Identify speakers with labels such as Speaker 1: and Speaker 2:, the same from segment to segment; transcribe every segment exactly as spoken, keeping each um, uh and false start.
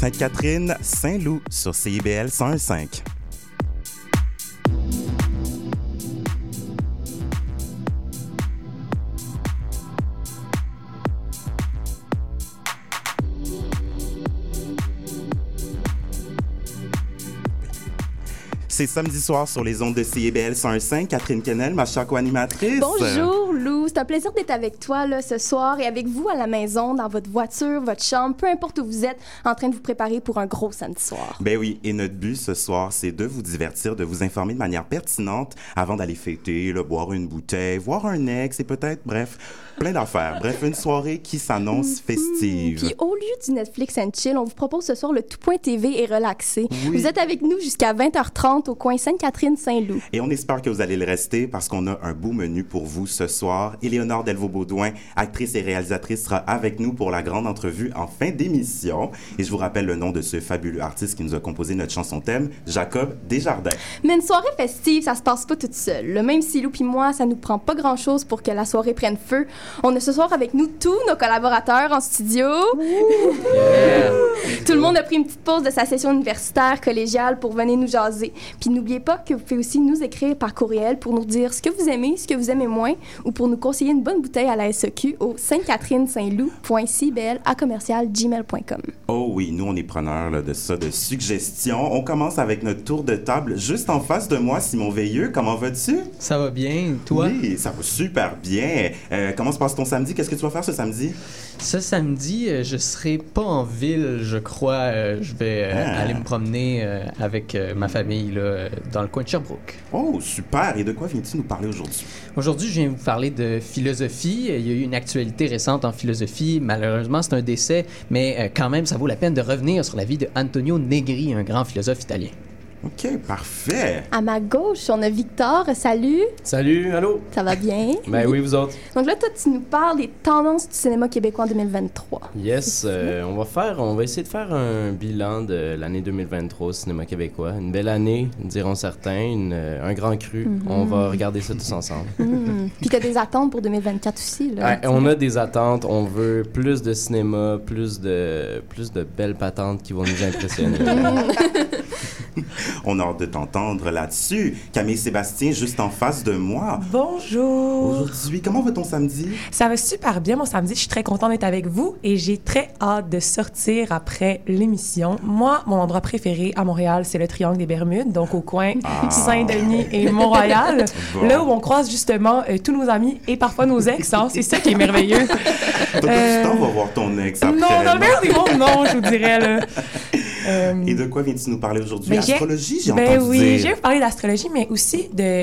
Speaker 1: Sainte-Catherine, Saint-Loup sur C I B L cent un virgule cinq. C'est samedi soir sur les ondes de C I B L cent un virgule cinq. Catherine Kennel, ma chère co-animatrice.
Speaker 2: Bonjour Lou, c'est un plaisir d'être avec toi là, ce soir et avec vous à la maison, dans votre voiture, votre chambre, peu importe où vous êtes, en train de vous préparer pour un gros samedi soir.
Speaker 1: Ben oui, et notre but ce soir, c'est de vous divertir, de vous informer de manière pertinente avant d'aller fêter, là, boire une bouteille, voir un ex et peut-être, bref, plein d'affaires. Bref, une soirée qui s'annonce festive.
Speaker 2: Puis au lieu du Netflix and chill, on vous propose ce soir le Tout Point T V et relaxé.
Speaker 1: Oui.
Speaker 2: Vous êtes avec nous jusqu'à vingt heures trente au coin Sainte-Catherine-Saint-Loup.
Speaker 1: Et on espère que vous allez le rester parce qu'on a un beau menu pour vous ce soir. Éléonore Delvaux-Baudouin, actrice et réalisatrice, sera avec nous pour la grande entrevue en fin d'émission. Et je vous rappelle le nom de ce fabuleux artiste qui nous a composé notre chanson thème, Jacob Desjardins.
Speaker 2: Mais une soirée festive, ça se passe pas toute seule. Le même si Lou puis moi, ça nous prend pas grand-chose pour que la soirée prenne feu. On a ce soir avec nous tous nos collaborateurs en studio.
Speaker 3: Yeah.
Speaker 2: Tout le monde a pris une petite pause de sa session universitaire collégiale pour venir nous jaser. Puis n'oubliez pas que vous pouvez aussi nous écrire par courriel pour nous dire ce que vous aimez, ce que vous aimez moins, ou pour nous conseiller une bonne bouteille à la S E Q au sainte catherine saint loup point c b l à commercial gmail point com.
Speaker 1: Oh oui, nous on est preneurs là, de ça, de suggestions. On commence avec notre tour de table. Juste en face de moi, Simon Veilleux, comment vas-tu?
Speaker 3: Ça va bien, toi?
Speaker 1: Oui, ça va super bien. Euh, comment se passe ton samedi? Qu'est-ce que tu vas faire ce samedi?
Speaker 3: Ce samedi, euh, je serai pas en ville, je crois. Euh, je vais euh,
Speaker 1: Ah.
Speaker 3: aller me promener euh, avec euh, ma famille là, euh, dans le coin de Sherbrooke.
Speaker 1: Oh, super. Et de quoi viens-tu nous parler aujourd'hui?
Speaker 3: Aujourd'hui, je viens vous parler de philosophie. Il y a eu une actualité récente en philosophie. Malheureusement, c'est un décès, mais euh, quand même, ça vaut la peine de revenir sur la vie de Antonio Negri, un grand philosophe italien.
Speaker 1: OK, parfait.
Speaker 2: À ma gauche, on a Victor. Salut,
Speaker 4: Salut, allô?
Speaker 2: ça va bien?
Speaker 4: Ben oui, vous autres.
Speaker 2: Donc là, toi, tu nous parles des tendances du cinéma québécois en deux mille vingt-trois.
Speaker 4: Yes, euh, on va faire, on va essayer de faire un bilan de l'année deux mille vingt-trois au cinéma québécois. Une belle année, diront certains, une, euh, un grand cru.
Speaker 2: Mm-hmm.
Speaker 4: On va regarder ça tous ensemble.
Speaker 2: Mmh. Puis t'as des attentes pour deux mille vingt-quatre aussi, là.
Speaker 4: Ouais, on a des attentes, on veut plus de cinéma, plus de, plus de belles patentes qui vont nous impressionner.
Speaker 1: On a hâte de t'entendre là-dessus. Camille Sébastien, juste en face de moi.
Speaker 5: Bonjour!
Speaker 1: Aujourd'hui, comment va ton samedi?
Speaker 5: Ça va super bien mon samedi. Je suis très contente d'être avec vous et j'ai très hâte de sortir après l'émission. Moi, mon endroit préféré à Montréal, c'est le Triangle des Bermudes, donc au coin
Speaker 1: Ah.
Speaker 5: Saint-Denis et Mont-Royal,
Speaker 1: Bon.
Speaker 5: là où on croise justement euh, tous nos amis et parfois nos ex. Hein. C'est ça qui est merveilleux.
Speaker 1: T'as pas
Speaker 5: Euh,
Speaker 1: du temps, on va voir ton ex après.
Speaker 5: Non, dans le meilleur des mondes, non, je vous dirais. Là. Euh,
Speaker 1: Et de quoi viens-tu nous parler aujourd'hui?
Speaker 5: Ben, j'ai-
Speaker 1: Astrologie, j'ai
Speaker 5: Ben
Speaker 1: entendu
Speaker 5: oui,
Speaker 1: dire.
Speaker 5: je viens vous parler d'astrologie, mais aussi de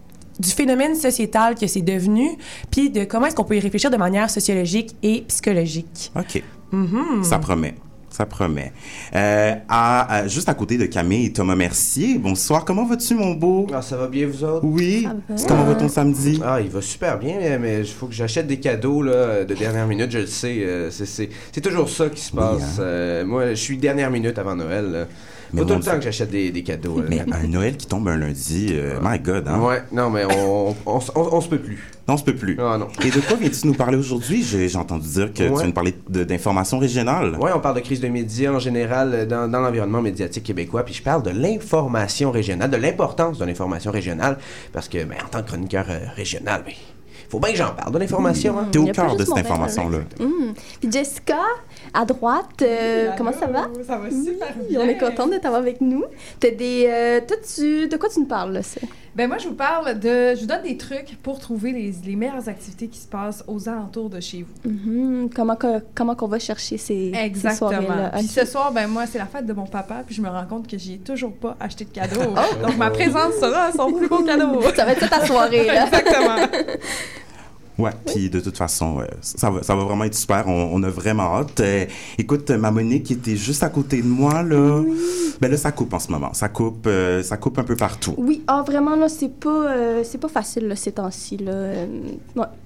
Speaker 5: du phénomène sociétal que c'est devenu, puis de comment est-ce qu'on peut y réfléchir de manière sociologique et psychologique.
Speaker 1: OK.
Speaker 5: Mhm.
Speaker 1: Ça promet. Ça promet. Euh, à, à- juste à côté de Camille et Thomas Mercier, bonsoir. Comment vas-tu, mon beau?
Speaker 6: Ah, ça va bien, vous autres?
Speaker 1: Oui.
Speaker 2: Ça va.
Speaker 1: Comment va ton samedi?
Speaker 6: Ah, il va super bien, mais- mais il faut que j'achète des cadeaux là, de dernière minute, je le sais. euh, c'est, c'est, c'est toujours ça qui se
Speaker 1: Oui,
Speaker 6: passe.
Speaker 1: hein.
Speaker 6: Euh, moi, je suis dernière minute avant Noël. Là.
Speaker 1: Mais
Speaker 6: Pas tout
Speaker 1: mon
Speaker 6: le temps
Speaker 1: Dieu.
Speaker 6: que j'achète des, des cadeaux. là.
Speaker 1: Mais un Noël qui tombe un lundi, euh, my God, hein?
Speaker 6: Ouais, non, mais on, on, on, on- on se peut plus.
Speaker 1: Non, on se peut plus.
Speaker 6: Ah non.
Speaker 1: Et de quoi viens-tu nous parler aujourd'hui? J'ai, j'ai entendu dire que tu
Speaker 6: Ouais.
Speaker 1: viens nous parler de- d'informations régionales.
Speaker 6: Ouais, on parle de crise de médias en général euh, dans, dans l'environnement médiatique québécois, puis je parle de l'information régionale, de l'importance de l'information régionale, parce que, ben, en tant que chroniqueur euh, régional, ben, faut bien que j'en parle de l'information. Hein?
Speaker 1: T'es
Speaker 2: Il
Speaker 1: au
Speaker 2: y a pas
Speaker 1: cœur de
Speaker 2: juste
Speaker 1: cette
Speaker 2: Montréal,
Speaker 1: information-là.
Speaker 2: Mmh. Puis Jessica, à droite, euh, comment ça va?
Speaker 5: Ça va super
Speaker 2: Oui, on est contente de t'avoir avec nous. T'as des... euh, toi, tu... De quoi tu nous parles, là, ça?
Speaker 7: Ben moi, je vous parle de... Je vous donne des trucs pour trouver les, les meilleures activités qui se passent aux alentours de chez vous.
Speaker 2: Mhm. Comment, que- comment qu'on va chercher ces, ces
Speaker 7: Exactement.
Speaker 2: soirées-là?
Speaker 7: Puis
Speaker 2: Ok.
Speaker 7: ce soir, ben moi, c'est la fête de mon papa, puis je me rends compte que j'y ai toujours pas acheté de cadeau.
Speaker 2: Oh!
Speaker 7: Donc ma présence sera son plus beau cadeau.
Speaker 2: Ça va être ça ta soirée, là.
Speaker 7: Exactement.
Speaker 1: Ouais, puis de toute façon, ouais, ça, va, ça va vraiment être super. On, on a vraiment hâte. Euh, écoute, ma Monique qui était juste à côté de moi, là, ben là, ça coupe en ce moment. Ça coupe, euh, ça coupe un peu partout.
Speaker 2: Oui, ah, vraiment, là, c'est pas, euh, c'est pas facile, là, ces temps-ci, là. Euh, ouais,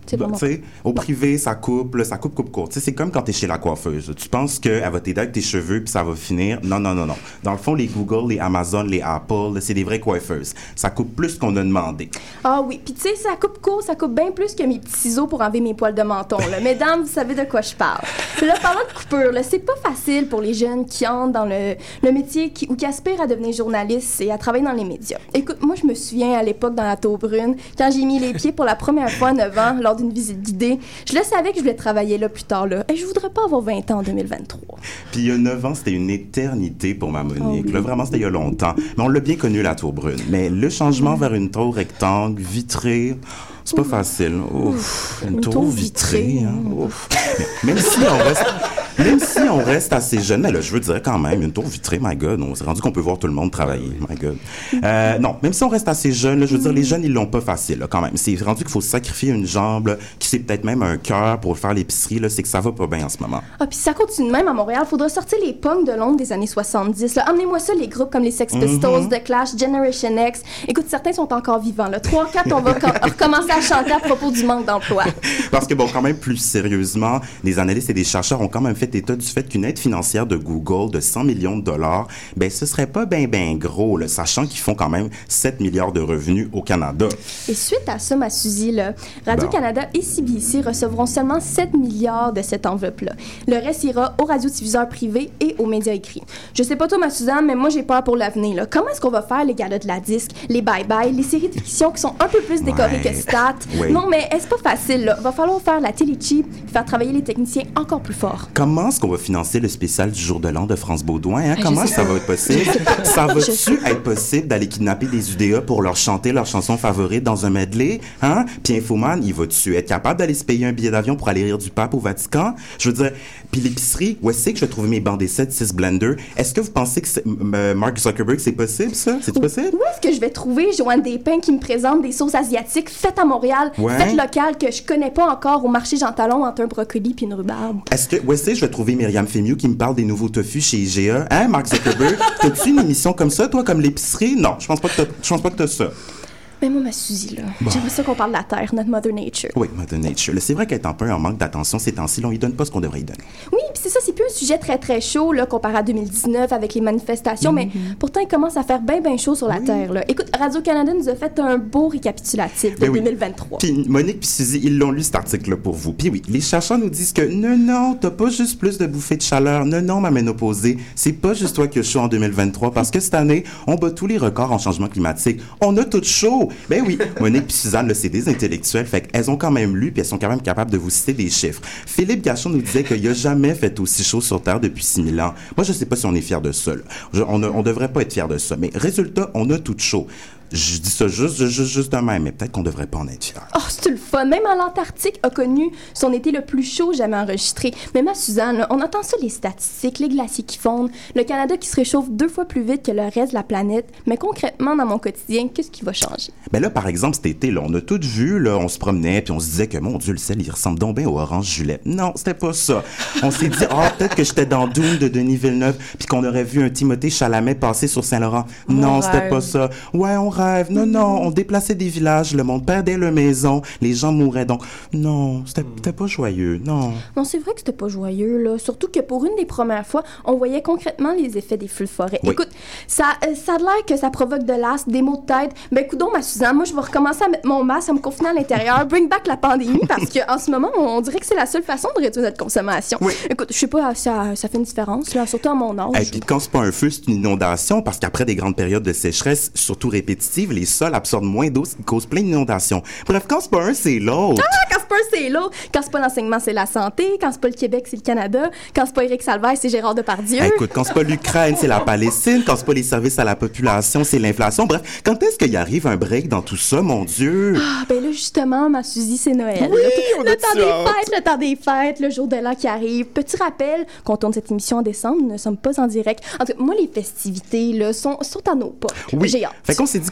Speaker 2: C'est
Speaker 1: Bah,
Speaker 2: vraiment
Speaker 1: tu sais, au privé, ça coupe, là, ça coupe, coupe, coupe. Tu sais, c'est comme quand t'es chez la coiffeuse. Tu penses qu'elle va t'aider avec tes cheveux puis ça va finir. Non, non, non, non. Dans le fond, les Google, les Amazon, les Apple, là, c'est des vraies coiffeuses. Ça coupe plus qu'on a demandé.
Speaker 2: Ah oui, puis tu sais, ça coupe court, ça coupe bien plus que mes petits ciseaux pour enlever mes poils de menton. Là. Mesdames, vous savez de quoi je parle. Puis là, parlant de coupure, là, c'est pas facile pour les jeunes qui entrent dans le, le métier qui, ou qui aspirent à devenir journalistes et à travailler dans les médias. Écoute, moi, je me souviens à l'époque dans la Tour Brune, quand j'ai mis les pieds pour la première fois à neuf ans lors d'une visite guidée, je le savais que je voulais travailler là plus tard. Là. Et je voudrais pas avoir vingt ans en deux mille vingt-trois.
Speaker 1: Puis il y a neuf ans, c'était une éternité pour ma Monique.
Speaker 2: Oh oui.
Speaker 1: Là, vraiment, c'était il y a longtemps. Mais on l'a bien connu, la Tour Brune. Mais le changement vers une tour rectangle, vitrée, c'est pas facile. Ouf, une,
Speaker 2: Une
Speaker 1: tour,
Speaker 2: tour
Speaker 1: vitrée.
Speaker 2: vitrée.
Speaker 1: Hein? Ouf. Mais même si on reste... Même si on reste assez jeune, mais là, je veux dire quand même, une tour vitrée, my God, on s'est rendu qu'on peut voir tout le monde travailler, my God. Euh, non, même si on reste assez jeune, là, je veux dire, les jeunes, ils l'ont pas facile, là, quand même. C'est rendu qu'il faut sacrifier une jambe, là, qui c'est peut-être même un cœur pour faire l'épicerie, là, c'est que ça va pas bien en ce moment.
Speaker 2: Ah, puis si ça continue de même à Montréal, faudra sortir les punks de Londres des années soixante-dix. Là. Emmenez-moi ça, les groupes comme les Sex Pistols,
Speaker 1: Mm-hmm.
Speaker 2: The Clash, Generation X. Écoute, certains sont encore vivants. Là. trois quatre, on va co- recommencer à chanter à propos du manque d'emploi.
Speaker 1: Parce que, bon, quand même, plus sérieusement, des analystes et des chercheurs ont quand même fait état du fait qu'une aide financière de Google de cent millions de dollars, ben, ce serait pas ben, ben gros, là, sachant qu'ils font quand même sept milliards de revenus au Canada.
Speaker 2: Et suite à ça, ma Suzy, là, Radio-Canada et C B C recevront seulement sept milliards de cette enveloppe-là. Le reste ira aux radiodiffuseurs privés et aux médias écrits. Je sais pas toi, ma Suzanne, mais moi, j'ai peur pour l'avenir. Là. Comment est-ce qu'on va faire les galas de la disque, les bye-bye, les séries de fiction qui sont un peu plus décorées
Speaker 1: Ouais.
Speaker 2: que Stat?
Speaker 1: Oui.
Speaker 2: Non, mais est-ce pas facile, là? Va falloir faire la télé cheap, faire travailler les techniciens encore plus fort.
Speaker 1: Comment est-ce qu'on va financer le spécial du jour de l'an de France Baudouin? Hein?
Speaker 2: Je
Speaker 1: Comment
Speaker 2: sais
Speaker 1: ça
Speaker 2: pas.
Speaker 1: va être possible? Ça
Speaker 2: Je
Speaker 1: va-tu
Speaker 2: sais
Speaker 1: être possible d'aller kidnapper des U D A pour leur chanter leur chanson favorite dans un medley? Hein? Puis Infoman, il va-tu être capable d'aller se payer un billet d'avion pour aller rire du pape au Vatican? Je veux dire, puis l'épicerie, où est-ce que je vais trouver mes bancs d'essai de six blenders? Est-ce que vous pensez que c'est- m- m- Mark Zuckerberg, c'est possible, ça? C'est possible?
Speaker 2: Où est-ce que je vais trouver Joanne Despins qui me présente des sauces asiatiques faites à Montréal,
Speaker 1: Ouais.
Speaker 2: faites locales que je connais pas encore au marché Jean Talon entre un brocoli puis une rhubarbe?
Speaker 1: Est-ce que, où est-ce que je vais trouver Myriam Fémieux qui me parle des nouveaux tofu chez I G A? Hein, Mark Zuckerberg? T'as-tu une émission comme ça, toi, comme l'épicerie? Non, je pense pas que t'as, je pense pas que t'as ça.
Speaker 2: Mais moi, ma Suzy, là, j'aimerais ça qu'on parle de la Terre, notre Mother Nature.
Speaker 1: Oui, Mother Nature. Là, c'est vrai qu'elle est un peu en manque d'attention ces temps-ci. Là, on lui donne pas ce qu'on devrait y donner.
Speaker 2: Oui, puis c'est ça, c'est plus un sujet très, très chaud, là, comparé à deux mille dix-neuf avec les manifestations, mais pourtant, il commence à faire bien, bien chaud sur la Terre, là. Écoute, Radio-Canada nous a fait un beau récapitulatif de
Speaker 1: Ben oui.
Speaker 2: deux mille vingt-trois.
Speaker 1: Puis Monique puis Suzy, ils l'ont lu cet article-là pour vous. Puis oui, les chercheurs nous disent que non, non, t'as pas juste plus de bouffées de chaleur. Non, non, ma ménopausée. C'est pas juste toi qui as chaud en deux mille vingt-trois parce que cette année, on bat tous les records en changement climatique. On a tout chaud. Ben oui, Monique puis Suzanne, là, c'est des intellectuels. Fait qu'elles ont quand même lu puis elles sont quand même capables de vous citer des chiffres. Philippe Gachon nous disait qu'il a jamais fait aussi chaud sur Terre depuis six mille ans. Moi, je sais pas si on est fiers de ça, là. Je- on, a- on devrait pas être fiers de ça. Mais résultat, on a tout chaud. Je dis ça juste, juste, juste de même, mais peut-être qu'on devrait pas en être fiers.
Speaker 2: Oh, c'est le fun. Même l'Antarctique a connu son été le plus chaud jamais enregistré. Mais ma Suzanne, là, on entend ça, les statistiques, les glaciers qui fondent, le Canada qui se réchauffe deux fois plus vite que le reste de la planète. Mais concrètement, dans mon quotidien, qu'est-ce qui va changer?
Speaker 1: Ben là, par exemple, cet été, là, on a tout vu, là, on se promenait, puis on se disait que, mon Dieu, le ciel, il ressemble donc bien au Orange Julet. Non, c'était pas ça. On s'est dit, ah, peut-être que j'étais dans Dune de Denis Villeneuve, puis qu'on aurait vu un Timothée Chalamet passer sur Saint-Laurent. Non,
Speaker 5: On
Speaker 1: c'était
Speaker 5: rêve.
Speaker 1: pas ça. Ouais, on rêve. Non, non, on déplaçait des villages, le monde perdait leur maison, les gens mouraient, donc, non, c'était c'était pas joyeux, non.
Speaker 2: Non, c'est vrai que c'était pas joyeux, là. Surtout que pour une des premières fois, on voyait concrètement les effets des feux de forêt.
Speaker 1: Oui.
Speaker 2: Écoute, ça, euh, ça a l'air que ça provoque de l'asthme, des maux de tête. Ben, coudonc, ma Suzanne, moi, je vais recommencer à mettre mon masque, à me confiner à l'intérieur, bring back la pandémie, parce qu'en ce moment, on dirait que c'est la seule façon de réduire notre consommation.
Speaker 1: Oui.
Speaker 2: Écoute, je sais pas, ça, ça fait une différence, là, surtout à mon âge.
Speaker 1: Et puis quand c'est pas un feu, c'est une inondation, parce qu'après des grandes périodes de sécheresse, surtout répétitives, les sols absorbent moins d'eau, ce qui cause plein d'inondations. Bref, quand c'est pas un, c'est l'autre.
Speaker 2: Ah, quand c'est pas un, c'est l'autre. Quand c'est pas l'enseignement, c'est la santé. Quand c'est pas le Québec, c'est le Canada. Quand c'est pas Éric Salvaire, c'est Gérard Depardieu.
Speaker 1: Eh, écoute, quand c'est pas l'Ukraine, c'est la Palestine. Quand c'est pas les services à la population, c'est l'inflation. Bref, quand est-ce qu'il arrive un break dans tout ça, mon Dieu?
Speaker 2: Ah, ben là, justement, ma Suzy, c'est Noël.
Speaker 1: Oui,
Speaker 2: le
Speaker 1: on
Speaker 2: le
Speaker 1: a
Speaker 2: temps
Speaker 1: du
Speaker 2: des
Speaker 1: hâte.
Speaker 2: fêtes, le temps des fêtes, le jour de l'an qui arrive. Petit rappel qu'on tourne cette émission en décembre, nous ne sommes pas en direct. En tout cas, moi, les festivités, là, sont, sont à nos portes.
Speaker 1: Oui.
Speaker 2: J'ai hâte.
Speaker 1: Fait qu'on s'est dit qu'on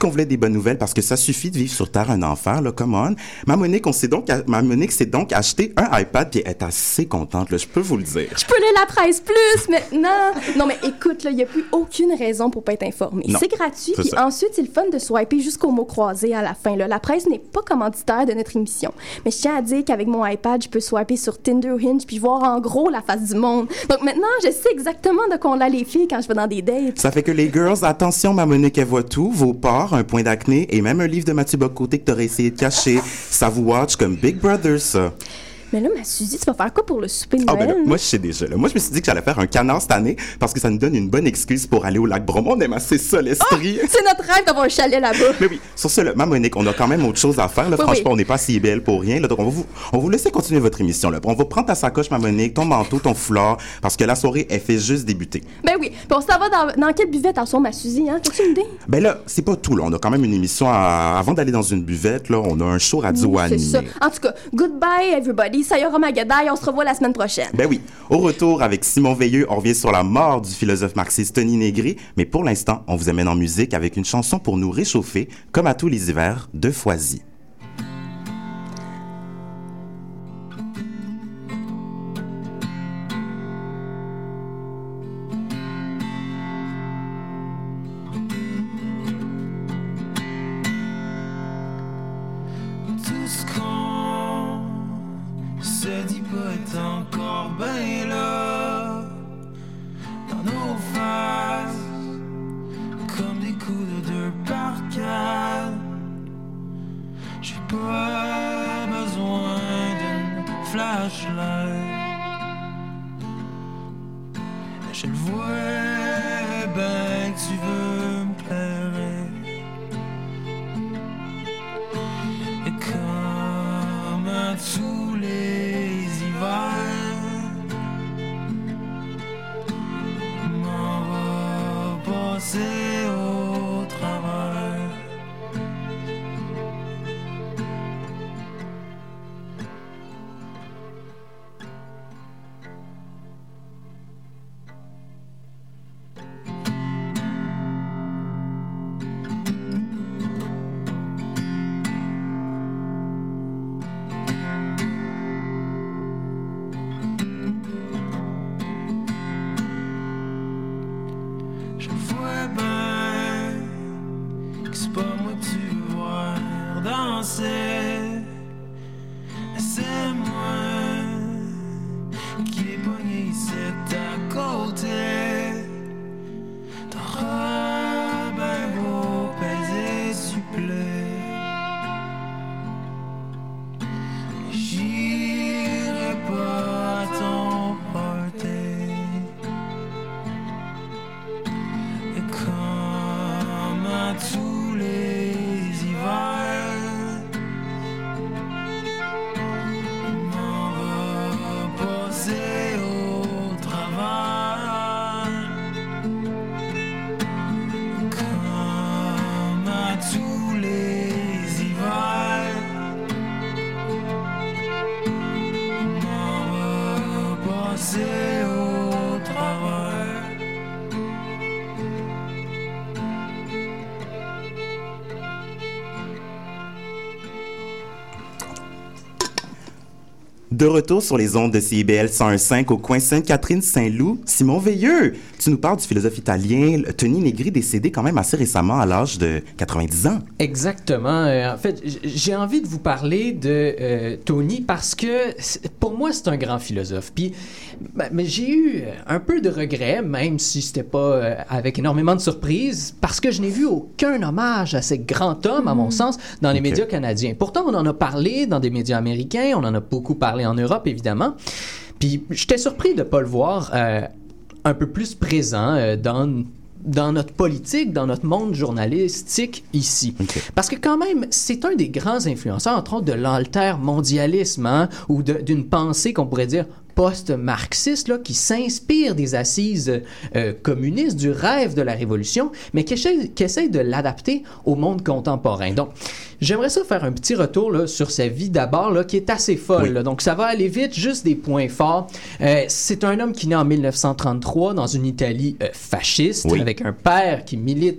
Speaker 1: qu'on voulait des bonnes nouvelles parce que ça suffit de vivre sur Terre un enfer, là, come on. Ma Monique, on s'est donc, ma Monique s'est donc acheté un iPad puis elle est assez contente, là, je peux vous le dire.
Speaker 2: Je peux lire la presse plus maintenant. Non, mais écoute, là, il n'y a plus aucune raison pour pas être informé.
Speaker 1: Non,
Speaker 2: c'est gratuit,
Speaker 1: c'est
Speaker 2: puis
Speaker 1: ça.
Speaker 2: ensuite, c'est le fun de swiper jusqu'au mot croisé à la fin, là. La presse n'est pas commanditaire de notre émission. Mais je tiens à dire qu'avec mon iPad, je peux swiper sur Tinder ou Hinge puis voir en gros la face du monde. Donc maintenant, je sais exactement de quoi on a les filles quand je vais dans des dates.
Speaker 1: Ça fait que les girls, attention, ma Monique, elle voit tout, vos pores, un point d'acné et même un livre de Mathieu Bock-Côté que t'aurais essayé de cacher. Ça vous watch comme Big Brother, ça.
Speaker 2: Mais là, ma Suzy, tu vas faire quoi pour le souper de
Speaker 1: Ah,
Speaker 2: Noël?
Speaker 1: ben là, moi, je sais déjà. Là. Moi, je me suis dit que j'allais faire un canard cette année parce que ça nous donne une bonne excuse pour aller au lac Bromont. On aime assez ça, l'esprit.
Speaker 2: Oh, c'est notre rêve d'avoir un chalet là-bas.
Speaker 1: Mais oui, sur ce, là, ma Monique, on a quand même autre chose à faire. Là.
Speaker 2: Oui,
Speaker 1: Franchement,
Speaker 2: oui.
Speaker 1: on n'est pas si belle pour rien. Là. Donc, on va, vous, on va vous laisser continuer votre émission. Là. On va prendre ta sacoche, ma Monique, ton manteau, ton foulard, parce que la soirée, elle fait juste débuter.
Speaker 2: Ben oui. Puis on s'en va dans, dans quelle buvette en soir, ma Suzy, hein? T'as-tu une idée?
Speaker 1: Ben là, c'est pas tout. Là. On a quand même une émission à... Avant d'aller dans une buvette, là, on a un show radio
Speaker 2: Oui, c'est
Speaker 1: animé.
Speaker 2: ça. En tout cas, goodbye, everybody. Sayonara Magadaï. On se revoit la semaine prochaine.
Speaker 1: Ben oui. Au retour, avec Simon Veilleux, on revient sur la mort du philosophe marxiste Tony Negri. Mais pour l'instant, on vous amène en musique avec une chanson pour nous réchauffer, comme à tous les hivers, de Foisy.
Speaker 8: Tout ce qu'on se dit peut être encore bien là dans nos faces, comme des coups de deux par quatre. J'ai pas besoin d'une flashlight. Je le vois ben que tu veux me plaire. Et comme à tous les hivers, m'en va passer au travers. Je vois bien que c'est pas moi que tu veux voir danser, mais c'est moi qui l'ai pogné ici à côté. T'auras bien beau peser supplé, j'irai pas à ton party. Et comme à tous les hivers, m'en va passer au travers. Comme à tous les hivers, m'en va passer au travers.
Speaker 1: De retour sur les ondes de C I B L cent un virgule cinq au coin Sainte-Catherine-Saint-Loup, Simon Veilleux, tu nous parles du philosophe italien Tony Negri, décédé quand même assez récemment à l'âge de quatre-vingt-dix ans.
Speaker 3: Exactement. Euh, en fait, j- j'ai envie de vous parler de euh, Tony parce que c'est- pour moi, c'est un grand philosophe. Puis, ben, mais j'ai eu un peu de regret, même si c'était pas euh, avec énormément de surprise, parce que je n'ai vu aucun hommage à ce grand homme, à mon sens, dans les
Speaker 1: Ok.
Speaker 3: médias canadiens. Pourtant, on en a parlé dans des médias américains, on en a beaucoup parlé en Europe, évidemment. Puis, j'étais surpris de ne pas le voir euh, un peu plus présent euh, dans dans notre politique, dans notre monde journalistique ici.
Speaker 1: Okay.
Speaker 3: Parce que quand même, c'est un des grands influenceurs, entre autres, de l'altermondialisme, hein, ou de- d'une pensée qu'on pourrait dire post-marxiste, là, qui s'inspire des assises euh, communistes, du rêve de la révolution, mais qui essaie, qui essaie de l'adapter au monde contemporain. Donc, j'aimerais ça faire un petit retour là, sur sa vie d'abord, là, qui est assez folle.
Speaker 1: Oui.
Speaker 3: Là. Donc, ça va aller vite, juste des points forts. Euh, c'est un homme qui naît en mille neuf cent trente-trois dans une Italie euh, fasciste,
Speaker 1: Oui.
Speaker 3: avec un père qui milite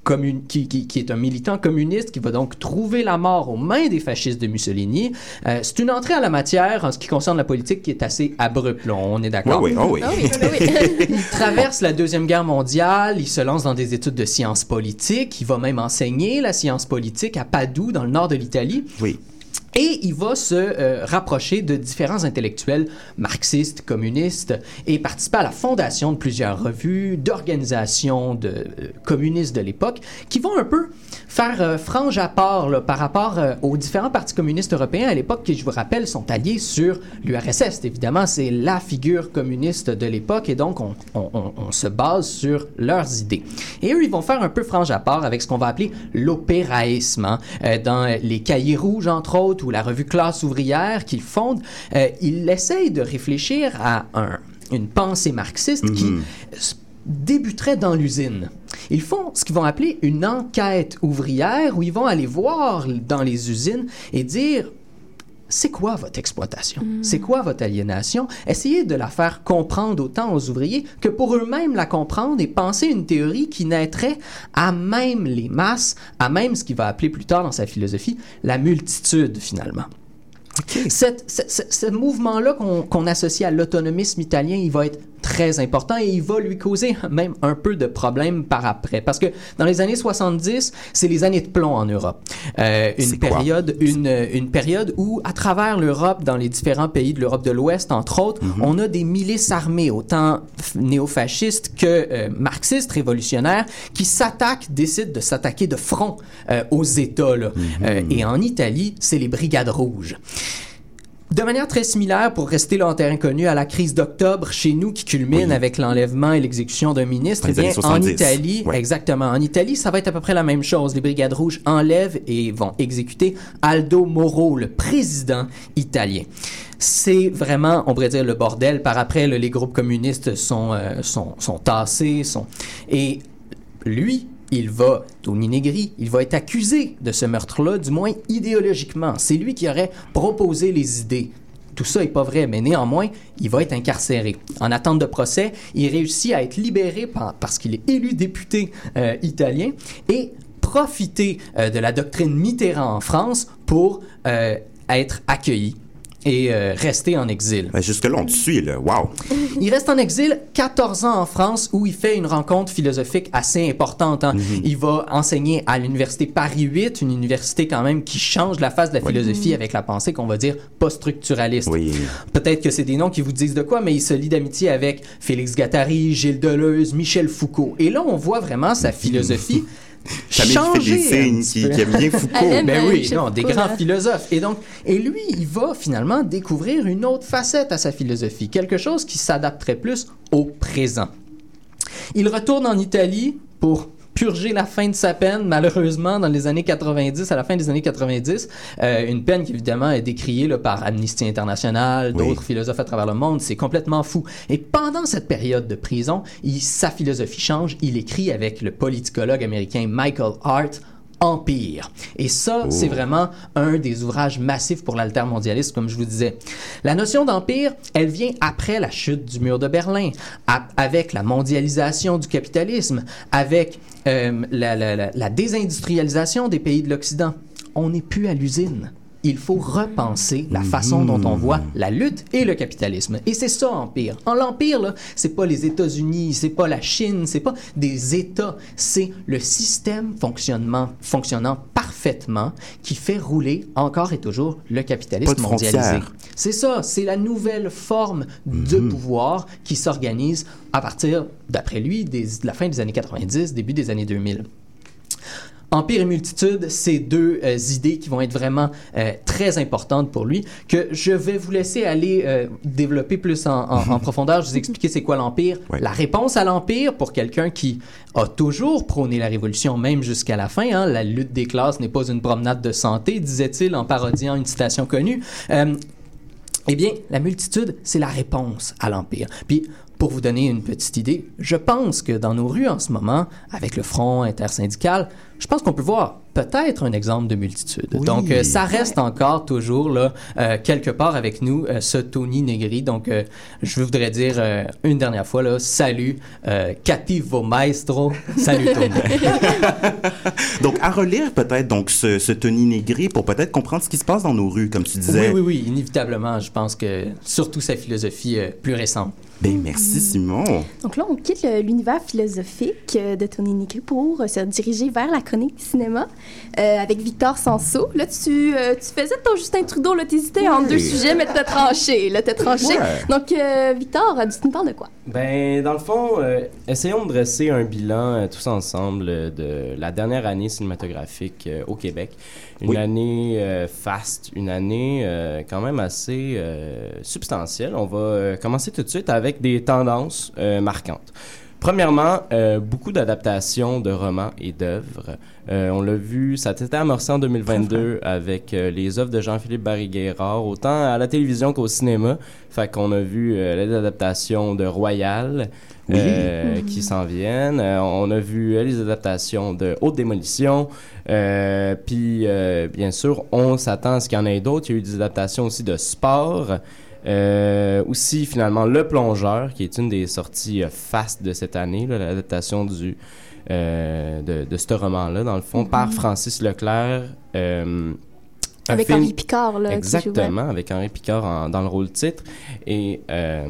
Speaker 3: commun- qui, qui, qui est un militant communiste, qui va donc trouver la mort aux mains des fascistes de Mussolini. Euh, c'est une entrée à la matière en ce qui concerne la politique qui est assez abrupte, là, on est d'accord?
Speaker 1: Oui, oui, oh oui.
Speaker 2: Ah oui, ah oui.
Speaker 3: Il traverse la Deuxième Guerre mondiale, il se lance dans des études de sciences politiques, il va même enseigner la science politique à Padoue, dans le nord de l'Italie.
Speaker 1: Oui.
Speaker 3: Et il va se euh, rapprocher de différents intellectuels marxistes, communistes, et participer à la fondation de plusieurs revues, d'organisations de, euh, communistes de l'époque, qui vont un peu faire euh, frange à part là, par rapport euh, aux différents partis communistes européens à l'époque, qui, je vous rappelle, sont alliés sur l'U R S S. Évidemment, c'est la figure communiste de l'époque, et donc on, on, on, on se base sur leurs idées. Et eux, ils vont faire un peu frange à part avec ce qu'on va appeler l'opéraïsme. Hein. Euh, dans les Cahiers rouges, entre autres, ou la revue Classe ouvrière qu'ils fondent, euh, ils essayent de réfléchir à un, une pensée marxiste mm-hmm. qui s- débuterait dans l'usine. Ils font ce qu'ils vont appeler une enquête ouvrière, où ils vont aller voir dans les usines et dire: c'est quoi votre exploitation? Mm. C'est quoi votre aliénation? Essayez de la faire comprendre autant aux ouvriers que pour eux-mêmes la comprendre et penser une théorie qui naîtrait à même les masses, à même ce qu'il va appeler plus tard dans sa philosophie la multitude, finalement. Okay. Cette, ce, ce, ce mouvement-là qu'on, qu'on associe à l'autonomisme italien, il va être très important et il va lui causer même un peu de problèmes par après. Parce que dans les années soixante-dix, c'est les années de plomb en Europe. Euh, une, période, une, une période où, à travers l'Europe, dans les différents pays de l'Europe de l'Ouest, entre autres, mm-hmm. on a des milices armées, autant néofascistes que euh, marxistes, révolutionnaires, qui s'attaquent, décident de s'attaquer de front euh, aux États. Là. Mm-hmm. Euh, et en Italie, c'est les Brigades rouges. De manière très similaire, pour rester là en terrain connu, à la crise d'octobre chez nous qui culmine oui. avec l'enlèvement et l'exécution d'un ministre, eh bien, en Italie, ouais. exactement, en Italie, ça va être à peu près la même chose. Les Brigades rouges enlèvent et vont exécuter Aldo Moro, le président italien. C'est vraiment, on pourrait dire, le bordel. Par après, là, les groupes communistes sont, euh, sont, sont tassés. Sont... Et lui... il va, Tony Negri, il va être accusé de ce meurtre-là, du moins idéologiquement. C'est lui qui aurait proposé les idées. Tout ça n'est pas vrai, mais néanmoins, il va être incarcéré. En attente de procès, il réussit à être libéré par, parce qu'il est élu député euh, italien et profiter euh, de la doctrine Mitterrand en France pour euh, être accueilli et euh, rester en exil.
Speaker 1: Ben jusque-là, on te suit, là. Wow!
Speaker 3: Il reste en exil quatorze ans en France, où il fait une rencontre philosophique assez importante. Hein. Mm-hmm. Il va enseigner à l'université Paris huit, une université quand même qui change la face de la philosophie oui. avec la pensée qu'on va dire post-structuraliste. Oui. Peut-être que c'est des noms qui vous disent de quoi, mais il se lie d'amitié avec Félix Guattari, Gilles Deleuze, Michel Foucault. Et là, on voit vraiment sa philosophie
Speaker 1: changer fait des signes qui, qui aime bien Foucault.
Speaker 3: Ben euh, oui, non, des grands là. philosophes. Et donc, et lui, il va finalement découvrir une autre facette à sa philosophie, quelque chose qui s'adapterait plus au présent. Il retourne en Italie pour purger la fin de sa peine, malheureusement, dans les années quatre-vingt-dix, à la fin des années quatre-vingt-dix. Euh, une peine qui, évidemment, est décriée là, par Amnesty International, d'autres oui. philosophes à travers le monde. C'est complètement fou. Et pendant cette période de prison, il, sa philosophie change. Il écrit avec le politicologue américain Michael Hart, Empire. Et ça, oh. c'est vraiment un des ouvrages massifs pour l'altermondialisme, comme je vous disais. La notion d'empire, elle vient après la chute du mur de Berlin, à, avec la mondialisation du capitalisme, avec euh, la, la, la, la désindustrialisation des pays de l'Occident. On n'est plus à l'usine. Il faut repenser la façon dont on voit la lutte et le capitalisme. Et c'est ça, Empire. En l'Empire, là, c'est pas les États-Unis, c'est pas la Chine, c'est pas des États. C'est le système fonctionnement, fonctionnant parfaitement qui fait rouler encore et toujours le capitalisme mondialisé. C'est ça, c'est la nouvelle forme de mm-hmm. pouvoir qui s'organise à partir, d'après lui, des, de la fin des années quatre-vingt-dix, début des années deux mille. Empire et multitude, c'est deux euh, idées qui vont être vraiment euh, très importantes pour lui, que je vais vous laisser aller euh, développer plus en, en, en profondeur. Je vous expliquer c'est quoi l'Empire. Ouais. La réponse à l'Empire, pour quelqu'un qui a toujours prôné la Révolution, même jusqu'à la fin, hein, la lutte des classes n'est pas une promenade de santé, disait-il en parodiant une citation connue. Euh, eh bien, la multitude, c'est la réponse à l'Empire. Puis, pour vous donner une petite idée, je pense que dans nos rues en ce moment, avec le Front intersyndical, je pense qu'on peut voir peut-être un exemple de multitude.
Speaker 1: Oui.
Speaker 3: Donc, euh, ça reste encore toujours là, euh, quelque part avec nous, euh, ce Tony Negri. Donc, euh, je voudrais dire euh, une dernière fois, là, salut, euh, cattivo maestro, salut Tony.
Speaker 1: Donc, à relire peut-être donc ce, ce Tony Negri pour peut-être comprendre ce qui se passe dans nos rues, comme tu disais.
Speaker 3: Oui, oui, oui, inévitablement. Je pense que surtout sa philosophie euh, plus récente.
Speaker 1: Ben, merci Simon.
Speaker 2: Donc là, on quitte le- l'univers philosophique euh, de Tony Negri pour euh, se diriger vers la chronique cinéma euh, avec Victor Sanso. Là, tu, euh, tu faisais ton Justin Trudeau, là, t'hésitais entre deux sujets, mais t'as tranché, là, t'as tranché.
Speaker 1: Ouais.
Speaker 2: Donc, euh, Victor, euh, tu nous parles de quoi?
Speaker 4: Ben, dans le fond, euh, essayons de dresser un bilan euh, tous ensemble euh, de la dernière année cinématographique euh, au Québec. Une
Speaker 1: Oui.
Speaker 4: année euh, faste, une année euh, quand même assez euh, substantielle. On va euh, commencer tout de suite avec des tendances euh, marquantes. Premièrement, euh, beaucoup d'adaptations de romans et d'œuvres. Euh, on l'a vu, ça s'était amorcé en deux mille vingt-deux avec euh, les œuvres de Jean-Philippe Barry-Guérard, autant à la télévision qu'au cinéma. Fait qu'on a vu euh, les adaptations de Royal
Speaker 1: Oui.
Speaker 4: euh, qui s'en viennent. Euh, on a vu euh, les adaptations de Haute Démolition. Euh, Puis, euh, bien sûr, on s'attend à ce qu'il y en ait d'autres. Il y a eu des adaptations aussi de sport. Euh, aussi, finalement, Le Plongeur, qui est une des sorties euh, fast de cette année, là, l'adaptation du, euh, de, de ce roman-là, dans le fond, par Francis Leclerc. Euh, un
Speaker 2: Avec
Speaker 4: film-
Speaker 2: Henri Picard, là. qui joue,
Speaker 4: Exactement, avec Henri Picard en- dans le rôle titre. Et euh,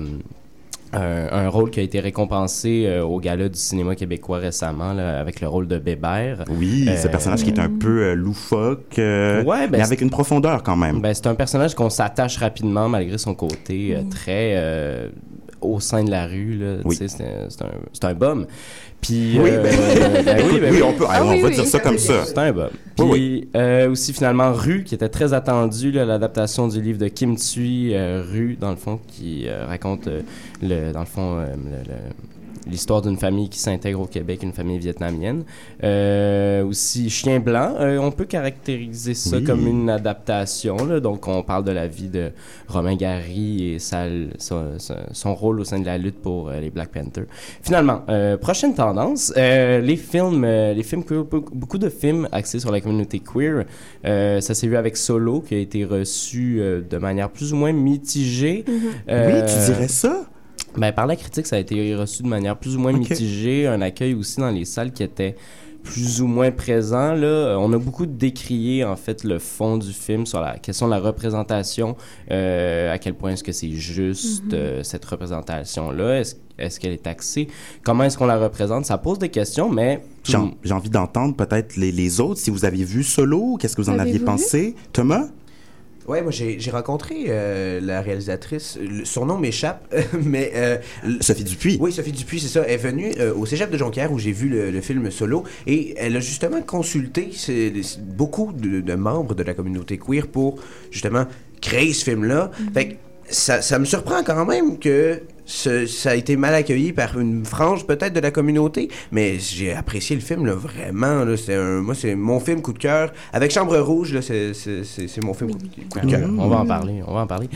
Speaker 4: un, un rôle qui a été récompensé euh, au Gala du cinéma québécois récemment, là, avec le rôle de Bébert.
Speaker 1: Oui, ce
Speaker 4: Euh,
Speaker 1: personnage qui est un peu euh, loufoque, euh,
Speaker 4: Ouais, ben,
Speaker 1: mais avec une profondeur quand même.
Speaker 4: Ben, c'est un personnage qu'on s'attache rapidement malgré son côté euh, très euh, au sein de la rue. Là,
Speaker 1: Oui.
Speaker 4: tu sais, c'est, un- c'est un, c'est un bum. Puis,
Speaker 1: Oui,
Speaker 4: euh,
Speaker 1: ben-
Speaker 4: ben oui, ben
Speaker 1: oui,
Speaker 4: oui.
Speaker 1: on peut,
Speaker 2: Ah
Speaker 1: on
Speaker 2: oui,
Speaker 1: va
Speaker 2: oui.
Speaker 1: dire ça comme ça.
Speaker 4: C'est un bum. Puis
Speaker 1: Oui,
Speaker 4: euh, aussi finalement Rue, qui était très attendu, là, l'adaptation du livre de Kim Thuy, euh, Rue, dans le fond, qui euh, raconte euh, le, dans le fond euh, le- le- l'histoire d'une famille qui s'intègre au Québec, une famille vietnamienne. Euh, aussi Chien blanc, euh, on peut caractériser ça
Speaker 1: Oui.
Speaker 4: comme une adaptation. Là, donc on parle de la vie de Romain Gary et sa- son, son- son rôle au sein de la lutte pour euh, les Black Panthers. Finalement, euh, prochaine tendance, euh, les films, euh, les films queer, beaucoup de films axés sur la communauté queer. Euh, ça s'est vu avec Solo, qui a été reçu euh, de manière plus ou moins mitigée. Euh,
Speaker 1: Oui, tu dirais ça?
Speaker 4: Ben, par la critique, ça a été reçu de manière plus ou moins
Speaker 1: Ok.
Speaker 4: mitigée. Un accueil aussi dans les salles qui était plus ou moins présent. Là. Euh, On a beaucoup décrié, en fait, le fond du film sur la question de la représentation. Euh, à quel point est-ce que c'est juste, euh, cette représentation-là? Est-ce, est-ce qu'elle est axée? Comment est-ce qu'on la représente? Ça pose des questions, mais... tout
Speaker 1: J'ai
Speaker 4: le-
Speaker 1: en- j'ai envie d'entendre peut-être les, les autres, si vous aviez vu Solo, qu'est-ce que vous en aviez
Speaker 2: Avez-vous
Speaker 1: pensé? Thomas?
Speaker 6: Ouais, moi j'ai j'ai rencontré euh, la réalisatrice, le- son nom m'échappe, mais euh, l-
Speaker 1: Sophie Dupuis.
Speaker 6: oui, Sophie Dupuis, c'est ça. Elle est venue euh, au Cégep de Jonquière où j'ai vu le, le film Solo et elle a justement consulté c'est- c'est beaucoup de, de membres de la communauté queer pour justement créer ce film-là. Fait que ça, ça me surprend quand même que ce- ça a été mal accueilli par une frange peut-être de la communauté, mais j'ai apprécié le film là, vraiment. Là, c'est un, moi, c'est mon film coup de cœur. Avec Chambre Rouge, là, c'est, c'est, c'est, c'est mon film coup de- coup de cœur.
Speaker 4: On va en parler, on va en parler.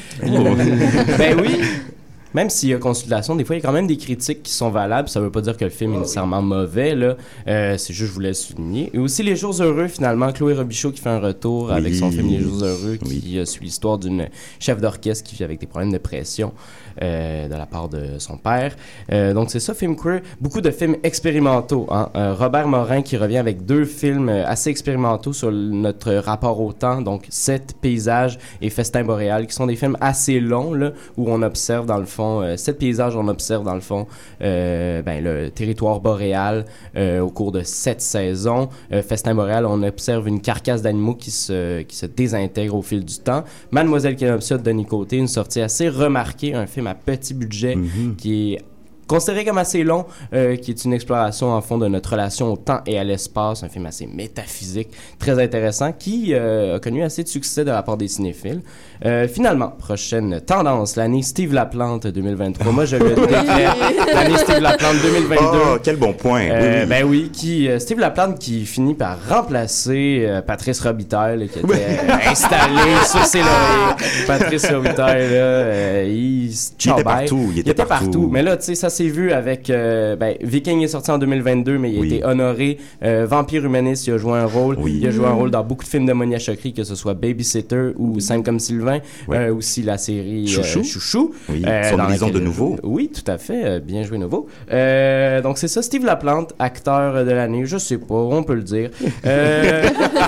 Speaker 4: Ben oui, même s'il y a consultation, des fois, il y a quand même des critiques qui sont valables. Ça veut pas dire que le film est nécessairement mauvais, là. Euh, c'est juste, je voulais le souligner. Et aussi, Les Jours Heureux, finalement, Chloé Robichaud qui fait un retour avec son film Les Jours Heureux, qui euh, suit l'histoire d'une chef d'orchestre qui vit avec des problèmes de pression euh, de la part de son père. Euh, donc, c'est ça, film queer. Beaucoup de films expérimentaux, hein. Euh, Robert Morin qui revient avec deux films euh, assez expérimentaux sur l- notre rapport au temps, donc Sept paysages et Festin boréal, qui sont des films assez longs, là, où on observe dans le fond, euh, Sept paysages, on observe dans le fond euh, ben, le territoire boréal euh, au cours de sept saisons. Euh, Festin boréal, on observe une carcasse d'animaux qui se, qui se désintègre au fil du temps. Mademoiselle Kenopsia de Denis Côté, une sortie assez remarquée, un film à petit budget
Speaker 1: Mhm.
Speaker 4: qui est considéré comme assez long, euh, qui est une exploration en fond de notre relation au temps et à l'espace, un film assez métaphysique, très intéressant, qui euh, a connu assez de succès de la part des cinéphiles. Euh, finalement, prochaine tendance, l'année Steve Laplante deux mille vingt-trois. Moi, je le déclare, l'année Steve Laplante deux mille vingt-deux.
Speaker 1: Oh, quel bon point.
Speaker 4: Euh,
Speaker 1: oui, oui.
Speaker 4: Ben oui, qui, euh, Steve Laplante qui finit par remplacer euh, Patrice Robitaille, qui était euh, installé sur ses lauriers. Patrice Robitaille, là, euh, il,
Speaker 1: il était partout. Il était,
Speaker 4: il était
Speaker 1: partout.
Speaker 4: partout. Mais là, tu sais, ça s'est vu avec... Euh, ben, Viking est sorti en deux mille vingt-deux, mais il a
Speaker 1: oui.
Speaker 4: été honoré. Euh, Vampire Humaniste, il a joué un rôle.
Speaker 1: Oui.
Speaker 4: Il a joué un rôle dans beaucoup de films de Monia Chokri, que ce soit Babysitter ou Simple comme Sylvain.
Speaker 1: Oui.
Speaker 4: Euh, aussi la série
Speaker 1: Chouchou.
Speaker 4: Euh, Chouchou.
Speaker 1: Oui,
Speaker 4: euh,
Speaker 1: son
Speaker 4: dans
Speaker 1: horizon
Speaker 4: laquelle-
Speaker 1: de nouveau.
Speaker 4: Oui, tout à fait. Euh, bien joué, Nouveau. Euh, donc, c'est ça, Steve Laplante, acteur de l'année. Je sais pas, on peut le dire. Euh,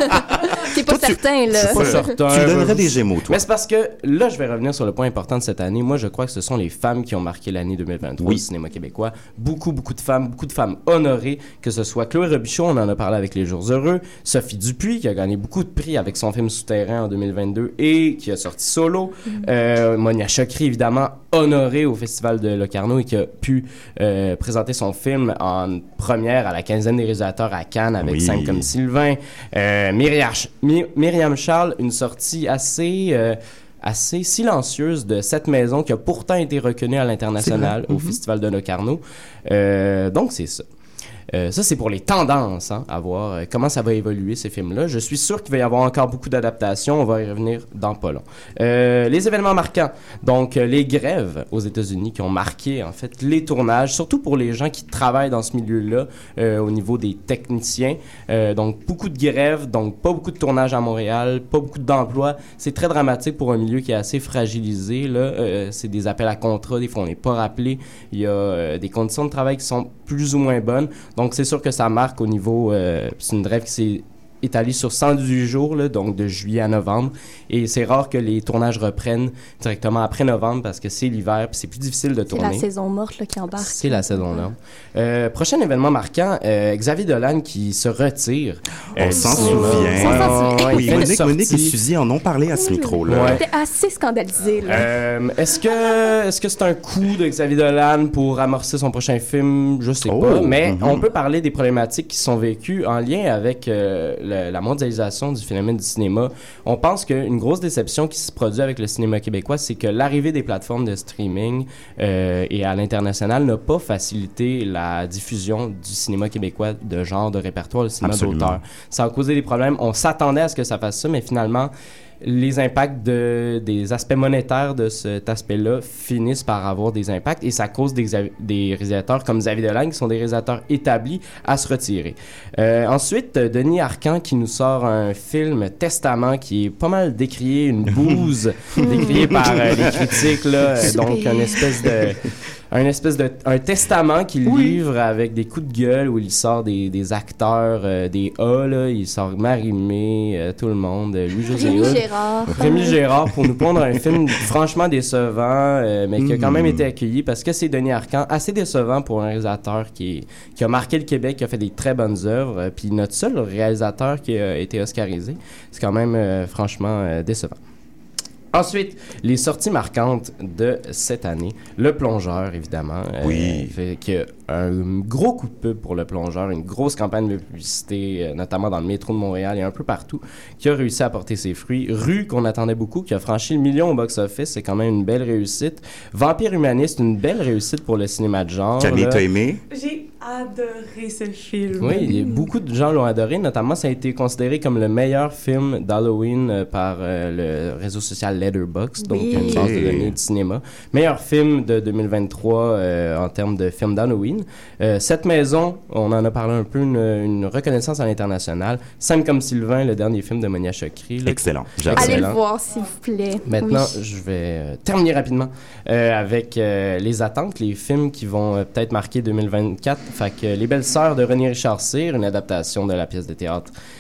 Speaker 2: T'es pas
Speaker 1: Toi, tu-
Speaker 2: certain, là.
Speaker 4: je suis pas certain.
Speaker 1: Tu donnerais
Speaker 4: Ben,
Speaker 1: des Gémeaux, toi.
Speaker 4: Mais c'est parce que là, je vais revenir sur le point important de cette année. Moi, je crois que ce sont les femmes qui ont marqué l'année deux mille vingt-trois
Speaker 1: Oui.
Speaker 4: au cinéma québécois. Beaucoup, beaucoup de femmes, beaucoup de femmes honorées, que ce soit Chloé Robichaud, on en a parlé avec Les Jours Heureux, Sophie Dupuis, qui a gagné beaucoup de prix avec son film Souterrain en deux mille vingt-deux et qui a sorti solo. Euh, Monia Chokri, évidemment, honorée au Festival de Locarno et qui a pu euh, présenter son film en première à la quinzaine des réalisateurs à Cannes avec
Speaker 1: Oui.
Speaker 4: Simple comme Sylvain. Euh, Myriam, My- Myriam Charles, une sortie assez... euh, assez silencieuse de cette maison qui a pourtant été reconnue à l'international au Festival de Locarno. Euh, donc, c'est ça. Euh, ça, c'est pour les tendances, hein, à voir euh, comment ça va évoluer, ces films-là. Je suis sûr qu'il va y avoir encore beaucoup d'adaptations. On va y revenir dans pas long. Euh, les événements marquants. Donc, euh, les grèves aux États-Unis qui ont marqué, en fait, les tournages, surtout pour les gens qui travaillent dans ce milieu-là, euh, au niveau des techniciens. Euh, donc, beaucoup de grèves, donc pas beaucoup de tournages à Montréal, pas beaucoup d'emplois. C'est très dramatique pour un milieu qui est assez fragilisé, là. Euh, c'est des appels à contrat, des fois on n'est pas rappelé. Il y a euh, des conditions de travail qui sont plus ou moins bonnes. Donc, c'est sûr que ça marque au niveau... Euh, c'est une grève qui s'est étalée sur cent dix-huit jours, là, donc de juillet à novembre. Et c'est rare que les tournages reprennent directement après novembre parce que c'est l'hiver puis c'est plus difficile de
Speaker 2: C'est
Speaker 4: tourner.
Speaker 2: la saison morte là, qui embarque.
Speaker 4: C'est la saison là. Euh, prochain événement marquant, euh, Xavier Dolan qui se retire.
Speaker 1: On
Speaker 4: euh,
Speaker 1: s'en
Speaker 4: du cinéma.
Speaker 1: souvient.
Speaker 4: Ouais, ouais, ouais, il
Speaker 1: Oui,
Speaker 4: fait une
Speaker 1: Monique, Monique et
Speaker 4: sortie.
Speaker 1: Suzy en ont parlé à ce micro-là.
Speaker 4: Ouais.
Speaker 2: J'étais assez scandalisée, là.
Speaker 4: Euh, est-ce que est-ce que c'est un coup de Xavier Dolan pour amorcer son prochain film? Je sais
Speaker 1: Oh,
Speaker 4: pas, mais
Speaker 1: mhm.
Speaker 4: on peut parler des problématiques qui sont vécues en lien avec euh, le- la mondialisation du phénomène du cinéma. On pense qu'une grosse déception qui se produit avec le cinéma québécois, c'est que l'arrivée des plateformes de streaming euh, et à l'international n'a pas facilité la diffusion du cinéma québécois de genre, de répertoire, le cinéma
Speaker 1: Absolument.
Speaker 4: d'auteur. Ça a causé des problèmes. On s'attendait à ce que ça fasse ça, mais finalement, les impacts de, des aspects monétaires de cet aspect-là finissent par avoir des impacts et ça cause des, des réalisateurs comme Xavier Dolan, qui sont des réalisateurs établis, à se retirer. Euh, ensuite, Denis Arcand qui nous sort un film Testament qui est pas mal décrié, une bouse décriée par euh, les critiques, là, euh, donc une espèce de... un espèce de un testament qu'il livre avec des coups de gueule où il sort des, des acteurs, euh, des A, là, il sort Marie-Mé, euh, tout le monde, euh, Louis-José
Speaker 2: Rémi
Speaker 4: Hood.
Speaker 2: Gérard.
Speaker 4: Rémi Gérard pour nous pondre un film franchement décevant, euh, mais qui a quand même été accueilli parce que c'est Denis Arcand, assez décevant pour un réalisateur qui, est, qui a marqué le Québec, qui a fait des très bonnes œuvres, euh, puis notre seul réalisateur qui a été oscarisé. C'est quand même euh, franchement euh, décevant. Ensuite, les sorties marquantes de cette année. Le Plongeur, évidemment.
Speaker 1: Oui.
Speaker 4: Euh, fait qu'il y a un gros coup de pub pour Le Plongeur, une grosse campagne de publicité, euh, notamment dans le métro de Montréal et un peu partout, qui a réussi à porter ses fruits. Rue, qu'on attendait beaucoup, qui a franchi le million au box-office, c'est quand même une belle réussite. Vampire Humaniste, une belle réussite pour le cinéma de genre.
Speaker 1: Camille,
Speaker 4: là.
Speaker 1: t'as aimé?
Speaker 5: J'ai adoré ce film.
Speaker 4: Oui, il y a beaucoup de gens l'ont adoré. Notamment, ça a été considéré comme le meilleur film d'Halloween euh, par euh, le réseau social Letterboxd, donc
Speaker 2: Oui.
Speaker 4: une base de données du cinéma. Meilleur film de deux mille vingt-trois euh, en termes de film d'Halloween. Euh, Cette maison, on en a parlé un peu, une, une reconnaissance à l'international. Simple comme Sylvain, le dernier film de Monia Chokri. là.
Speaker 1: Excellent.
Speaker 2: Allez
Speaker 1: J'adore.
Speaker 4: Excellent.
Speaker 2: le voir, s'il vous plaît.
Speaker 4: Maintenant,
Speaker 2: Oui.
Speaker 4: je vais euh, terminer rapidement euh, avec euh, les attentes, les films qui vont euh, peut-être marquer deux mille vingt-quatre. Fait que Les Belles Sœurs de René Richard Cyr, une adaptation de la pièce de théâtre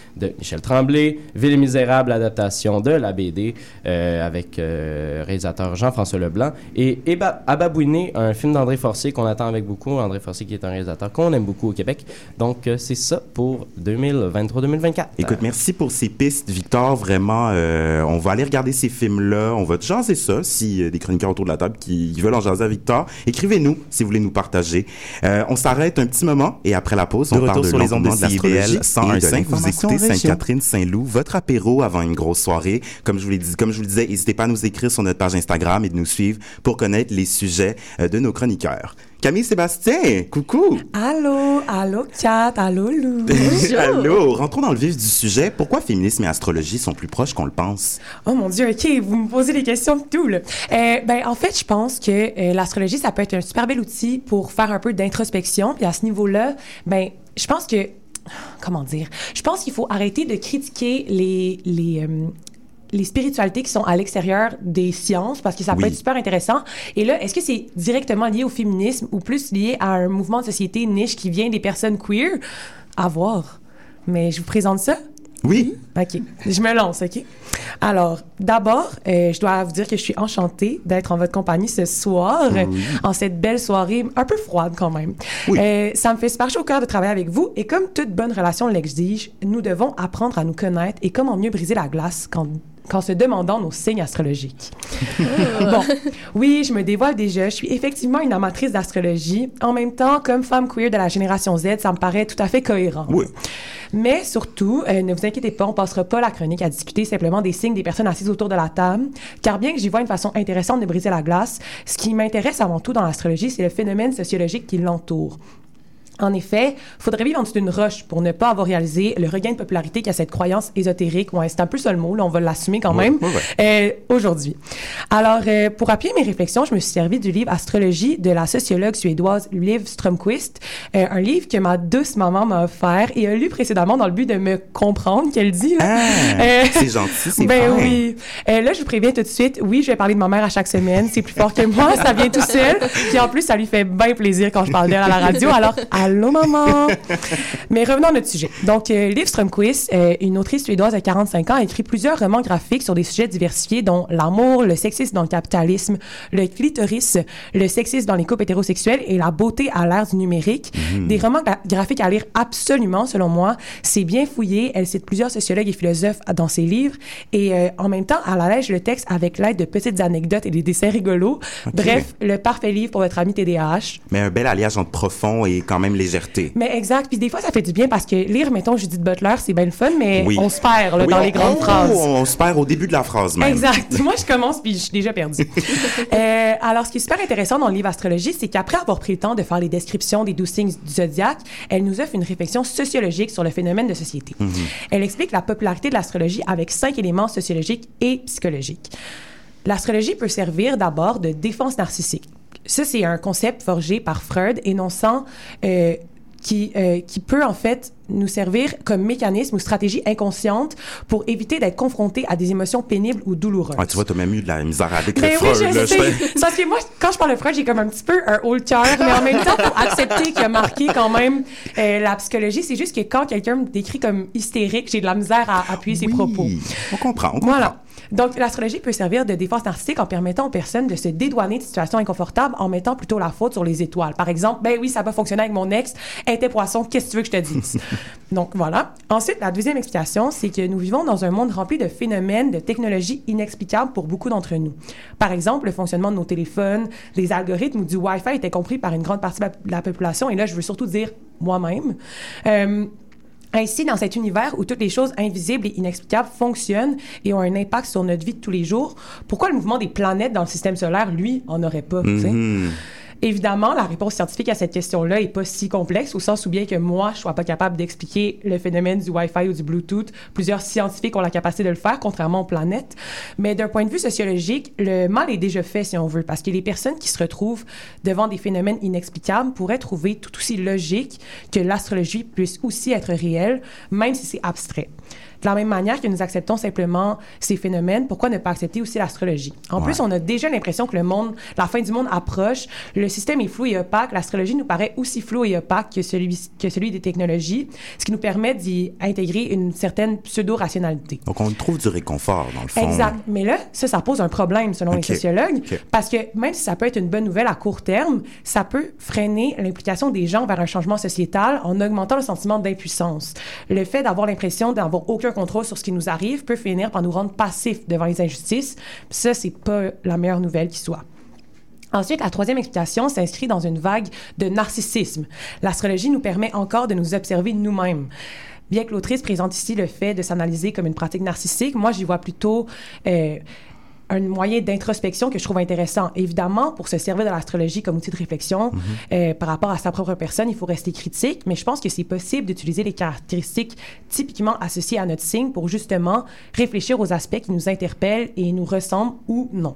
Speaker 4: de Michel Tremblay, Ville Misérable, adaptation de la B D euh, avec euh, réalisateur Jean-François Leblanc, et Eba- Ababouiné, un film d'André Forcier qu'on attend avec beaucoup. André Forcier qui est un réalisateur qu'on aime beaucoup au Québec. Donc, euh, c'est ça pour deux mille vingt-trois deux mille vingt-quatre.
Speaker 1: Écoute, merci pour ces pistes, Victor. Vraiment, euh, on va aller regarder ces films-là. On va te jaser ça, si euh, des chroniqueurs autour de la table qui, qui veulent en jaser à Victor. Écrivez-nous si vous voulez nous partager. Euh, on s'arrête un petit moment et après la pause, on parle de sur les ondes de C I B L cent un virgule cinq. Vous écoutez Sainte-Catherine-Saint-Loup, votre apéro avant une grosse soirée. Comme je vous l'ai dit, comme je vous le disais, n'hésitez pas à nous écrire sur notre page Instagram et de nous suivre pour connaître les sujets euh, de nos chroniqueurs. Camille Sébastien, coucou!
Speaker 5: Allô, allô, Kat, allô, Lou.
Speaker 1: Allô, rentrons dans le vif du sujet. Pourquoi féminisme et astrologie sont plus proches qu'on le pense?
Speaker 5: Oh mon Dieu, OK, vous me posez des questions de tout, là. Euh, ben, en fait, je pense que euh, l'astrologie, ça peut être un super bel outil pour faire un peu d'introspection. Puis à ce niveau-là, ben, je pense que... Comment dire? Je pense qu'il faut arrêter de critiquer les... les euh, les spiritualités qui sont à l'extérieur des sciences, parce que ça peut
Speaker 1: Oui.
Speaker 5: être super intéressant. Et là, est-ce que c'est directement lié au féminisme ou plus lié à un mouvement de société niche qui vient des personnes queer? À voir. Mais je vous présente ça?
Speaker 1: Oui.
Speaker 5: OK. Je me lance, OK? Alors, d'abord, euh, je dois vous dire que je suis enchantée d'être en votre compagnie ce soir,
Speaker 1: Oui.
Speaker 5: en cette belle soirée un peu froide quand même.
Speaker 1: Oui.
Speaker 5: Euh, ça me fait super chaud au cœur de travailler avec vous et comme toute bonne relation l'exige, nous devons apprendre à nous connaître et comment mieux briser la glace quand qu'en se demandant nos signes astrologiques. Bon, oui, je me dévoile déjà. Je suis effectivement une amatrice d'astrologie. En même temps, comme femme queer de la génération Z, ça me paraît tout à fait cohérent.
Speaker 1: Oui.
Speaker 5: Mais surtout, euh, ne vous inquiétez pas, on passera pas la chronique à discuter simplement des signes des personnes assises autour de la table, car bien que j'y vois une façon intéressante de briser la glace, ce qui m'intéresse avant tout dans l'astrologie, c'est le phénomène sociologique qui l'entoure. En effet, il faudrait vivre en dessous d'une roche pour ne pas avoir réalisé le regain de popularité qu'a cette croyance ésotérique. Ouais, c'est un peu ça le mot, là, on va l'assumer quand même,
Speaker 1: oui, oui.
Speaker 5: Euh, aujourd'hui. Alors, euh, pour appuyer mes réflexions, je me suis servi du livre Astrologie de la sociologue suédoise Liv Strömquist, euh, un livre que ma douce maman m'a offert et a lu précédemment dans le but de me comprendre qu'elle dit. Là.
Speaker 1: Ah,
Speaker 5: Euh,
Speaker 1: c'est gentil, c'est
Speaker 5: Ben
Speaker 1: fin.
Speaker 5: oui. Euh, là, je vous préviens tout de suite, oui, je vais parler de ma mère à chaque semaine. C'est plus fort que moi, ça vient tout seul. Puis en plus, ça lui fait bien plaisir quand je parle d'elle à la radio. Alors, allô, maman! Mais revenons à notre sujet. Donc, euh, Liv Strömquist, euh, une autrice suédoise de quarante-cinq ans, a écrit plusieurs romans graphiques sur des sujets diversifiés, dont l'amour, le sexisme dans le capitalisme, le clitoris, le sexisme dans les couples hétérosexuels et la beauté à l'ère du numérique.
Speaker 1: Mmh.
Speaker 5: Des romans gra- graphiques à lire absolument, selon moi. C'est bien fouillé. Elle cite plusieurs sociologues et philosophes dans ses livres. Et euh, en même temps, elle allège le texte avec l'aide de petites anecdotes et des dessins rigolos.
Speaker 1: Ok.
Speaker 5: Bref, le parfait livre pour votre ami T D A H.
Speaker 1: Mais un bel alliage entre profond et quand même légèreté.
Speaker 5: Mais exact. Puis des fois, ça fait du bien parce que lire, mettons, Judith Butler, c'est bien le fun, mais
Speaker 1: Oui.
Speaker 5: on se perd là,
Speaker 1: Oui,
Speaker 5: dans
Speaker 1: on-
Speaker 5: les grandes
Speaker 1: oh,
Speaker 5: phrases.
Speaker 1: On se perd au début de la phrase même.
Speaker 5: Exact. Moi, je commence puis je suis déjà perdue. euh, alors, ce qui est super intéressant dans le livre Astrologie, c'est qu'après avoir pris le temps de faire les descriptions des douze signes du zodiaque, elle nous offre une réflexion sociologique sur le phénomène de société.
Speaker 1: Mm-hmm.
Speaker 5: Elle explique la popularité de l'astrologie avec cinq éléments sociologiques et psychologiques. L'astrologie peut servir d'abord de défense narcissique. Ça, c'est un concept forgé par Freud, énonçant euh, qui, euh, qui peut en fait nous servir comme mécanisme ou stratégie inconsciente pour éviter d'être confronté à des émotions pénibles ou douloureuses.
Speaker 1: Ah, tu vois, t'as même eu de la misère avec
Speaker 5: Ben
Speaker 1: le
Speaker 5: oui,
Speaker 1: Freud.
Speaker 5: je
Speaker 1: là,
Speaker 5: sais.
Speaker 1: fais-
Speaker 5: C'est parce que moi, quand je parle de Freud, j'ai comme un petit peu un haut le cœur, mais en même temps, pour accepter qu'il a marqué quand même euh, la psychologie, c'est juste que quand quelqu'un me décrit comme hystérique, j'ai de la misère à appuyer ses
Speaker 1: Oui,
Speaker 5: propos.
Speaker 1: on comprend, on comprend.
Speaker 5: Voilà. Donc, l'astrologie peut servir de défense narcissique en permettant aux personnes de se dédouaner de situations inconfortables en mettant plutôt la faute sur les étoiles. Par exemple, ben oui, ça n'a pas fonctionné avec mon ex, elle était poisson, qu'est-ce que tu veux que je te dise? Donc, voilà. Ensuite, la deuxième explication, c'est que nous vivons dans un monde rempli de phénomènes, de technologies inexplicables pour beaucoup d'entre nous. Par exemple, le fonctionnement de nos téléphones, des algorithmes ou du Wi-Fi était compris par une grande partie de la population, et là, je veux surtout dire moi-même. Euh, Ainsi, dans cet univers où toutes les choses invisibles et inexplicables fonctionnent et ont un impact sur notre vie de tous les jours, pourquoi le mouvement des planètes dans le système solaire, lui, en aurait pas, tu sais?
Speaker 1: Mhm.
Speaker 5: Évidemment, la réponse scientifique à cette question-là est pas si complexe, au sens où bien que moi, je sois pas capable d'expliquer le phénomène du Wi-Fi ou du Bluetooth, plusieurs scientifiques ont la capacité de le faire, contrairement aux planètes. Mais d'un point de vue sociologique, le mal est déjà fait, si on veut, parce que les personnes qui se retrouvent devant des phénomènes inexplicables pourraient trouver tout aussi logique que l'astrologie puisse aussi être réelle, même si c'est abstrait. De la même manière que nous acceptons simplement ces phénomènes, pourquoi ne pas accepter aussi l'astrologie? En
Speaker 1: Ouais.
Speaker 5: plus, on a déjà l'impression que le monde, la fin du monde approche, le système est flou et opaque, l'astrologie nous paraît aussi flou et opaque que celui, que celui des technologies, ce qui nous permet d'y intégrer une certaine pseudo-rationalité.
Speaker 1: Donc, on trouve du réconfort, dans le fond.
Speaker 5: Exact. Mais là, ça, ça pose un problème, selon
Speaker 1: Ok.
Speaker 5: les sociologues,
Speaker 1: Ok.
Speaker 5: parce que même si ça peut être une bonne nouvelle à court terme, ça peut freiner l'implication des gens vers un changement sociétal en augmentant le sentiment d'impuissance. Le fait d'avoir l'impression d'avoir aucun contrôle sur ce qui nous arrive peut finir par nous rendre passifs devant les injustices. Ça, c'est pas la meilleure nouvelle qui soit. Ensuite, la troisième explication s'inscrit dans une vague de narcissisme. L'astrologie nous permet encore de nous observer nous-mêmes. Bien que l'autrice présente ici le fait de s'analyser comme une pratique narcissique, moi, j'y vois plutôt euh, un moyen d'introspection que je trouve intéressant. Évidemment, pour se servir de l'astrologie comme outil de réflexion mm-hmm. euh, par rapport à sa propre personne, il faut rester critique, mais je pense que c'est possible d'utiliser les caractéristiques typiquement associées à notre signe pour justement réfléchir aux aspects qui nous interpellent et nous ressemblent ou non.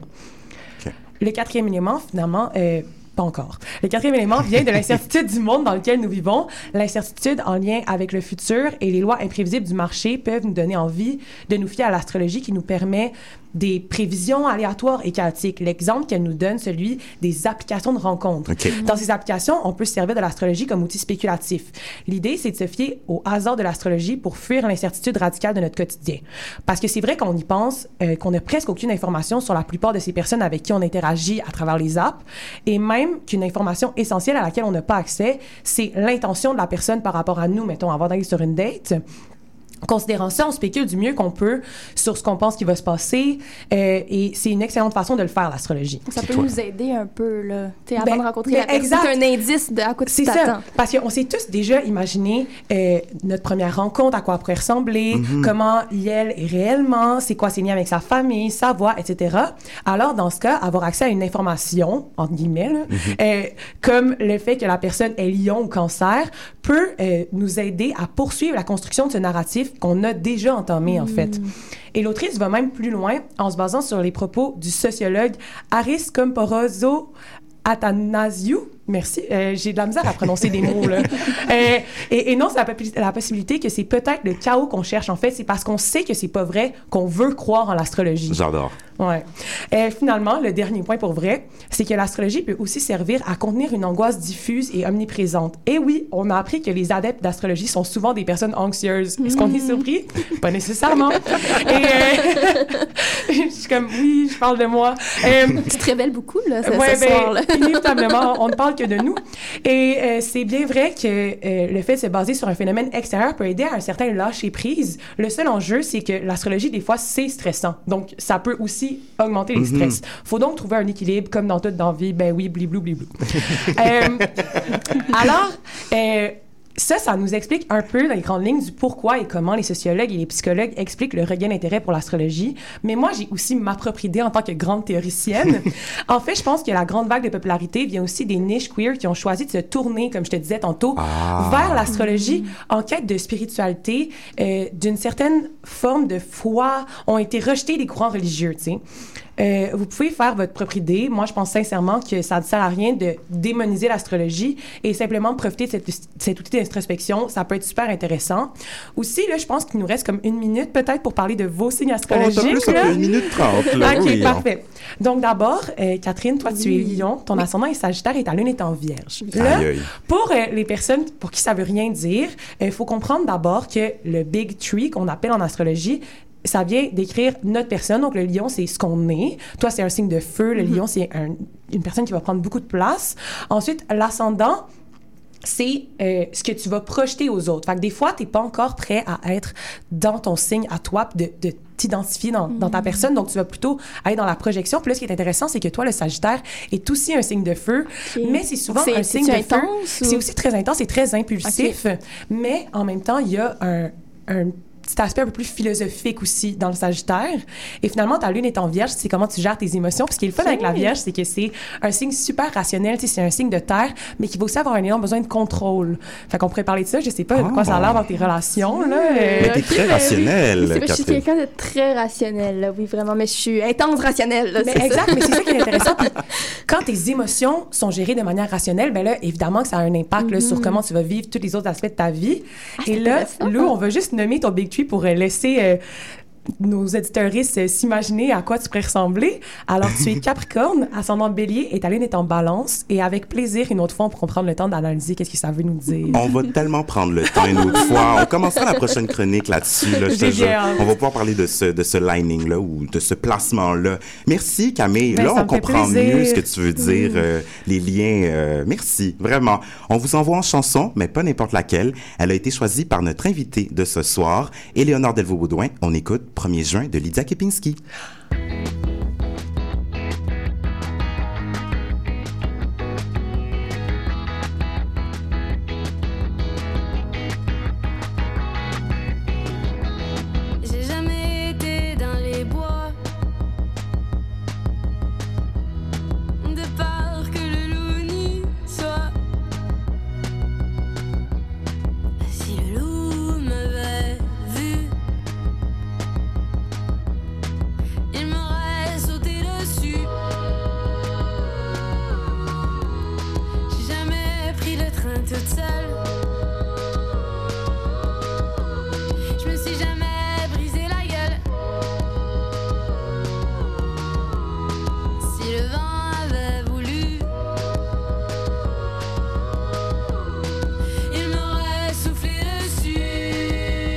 Speaker 5: Le quatrième élément, finalement, euh, pas encore. Le quatrième élément vient de l'incertitude du monde dans lequel nous vivons. L'incertitude en lien avec le futur et les lois imprévisibles du marché peuvent nous donner envie de nous fier à l'astrologie qui nous permet des prévisions aléatoires et chaotiques. L'exemple qu'elle nous donne, celui des applications de rencontres. Okay. Dans ces applications, on peut se servir de l'astrologie comme outil spéculatif. L'idée, c'est de se fier au hasard de l'astrologie pour fuir l'incertitude radicale de notre quotidien. Parce que c'est vrai qu'on y pense, euh, qu'on n'a presque aucune information sur la plupart de ces personnes avec qui on interagit à travers les apps, et même qu'une information essentielle à laquelle on n'a pas accès, c'est l'intention de la personne par rapport à nous, mettons, avant d'aller sur une date. Considérant ça, on spécule du mieux qu'on peut sur ce qu'on pense qui va se passer euh, et c'est une excellente façon de le faire, l'astrologie.
Speaker 2: Ça peut nous aider un peu, là. Tu sais, avant
Speaker 5: ben,
Speaker 2: de rencontrer la personne, c'est un indice de à quoi tu
Speaker 5: t'attends. C'est ça, parce qu'on s'est tous déjà imaginé euh, notre première rencontre, à quoi elle pourrait ressembler, mm-hmm. comment elle est réellement, c'est quoi ses liens avec sa famille, sa voix, et cetera. Alors, dans ce cas, avoir accès à une information, entre guillemets, là, mm-hmm. euh, comme le fait que la personne est lion ou cancer, peut euh, nous aider à poursuivre la construction de ce narratif qu'on a déjà entamé, en fait. Et l'autrice va même plus loin en se basant sur les propos du sociologue Aris Comporozzo Athanasiou. Merci. Euh, j'ai de la misère à prononcer des mots, là. Euh, et, et non, c'est la, la possibilité que c'est peut-être le chaos qu'on cherche, en fait. C'est parce qu'on sait que c'est pas vrai qu'on veut croire en l'astrologie.
Speaker 1: J'adore.
Speaker 5: Ouais. Et finalement, le dernier point pour vrai, c'est que l'astrologie peut aussi servir à contenir une angoisse diffuse et omniprésente. Et oui, on a appris que les adeptes d'astrologie sont souvent des personnes anxieuses. Est-ce qu'on est surpris? Pas nécessairement. Et euh, je suis comme, oui, je parle de moi. Euh,
Speaker 2: tu te révèles beaucoup, là, ce,
Speaker 5: ouais,
Speaker 2: ce
Speaker 5: ben,
Speaker 2: soir-là.
Speaker 5: Inévitablement, on ne parle que de nous. Et euh, c'est bien vrai que euh, le fait de se baser sur un phénomène extérieur peut aider à un certain lâcher-prise. Le seul enjeu, c'est que l'astrologie, des fois, c'est stressant. Donc, ça peut aussi augmenter les mm-hmm. stress. Faut donc trouver un équilibre, comme dans toute dans la vie. Ben oui, bliblou, bliblou. euh, alors, euh, ça, ça nous explique un peu dans les grandes lignes du pourquoi et comment les sociologues et les psychologues expliquent le regain d'intérêt pour l'astrologie. Mais moi, j'ai aussi ma propre idée en tant que grande théoricienne. En fait, je pense que la grande vague de popularité vient aussi des niches queer qui ont choisi de se tourner, comme je te disais tantôt, ah. vers l'astrologie mmh. en quête de spiritualité, euh, d'une certaine forme de foi, ont été rejetés des courants religieux, tu sais. Euh, vous pouvez faire votre propre idée. Moi, je pense sincèrement que ça ne sert à rien de démoniser l'astrologie et simplement profiter de cette, cet outil d'introspection. Ça peut être super intéressant. Aussi, là, je pense qu'il nous reste comme une minute peut-être pour parler de vos signes astrologiques.
Speaker 1: Oh, t'as plus là. Une minute trente. Là,
Speaker 5: OK,
Speaker 1: oui,
Speaker 5: parfait. Donc d'abord, euh, Catherine, toi, oui. tu es Lion. Ton oui. ascendant est Sagittaire et ta lune est en Vierge. Là, aïe, aïe. Pour euh, les personnes pour qui ça veut rien dire, il euh, faut comprendre d'abord que le Big Tree, qu'on appelle en astrologie, ça vient décrire notre personne. Donc, le lion, c'est ce qu'on est. Toi, c'est un signe de feu. Le mm-hmm. lion, c'est un, une personne qui va prendre beaucoup de place. Ensuite, l'ascendant, c'est euh, ce que tu vas projeter aux autres. Fait que des fois, tu n'es pas encore prêt à être dans ton signe à toi, de, de t'identifier dans, mm-hmm. dans ta personne. Donc, tu vas plutôt aller dans la projection. Puis là, ce qui est intéressant, c'est que toi, le Sagittaire est aussi un signe de feu, okay. mais c'est souvent c'est, un signe de feu. Ou... C'est aussi très intense et très impulsif. Okay. Mais en même temps, il y a un... un petit aspect un peu plus philosophique aussi dans le Sagittaire. Et finalement, ta lune est en Vierge, c'est comment tu gères tes émotions. Puis ce qui est le fun avec la Vierge, c'est que c'est un signe super rationnel, tu sais, c'est un signe de terre, mais qui va aussi avoir un énorme besoin de contrôle. Fait qu'on pourrait parler de ça, je sais pas de quoi oh. ça a l'air dans tes relations, là.
Speaker 1: Mais t'es très rationnelle,
Speaker 2: oui. Je suis quelqu'un de très rationnel, là, oui, vraiment, mais je suis intense rationnelle, là,
Speaker 5: mais
Speaker 2: c'est
Speaker 5: exact,
Speaker 2: ça.
Speaker 5: mais c'est ça qui est intéressant. Puis quand tes émotions sont gérées de manière rationnelle, ben là, évidemment que ça a un impact mm-hmm. là, sur comment tu vas vivre tous les autres aspects de ta vie. Ah, et là, Lou, on va juste nommer ton Big gratuit pour euh, laisser euh, nos éditeuristes euh, s'imaginer à quoi tu pourrais ressembler. Alors, tu es Capricorne, ascendant Bélier et ta lune est en Balance. Et avec plaisir, une autre fois, on pourra prendre le temps d'analyser qu'est-ce que ça veut nous dire.
Speaker 1: On va tellement prendre le temps une autre fois. On commencera la prochaine chronique là-dessus. Là, je te
Speaker 5: J'ai
Speaker 1: jure.
Speaker 5: bien hâte.
Speaker 1: On va pouvoir parler de ce, de ce lining-là ou de ce placement-là. Merci, Camille.
Speaker 5: Ben,
Speaker 1: là,
Speaker 5: ça
Speaker 1: on
Speaker 5: me fait
Speaker 1: comprend
Speaker 5: plaisir.
Speaker 1: mieux ce que tu veux dire,
Speaker 5: Mm.
Speaker 1: euh, les liens. euh, merci, vraiment. On vous envoie en chanson, mais pas n'importe laquelle. Elle a été choisie par notre invitée de ce soir, Éléonore Delvaux-Baudouin. On écoute premier juin de Lydia Kepinski.
Speaker 9: J'ai jamais été dans les bois, de peur que le loup n'y soit. Si le loup m'avait vu, il m'aurait sauté dessus. J'ai jamais pris le train toute seule. Je me suis jamais brisé la gueule. Si le vent avait voulu, il m'aurait soufflé dessus.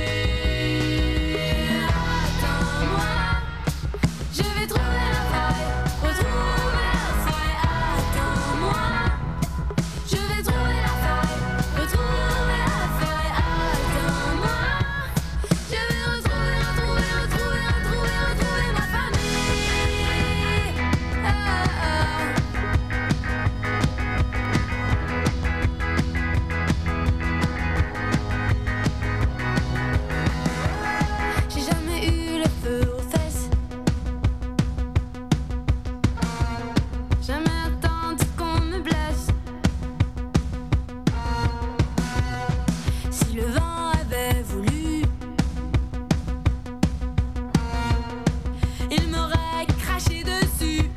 Speaker 9: Attends-moi, je vais trouver la faille, retrouver la faille. Attends-moi, je vais trouver la faille, retrouver la faille. Attends-moi, je vais retrouver, retrouver, retrouver, retrouver, retrouver ma famille. Ah, ah. J'ai jamais eu le feu aux fesses. Jamais attendu qu'on me blesse. Si le vent avait voulu, il m'aurait craché dessus.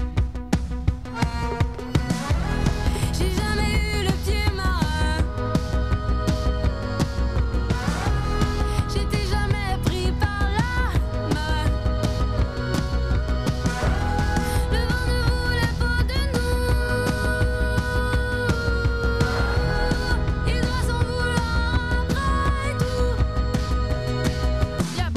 Speaker 9: J'ai jamais eu le pied marin. J'étais jamais pris par la main. Le vent ne voulait pas de nous. Il doit s'en vouloir après tout. Yep.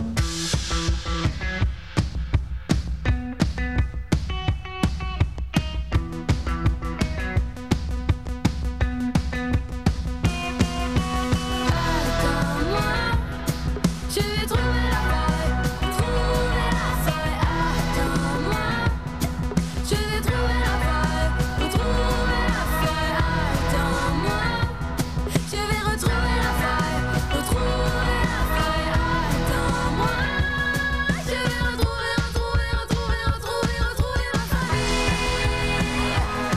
Speaker 9: Attends-moi, je vais trouver la faille, trouver la faille. Attends-moi, je vais trouver la faille, retrouver la faille. Attends-moi, je vais retrouver la faille, retrouver la faille. Attends-moi, je vais retrouver, retrouver, retrouver, retrouver, retrouver ma famille.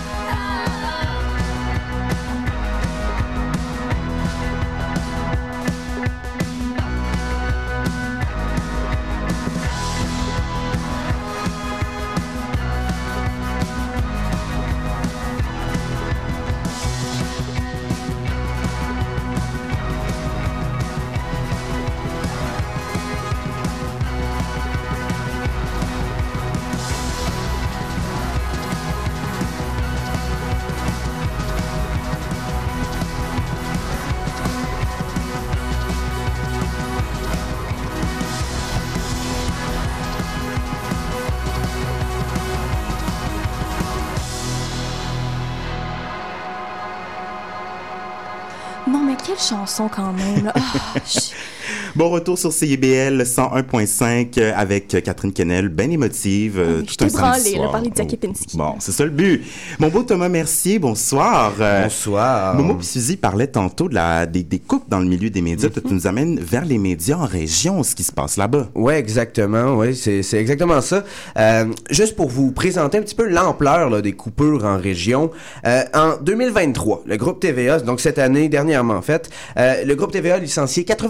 Speaker 2: Non, mais quelle chanson quand même. là. Ah, je-
Speaker 1: Bon retour sur C I B L cent un point cinq euh, avec Catherine Kennel, bien émotive. euh,
Speaker 2: Oui,
Speaker 1: tout
Speaker 2: je t'ai
Speaker 1: un samedi
Speaker 2: branlé, là,
Speaker 1: soir.
Speaker 2: par Lydia
Speaker 1: Oh.
Speaker 2: Kepinski.
Speaker 1: Bon, c'est ça le but. Mon beau Thomas Mercier, bonsoir. Euh,
Speaker 6: Bonsoir.
Speaker 1: Momo et Suzy parlaient tantôt de la, des, des coupes dans le milieu des médias. Toi, tu nous amènes vers les médias en région, ce qui se passe là-bas.
Speaker 6: Ouais, exactement. Ouais, c'est c'est exactement ça. Euh, juste pour vous présenter un petit peu l'ampleur là, des coupures en région. Euh, en deux mille vingt-trois, le groupe T V A, donc cette année dernièrement en fait, euh, le groupe T V A a licencié quatre-vingt-dix-huit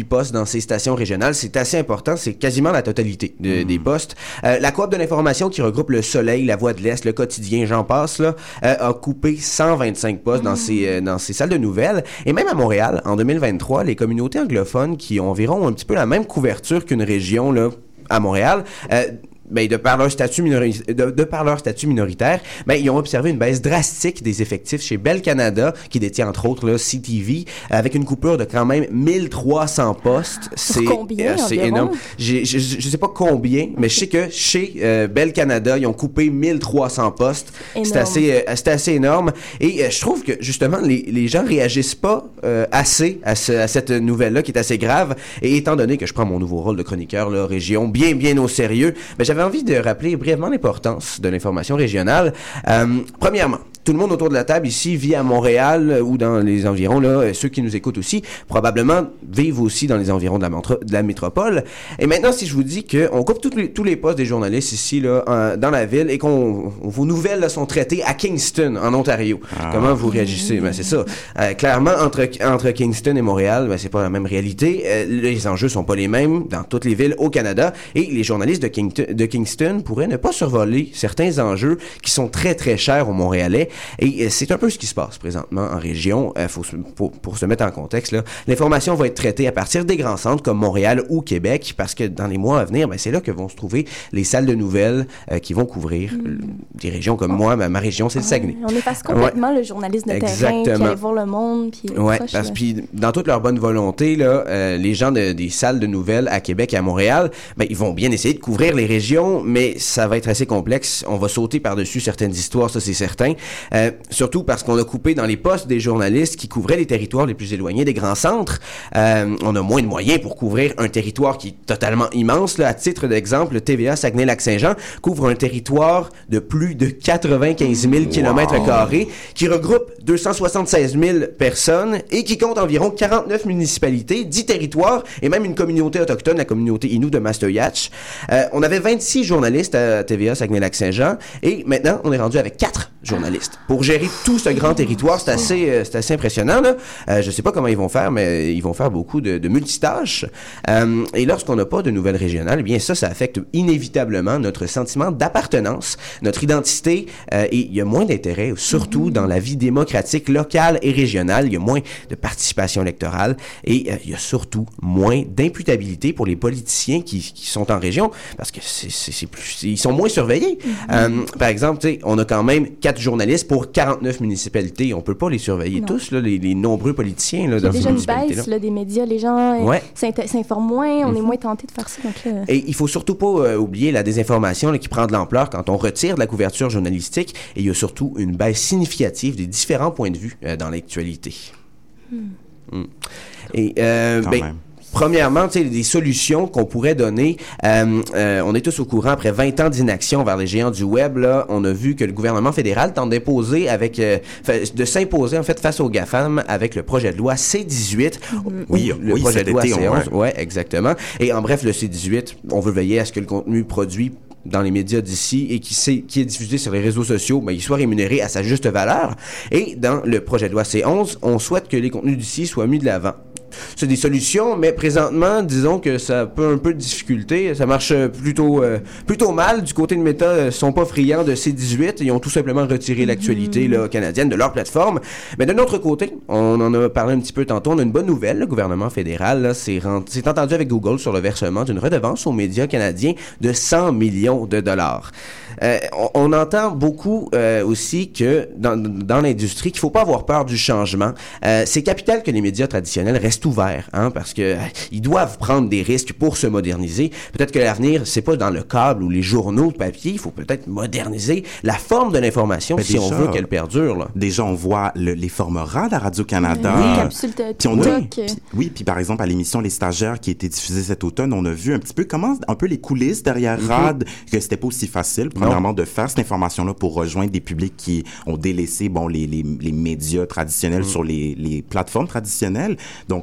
Speaker 6: postes dans ces stations régionales. C'est assez important, c'est quasiment la totalité de, mmh. des postes. Euh, la coop de l'information qui regroupe Le Soleil, La Voix de l'Est, Le Quotidien, j'en passe, là, euh, a coupé cent vingt-cinq postes mmh. dans, ces, euh, dans ces salles de nouvelles. Et même à Montréal, en deux mille vingt-trois, les communautés anglophones qui ont environ un petit peu la même couverture qu'une région là, à Montréal, euh, ben, de par leur statut minori- de, de par leur statut minoritaire, ben, ils ont observé une baisse drastique des effectifs chez Bell Canada, qui détient entre autres là, C T V, avec une coupure de quand même mille trois cents postes. C'est,
Speaker 2: combien,
Speaker 6: euh, c'est énorme. J'ai, je, je sais pas combien, mais je sais que chez euh, Bell Canada, ils ont coupé mille trois cents postes. C'est assez, euh, c'est assez énorme. Et euh, je trouve que justement, les, les gens réagissent pas euh, assez à, ce, à cette nouvelle-là, qui est assez grave. Et étant donné que je prends mon nouveau rôle de chroniqueur, là, région, bien, bien au sérieux, ben, j'avais envie de rappeler brièvement l'importance de l'information régionale. Euh, premièrement, tout le monde autour de la table ici vit à Montréal euh, ou dans les environs, là, ceux qui nous écoutent aussi, probablement vivent aussi dans les environs de la, montre- de la métropole. Et maintenant, si je vous dis qu'on coupe tous les, tous les postes des journalistes ici, là, euh, dans la ville, et qu'on vos nouvelles là, sont traitées à Kingston, en Ontario, ah. comment vous réagissez? Ben, c'est ça. Euh, clairement, entre, entre Kingston et Montréal, ben, c'est pas la même réalité. Euh, les enjeux sont pas les mêmes dans toutes les villes au Canada, et les journalistes de, King- de Kingston pourraient ne pas survoler certains enjeux qui sont très, très chers aux Montréalais. Et euh, c'est un peu ce qui se passe présentement en région. Euh, faut se, pour, pour se mettre en contexte, là, l'information va être traitée à partir des grands centres comme Montréal ou Québec, parce que dans les mois à venir, ben, c'est là que vont se trouver les salles de nouvelles euh, qui vont couvrir mm. euh, des régions comme oh. moi. Ma, ma région, c'est le Saguenay.
Speaker 2: On efface complètement ouais. le journalisme de Exactement. terrain qui aille voir le monde. Puis
Speaker 6: ouais, proche, parce que dans toute leur bonne volonté, là, euh, les gens de, des salles de nouvelles à Québec et à Montréal, ben, ils vont bien essayer de couvrir les régions, mais ça va être assez complexe. On va sauter par-dessus certaines histoires, ça c'est certain. Euh, surtout parce qu'on a coupé dans les postes des journalistes qui couvraient les territoires les plus éloignés des grands centres. Euh, on a moins de moyens pour couvrir un territoire qui est totalement immense. Là. À titre d'exemple, le T V A Saguenay-Lac-Saint-Jean couvre un territoire de plus de quatre-vingt-quinze mille kilomètres carrés qui regroupe deux cent soixante-seize mille personnes et qui compte environ quarante-neuf municipalités, dix territoires et même une communauté autochtone, la communauté Innu de Mastoyatch. Euh, on avait vingt-six journalistes à T V A Saguenay-Lac-Saint-Jean et maintenant, on est rendu avec quatre journalistes. Pour gérer tout ce grand territoire, c'est assez, euh, c'est assez impressionnant. Là. Euh, je sais pas comment ils vont faire, mais ils vont faire beaucoup de, de multitâches. Euh, et lorsqu'on n'a pas de nouvelles régionales, eh bien ça, ça affecte inévitablement notre sentiment d'appartenance, notre identité, euh, et il y a moins d'intérêt, surtout mm-hmm. dans la vie démocratique locale et régionale. Il y a moins de participation électorale et euh, il y a surtout moins d'imputabilité pour les politiciens qui, qui sont en région, parce que c'est, c'est, c'est plus, ils sont moins surveillés. Mm-hmm. Euh, par exemple, on a quand même quatre journalistes pour quarante-neuf municipalités. On peut pas les surveiller non. tous, là, les, les nombreux politiciens là, dans ces municipalités-là. Il y a déjà une baisse là, des
Speaker 2: médias. Les gens ouais. euh, s'informent moins. On mm-hmm. est moins tentés de faire ça. Donc, là...
Speaker 6: Et il faut surtout pas euh, oublier la désinformation là, qui prend de l'ampleur quand on retire de la couverture journalistique. Et il y a surtout une baisse significative des différents points de vue euh, dans l'actualité. Mm. Mm. Et, euh, ben, même. Premièrement, tu sais, des solutions qu'on pourrait donner. Euh, euh, on est tous au courant, après vingt ans d'inaction vers les géants du web, là, on a vu que le gouvernement fédéral tente d'imposer avec, euh, de s'imposer en fait face aux GAFAM avec le projet de loi C dix-huit. Mm-hmm. Oui, le oui, projet de loi été, C onze. Ouais, exactement. Et en bref, le C dix-huit, on veut veiller à ce que le contenu produit dans les médias d'ici et qui, sait, qui est diffusé sur les réseaux sociaux, ben, il soit rémunéré à sa juste valeur. Et dans le projet de loi C onze, on souhaite que les contenus d'ici soient mis de l'avant. C'est des solutions, mais présentement, disons que ça peut un peu de difficulté. Ça marche plutôt euh, plutôt mal. Du côté de Meta, ils sont pas friands de C dix-huit. Ils ont tout simplement retiré l'actualité là, canadienne de leur plateforme. Mais d'un autre côté, on en a parlé un petit peu tantôt, on a une bonne nouvelle. Le gouvernement fédéral là, s'est, rend... s'est entendu avec Google sur le versement d'une redevance aux médias canadiens de cent millions de dollars. Euh, on, on entend beaucoup euh, aussi que dans, dans l'industrie qu'il faut pas avoir peur du changement. Euh, c'est capital que les médias traditionnels restent ouverts, hein, parce que euh, ils doivent prendre des risques pour se moderniser. Peut-être que l'avenir, c'est pas dans le câble ou les journaux de papier. Il faut peut-être moderniser la forme de l'information ben si déjà, on veut qu'elle perdure. Là.
Speaker 1: Déjà, on voit le, les formats rares à Radio-Canada.
Speaker 2: Oui, capsule de
Speaker 1: puis on a, puis, oui, puis par exemple, à l'émission Les Stagiaires qui a été diffusée cet automne, on a vu un petit peu comment, un peu les coulisses derrière mm-hmm. R A D, que c'était pas aussi facile, premièrement, de faire cette information-là pour rejoindre des publics qui ont délaissé, bon, les, les, les médias traditionnels mm-hmm. sur les, les plateformes traditionnelles. Donc,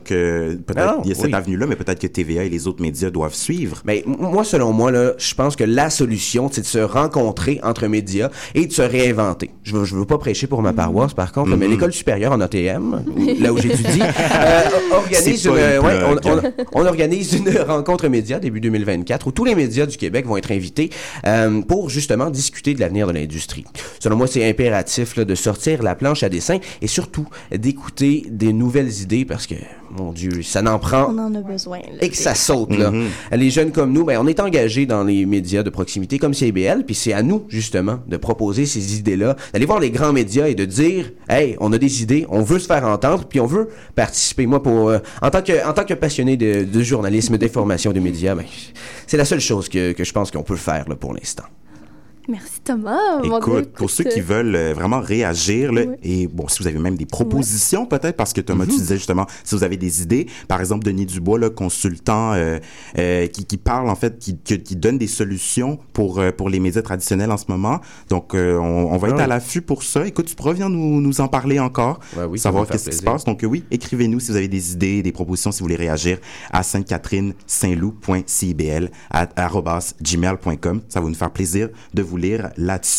Speaker 1: Donc, euh, peut-être
Speaker 6: Non,
Speaker 1: il y a cette
Speaker 6: oui.
Speaker 1: avenue-là, mais peut-être que T V A et les autres médias doivent suivre.
Speaker 6: Mais m- moi, selon moi, là, je pense que la solution, c'est de se rencontrer entre médias et de se réinventer. Je veux, je veux pas prêcher pour ma paroisse, par contre,
Speaker 1: Mhm.
Speaker 6: mais l'école supérieure en A T M, où- là où j'étudie, euh, organise
Speaker 1: C'est
Speaker 6: une,
Speaker 1: pas une
Speaker 6: ouais, on,
Speaker 1: plug.
Speaker 6: on- on organise une rencontre média début deux mille vingt-quatre où tous les médias du Québec vont être invités euh, pour justement discuter de l'avenir de l'industrie. Selon moi, c'est impératif là, de sortir la planche à dessin et surtout d'écouter des nouvelles idées parce que, mon Dieu, ça n'en prend
Speaker 2: On en a besoin. là.
Speaker 6: et que ça saute, là.
Speaker 1: Mhm.
Speaker 6: Les jeunes comme nous, ben, on est engagés dans les médias de proximité comme C I B L, puis c'est à nous, justement, de proposer ces idées-là, d'aller voir les grands médias et de dire, hey, on a des idées, on veut se faire entendre, puis on veut participer. Moi, pour, euh, en tant que, en tant que passionné de, de journalisme, d'information, de médias, ben, c'est la seule chose que, que je pense qu'on peut faire, là, pour l'instant.
Speaker 2: Merci Thomas. Mon Dieu,
Speaker 1: Écoute, pour ceux qui veulent euh, vraiment réagir, là,
Speaker 2: Oui.
Speaker 1: et bon, si vous avez même des propositions peut-être, parce que Thomas, tu disais justement, si vous avez des idées, par exemple, Denis Dubois, là, consultant, euh, euh, qui, qui parle en fait, qui, qui, qui donne des solutions pour, euh, pour les médias traditionnels en ce moment. Donc, euh, on, on va
Speaker 6: Ah
Speaker 1: être
Speaker 6: oui.
Speaker 1: à l'affût pour ça. Écoute, tu pourras venir nous, nous en parler encore,
Speaker 6: Ouais, oui, ça
Speaker 1: savoir
Speaker 6: va me faire
Speaker 1: qu'est-ce qui se
Speaker 6: plaisir.
Speaker 1: passe. Donc, euh, oui, écrivez-nous si vous avez des idées, des propositions, si vous voulez réagir à sainte catherine saint loup point c i b l arobase gmail point com. Ça va nous faire plaisir de vous lire là-dessus.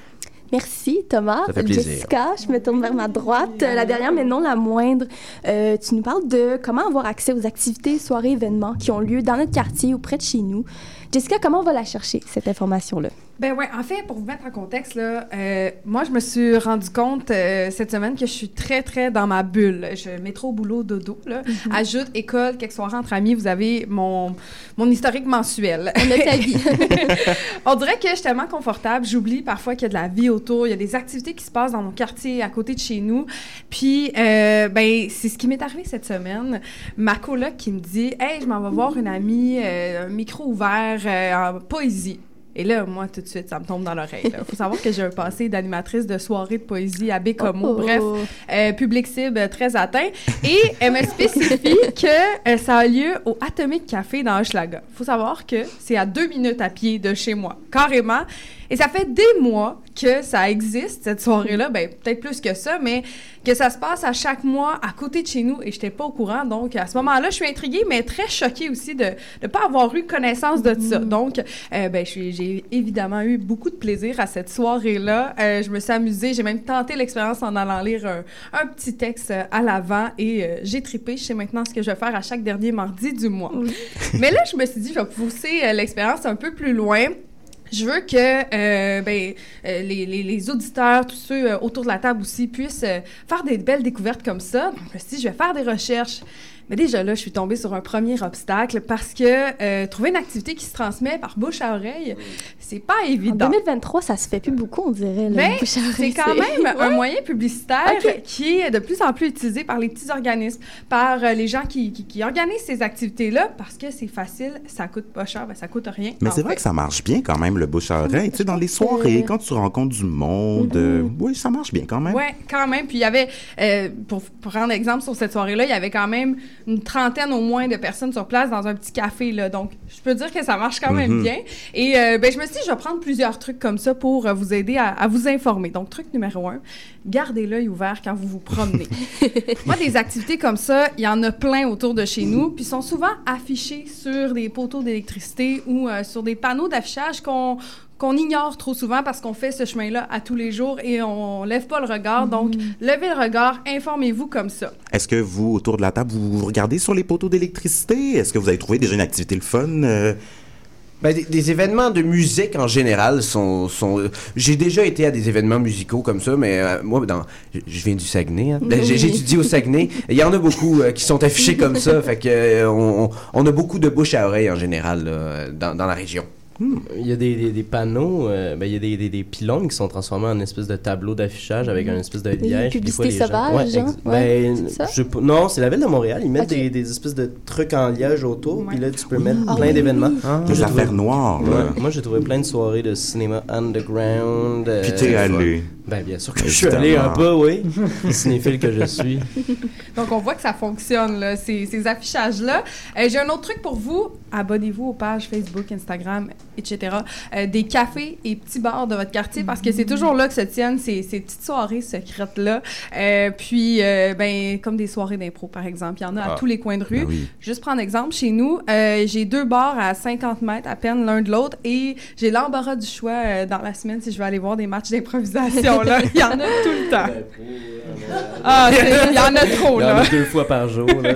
Speaker 2: Merci Thomas.
Speaker 6: Ça fait plaisir.
Speaker 2: Jessica, je me tourne vers ma droite. Euh, La dernière, mais non la moindre. Euh, tu nous parles de comment avoir accès aux activités, soirées, événements qui ont lieu dans notre quartier ou près de chez nous. Jessica, comment on va la chercher, cette information-là?
Speaker 7: Ben ouais, en fait, pour vous mettre en contexte, là, euh, moi, je me suis rendu compte euh, cette semaine que je suis très, très dans ma bulle. Je métro, boulot, dodo. Là.
Speaker 2: Mm-hmm.
Speaker 7: Ajoute, école, quelques soirées entre amis, vous avez mon, mon historique mensuel.
Speaker 2: On a ta vie.
Speaker 7: On dirait que je suis tellement confortable. J'oublie parfois qu'il y a de la vie autour. Il y a des activités qui se passent dans mon quartier, à côté de chez nous. Puis, euh, ben, c'est ce qui m'est arrivé cette semaine. Ma coloc qui me dit « Hey, je m'en vais voir une amie, euh, un micro ouvert euh, en poésie. » Et là, moi, tout de suite, ça me tombe dans l'oreille. Il faut savoir que j'ai un passé d'animatrice de soirée de poésie à Bécomo.
Speaker 2: Oh, oh.
Speaker 7: Bref, euh, public cible très atteint. Et elle me spécifie que euh, ça a lieu au Atomic Café dans Hochelaga. Il faut savoir que c'est à deux minutes à pied de chez moi, carrément. Et ça fait des mois que ça existe, cette soirée-là. Ben, peut-être plus que ça, mais que ça se passe à chaque mois à côté de chez nous et je n'étais pas au courant. Donc, à ce moment-là, je suis intriguée, mais très choquée aussi de ne pas avoir eu connaissance de ça. Donc, euh, ben, je suis- j'ai évidemment eu beaucoup de plaisir à cette soirée-là. Euh, je me suis amusée. J'ai même tenté l'expérience en allant lire un, un petit texte euh, à l'avant et euh, j'ai trippé. Je sais maintenant ce que je vais faire à chaque dernier mardi du mois. Mais là, je me suis dit, je vais pousser euh, l'expérience un peu plus loin. Je veux que euh, ben, euh, les, les, les auditeurs, tous ceux euh, autour de la table aussi, puissent euh, faire des belles découvertes comme ça. Donc, je me suis dit, je vais faire des recherches. Mais déjà là, je suis tombée sur un premier obstacle parce que euh, trouver une activité qui se transmet par bouche à oreille, c'est pas
Speaker 2: En
Speaker 7: évident.
Speaker 2: deux mille vingt-trois, ça se fait plus beaucoup, on dirait. Là,
Speaker 7: Ben,
Speaker 2: le bouche à oreille,
Speaker 7: c'est quand même un
Speaker 2: Ouais.
Speaker 7: moyen publicitaire
Speaker 2: Ok.
Speaker 7: qui est de plus en plus utilisé par les petits organismes, par euh, les gens qui, qui, qui organisent ces activités-là, parce que c'est facile, ça coûte pas cher, ben, ça coûte rien.
Speaker 1: Mais
Speaker 7: en
Speaker 1: c'est vrai
Speaker 7: fait.
Speaker 1: que ça marche bien quand même, le bouche à oreille. Tu sais, dans les soirées, quand tu rencontres du monde, euh, oui, ça marche bien quand même.
Speaker 7: Oui, quand même. Puis il y avait, euh, pour, pour prendre exemple sur cette soirée-là, il y avait quand même une trentaine au moins de personnes sur place dans un petit café. Là. Donc, je peux dire que ça marche quand même
Speaker 1: Mhm.
Speaker 7: bien. Et euh, ben, je me suis dit, je vais prendre plusieurs trucs comme ça pour euh, vous aider à, à vous informer. Donc, truc numéro un, gardez l'œil ouvert quand vous vous promenez. Moi, des activités comme ça, il y en a plein autour de chez nous, puis sont souvent affichées sur des poteaux d'électricité ou euh, sur des panneaux d'affichage qu'on qu'on ignore trop souvent parce qu'on fait ce chemin-là à tous les jours et on lève pas le regard. Donc, levez le regard, informez-vous comme ça.
Speaker 1: Est-ce que vous, autour de la table, vous, vous regardez sur les poteaux d'électricité? Est-ce que vous avez trouvé déjà une activité le fun? euh?
Speaker 6: Ben, des, des événements de musique en général sont. sont euh, j'ai déjà été à des événements musicaux comme ça, mais euh, moi, dans, je, je viens du Saguenay. Hein. Ben, j'ai, j'ai étudié au Saguenay. Il y en a beaucoup euh, qui sont affichés comme ça. Fait que euh, on, on, on a beaucoup de bouche à oreille en général là, dans, dans la région.
Speaker 4: Il y a des, des, des panneaux, euh, ben, il y a des, des, des pylônes qui sont transformés en espèce de tableau d'affichage avec un espèce de liège. puis des fois,
Speaker 2: publicité
Speaker 4: les gens-
Speaker 2: sauvage,
Speaker 4: Ouais,
Speaker 2: genre?
Speaker 4: ex-
Speaker 2: Ouais,
Speaker 4: ben,
Speaker 2: c'est ça?
Speaker 4: je sais pas- non, c'est la ville de Montréal. Ils mettent
Speaker 2: Ok.
Speaker 4: des, des espèces de trucs en liège autour, puis là, tu peux mettre
Speaker 2: Ah
Speaker 4: plein
Speaker 2: oui,
Speaker 4: d'événements.
Speaker 2: oui.
Speaker 4: Moi,
Speaker 1: Des
Speaker 4: j'ai trouvé-
Speaker 1: affaires noires, là.
Speaker 4: Ouais, moi, j'ai trouvé plein de soirées de cinéma underground. euh,
Speaker 1: Puis t'es allé.
Speaker 4: Ben, bien sûr que je suis allé un peu, oui. Cinéphile que je suis.
Speaker 7: Donc, on voit que ça fonctionne, là, ces, ces affichages-là. Euh, j'ai un autre truc pour vous. Abonnez-vous aux pages Facebook, Instagram, et cetera. Euh, des cafés et petits bars de votre quartier, parce que c'est toujours là que se tiennent ces, ces petites soirées secrètes-là. Euh, puis, euh, ben, comme des soirées d'impro, par exemple. Il y en a à
Speaker 1: Ah.
Speaker 7: tous les coins de rue.
Speaker 1: Ben oui.
Speaker 7: Juste prendre exemple, chez nous, euh, j'ai deux bars à cinquante mètres à peine l'un de l'autre et j'ai l'embarras du choix euh, dans la semaine si je veux aller voir des matchs d'improvisation. Là. Il y en a tout le temps. Ah, c'est- il y en a trop,
Speaker 4: Il y en
Speaker 7: là.
Speaker 4: a deux fois par jour. Là.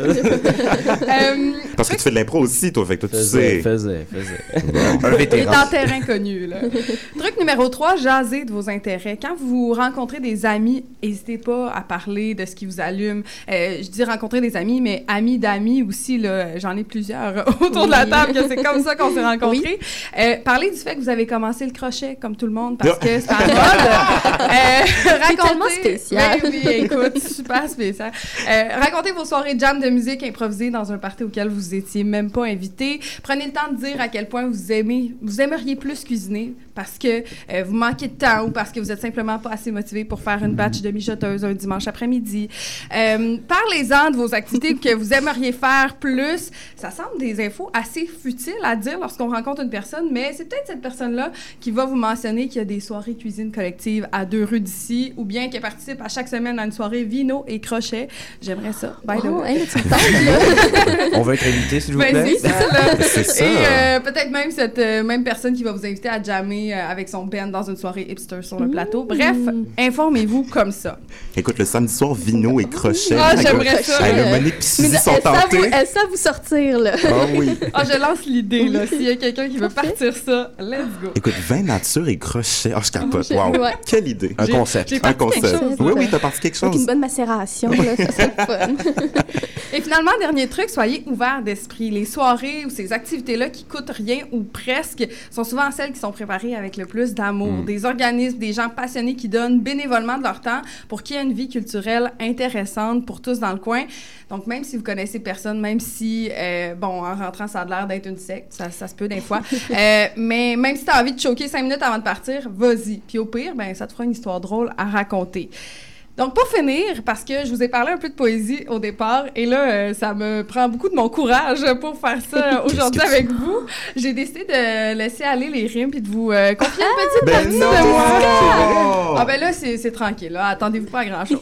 Speaker 7: Euh,
Speaker 1: Parce que tu fais de l'impro aussi, toi, fait que toi, tu
Speaker 4: Faisais,
Speaker 1: sais.
Speaker 4: faisais, faisais.
Speaker 6: Un
Speaker 7: Il est
Speaker 6: vétéran.
Speaker 7: en terrain connu, là. Truc numéro trois, jaser de vos intérêts. Quand vous rencontrez des amis, n'hésitez pas à parler de ce qui vous allume. Euh, je dis rencontrer des amis, mais amis d'amis aussi, là. J'en ai plusieurs autour de la
Speaker 2: Oui.
Speaker 7: table, que c'est comme ça qu'on s'est rencontrés. Euh, parlez du fait que vous avez commencé le crochet, comme tout le monde, parce que c'est à la mode. Euh, racontez...
Speaker 2: tellement spécial.
Speaker 7: Ben oui, écoute, super spécial. Euh, racontez vos soirées jam de musique improvisées dans un party auquel vous étiez même pas invité. Prenez le temps de dire à quel point vous aimez, vous aimeriez plus cuisiner parce que euh, vous manquez de temps ou parce que vous êtes simplement pas assez motivé pour faire une batch de mijoteuse un dimanche après-midi. Euh, parlez-en de vos activités que vous aimeriez faire plus. Ça semble des infos assez futiles à dire lorsqu'on rencontre une personne, mais c'est peut-être cette personne-là qui va vous mentionner qu'il y a des soirées cuisine collective à deux rues d'ici ou bien qu'elle participe à chaque semaine à une soirée vino et crochet. J'aimerais ça. By the
Speaker 2: Oh,
Speaker 7: way.
Speaker 2: hey, tu me tentes, là.
Speaker 6: On veut être invité, s'il vous
Speaker 7: Ben,
Speaker 6: plaît.
Speaker 7: si, c'est ça, là.
Speaker 1: C'est ça.
Speaker 7: Et euh, peut-être même cette euh, même personne qui va vous inviter à jammer euh, avec son band dans une soirée hipster sur le plateau. Bref, informez-vous comme ça.
Speaker 1: Écoute, le samedi soir, vino et crochet.
Speaker 7: Ah,
Speaker 1: Écoute,
Speaker 7: j'aimerais ça.
Speaker 1: hey, le
Speaker 2: Euh,
Speaker 1: Monique et
Speaker 2: Mais
Speaker 1: Suzy
Speaker 2: elles
Speaker 1: sont
Speaker 2: savent vous-
Speaker 1: tentés.
Speaker 2: elles savent vous sortir, là.
Speaker 1: Ah oui.
Speaker 7: Ah, je lance l'idée, là. S'il y a quelqu'un qui veut partir ça, let's go.
Speaker 1: Écoute, vin nature et crochet. Ah, je capote. Wow.
Speaker 2: Ouais.
Speaker 1: Quelle idée.
Speaker 6: Un concept.
Speaker 7: J'ai
Speaker 1: Un
Speaker 7: parti quelque
Speaker 1: concept.
Speaker 7: chose.
Speaker 1: Oui, oui, t'as parti quelque
Speaker 2: Avec une
Speaker 1: chose.
Speaker 2: bonne macération, là, ça serait le fun.
Speaker 7: Et finalement, dernier truc, soyez ouverts d'esprit. Les soirées ou ces activités-là qui coûtent rien ou presque sont souvent celles qui sont préparées avec le plus d'amour.
Speaker 1: Mm.
Speaker 7: Des organismes, des gens passionnés qui donnent bénévolement de leur temps pour qu'il y ait une vie culturelle intéressante pour tous dans le coin. Donc, même si vous connaissez personne, même si, euh, bon, en rentrant, ça a l'air d'être une secte, ça, ça se peut des fois, euh, mais même si tu as envie de choquer cinq minutes avant de partir, vas-y. Puis au pire, ben, ça te fera une histoire drôle à raconter. Donc, pour finir, parce que je vous ai parlé un peu de poésie au départ, et là, euh, ça me prend beaucoup de mon courage pour faire ça aujourd'hui
Speaker 1: Qu'est-ce que
Speaker 7: avec vous, j'ai décidé de laisser aller les rimes puis de vous euh, confier une petite
Speaker 1: Ben
Speaker 7: partie
Speaker 1: non,
Speaker 7: de moi.
Speaker 1: Jessica!
Speaker 7: Ah ben là, c'est c'est tranquille, là. Attendez-vous pas à grand-chose.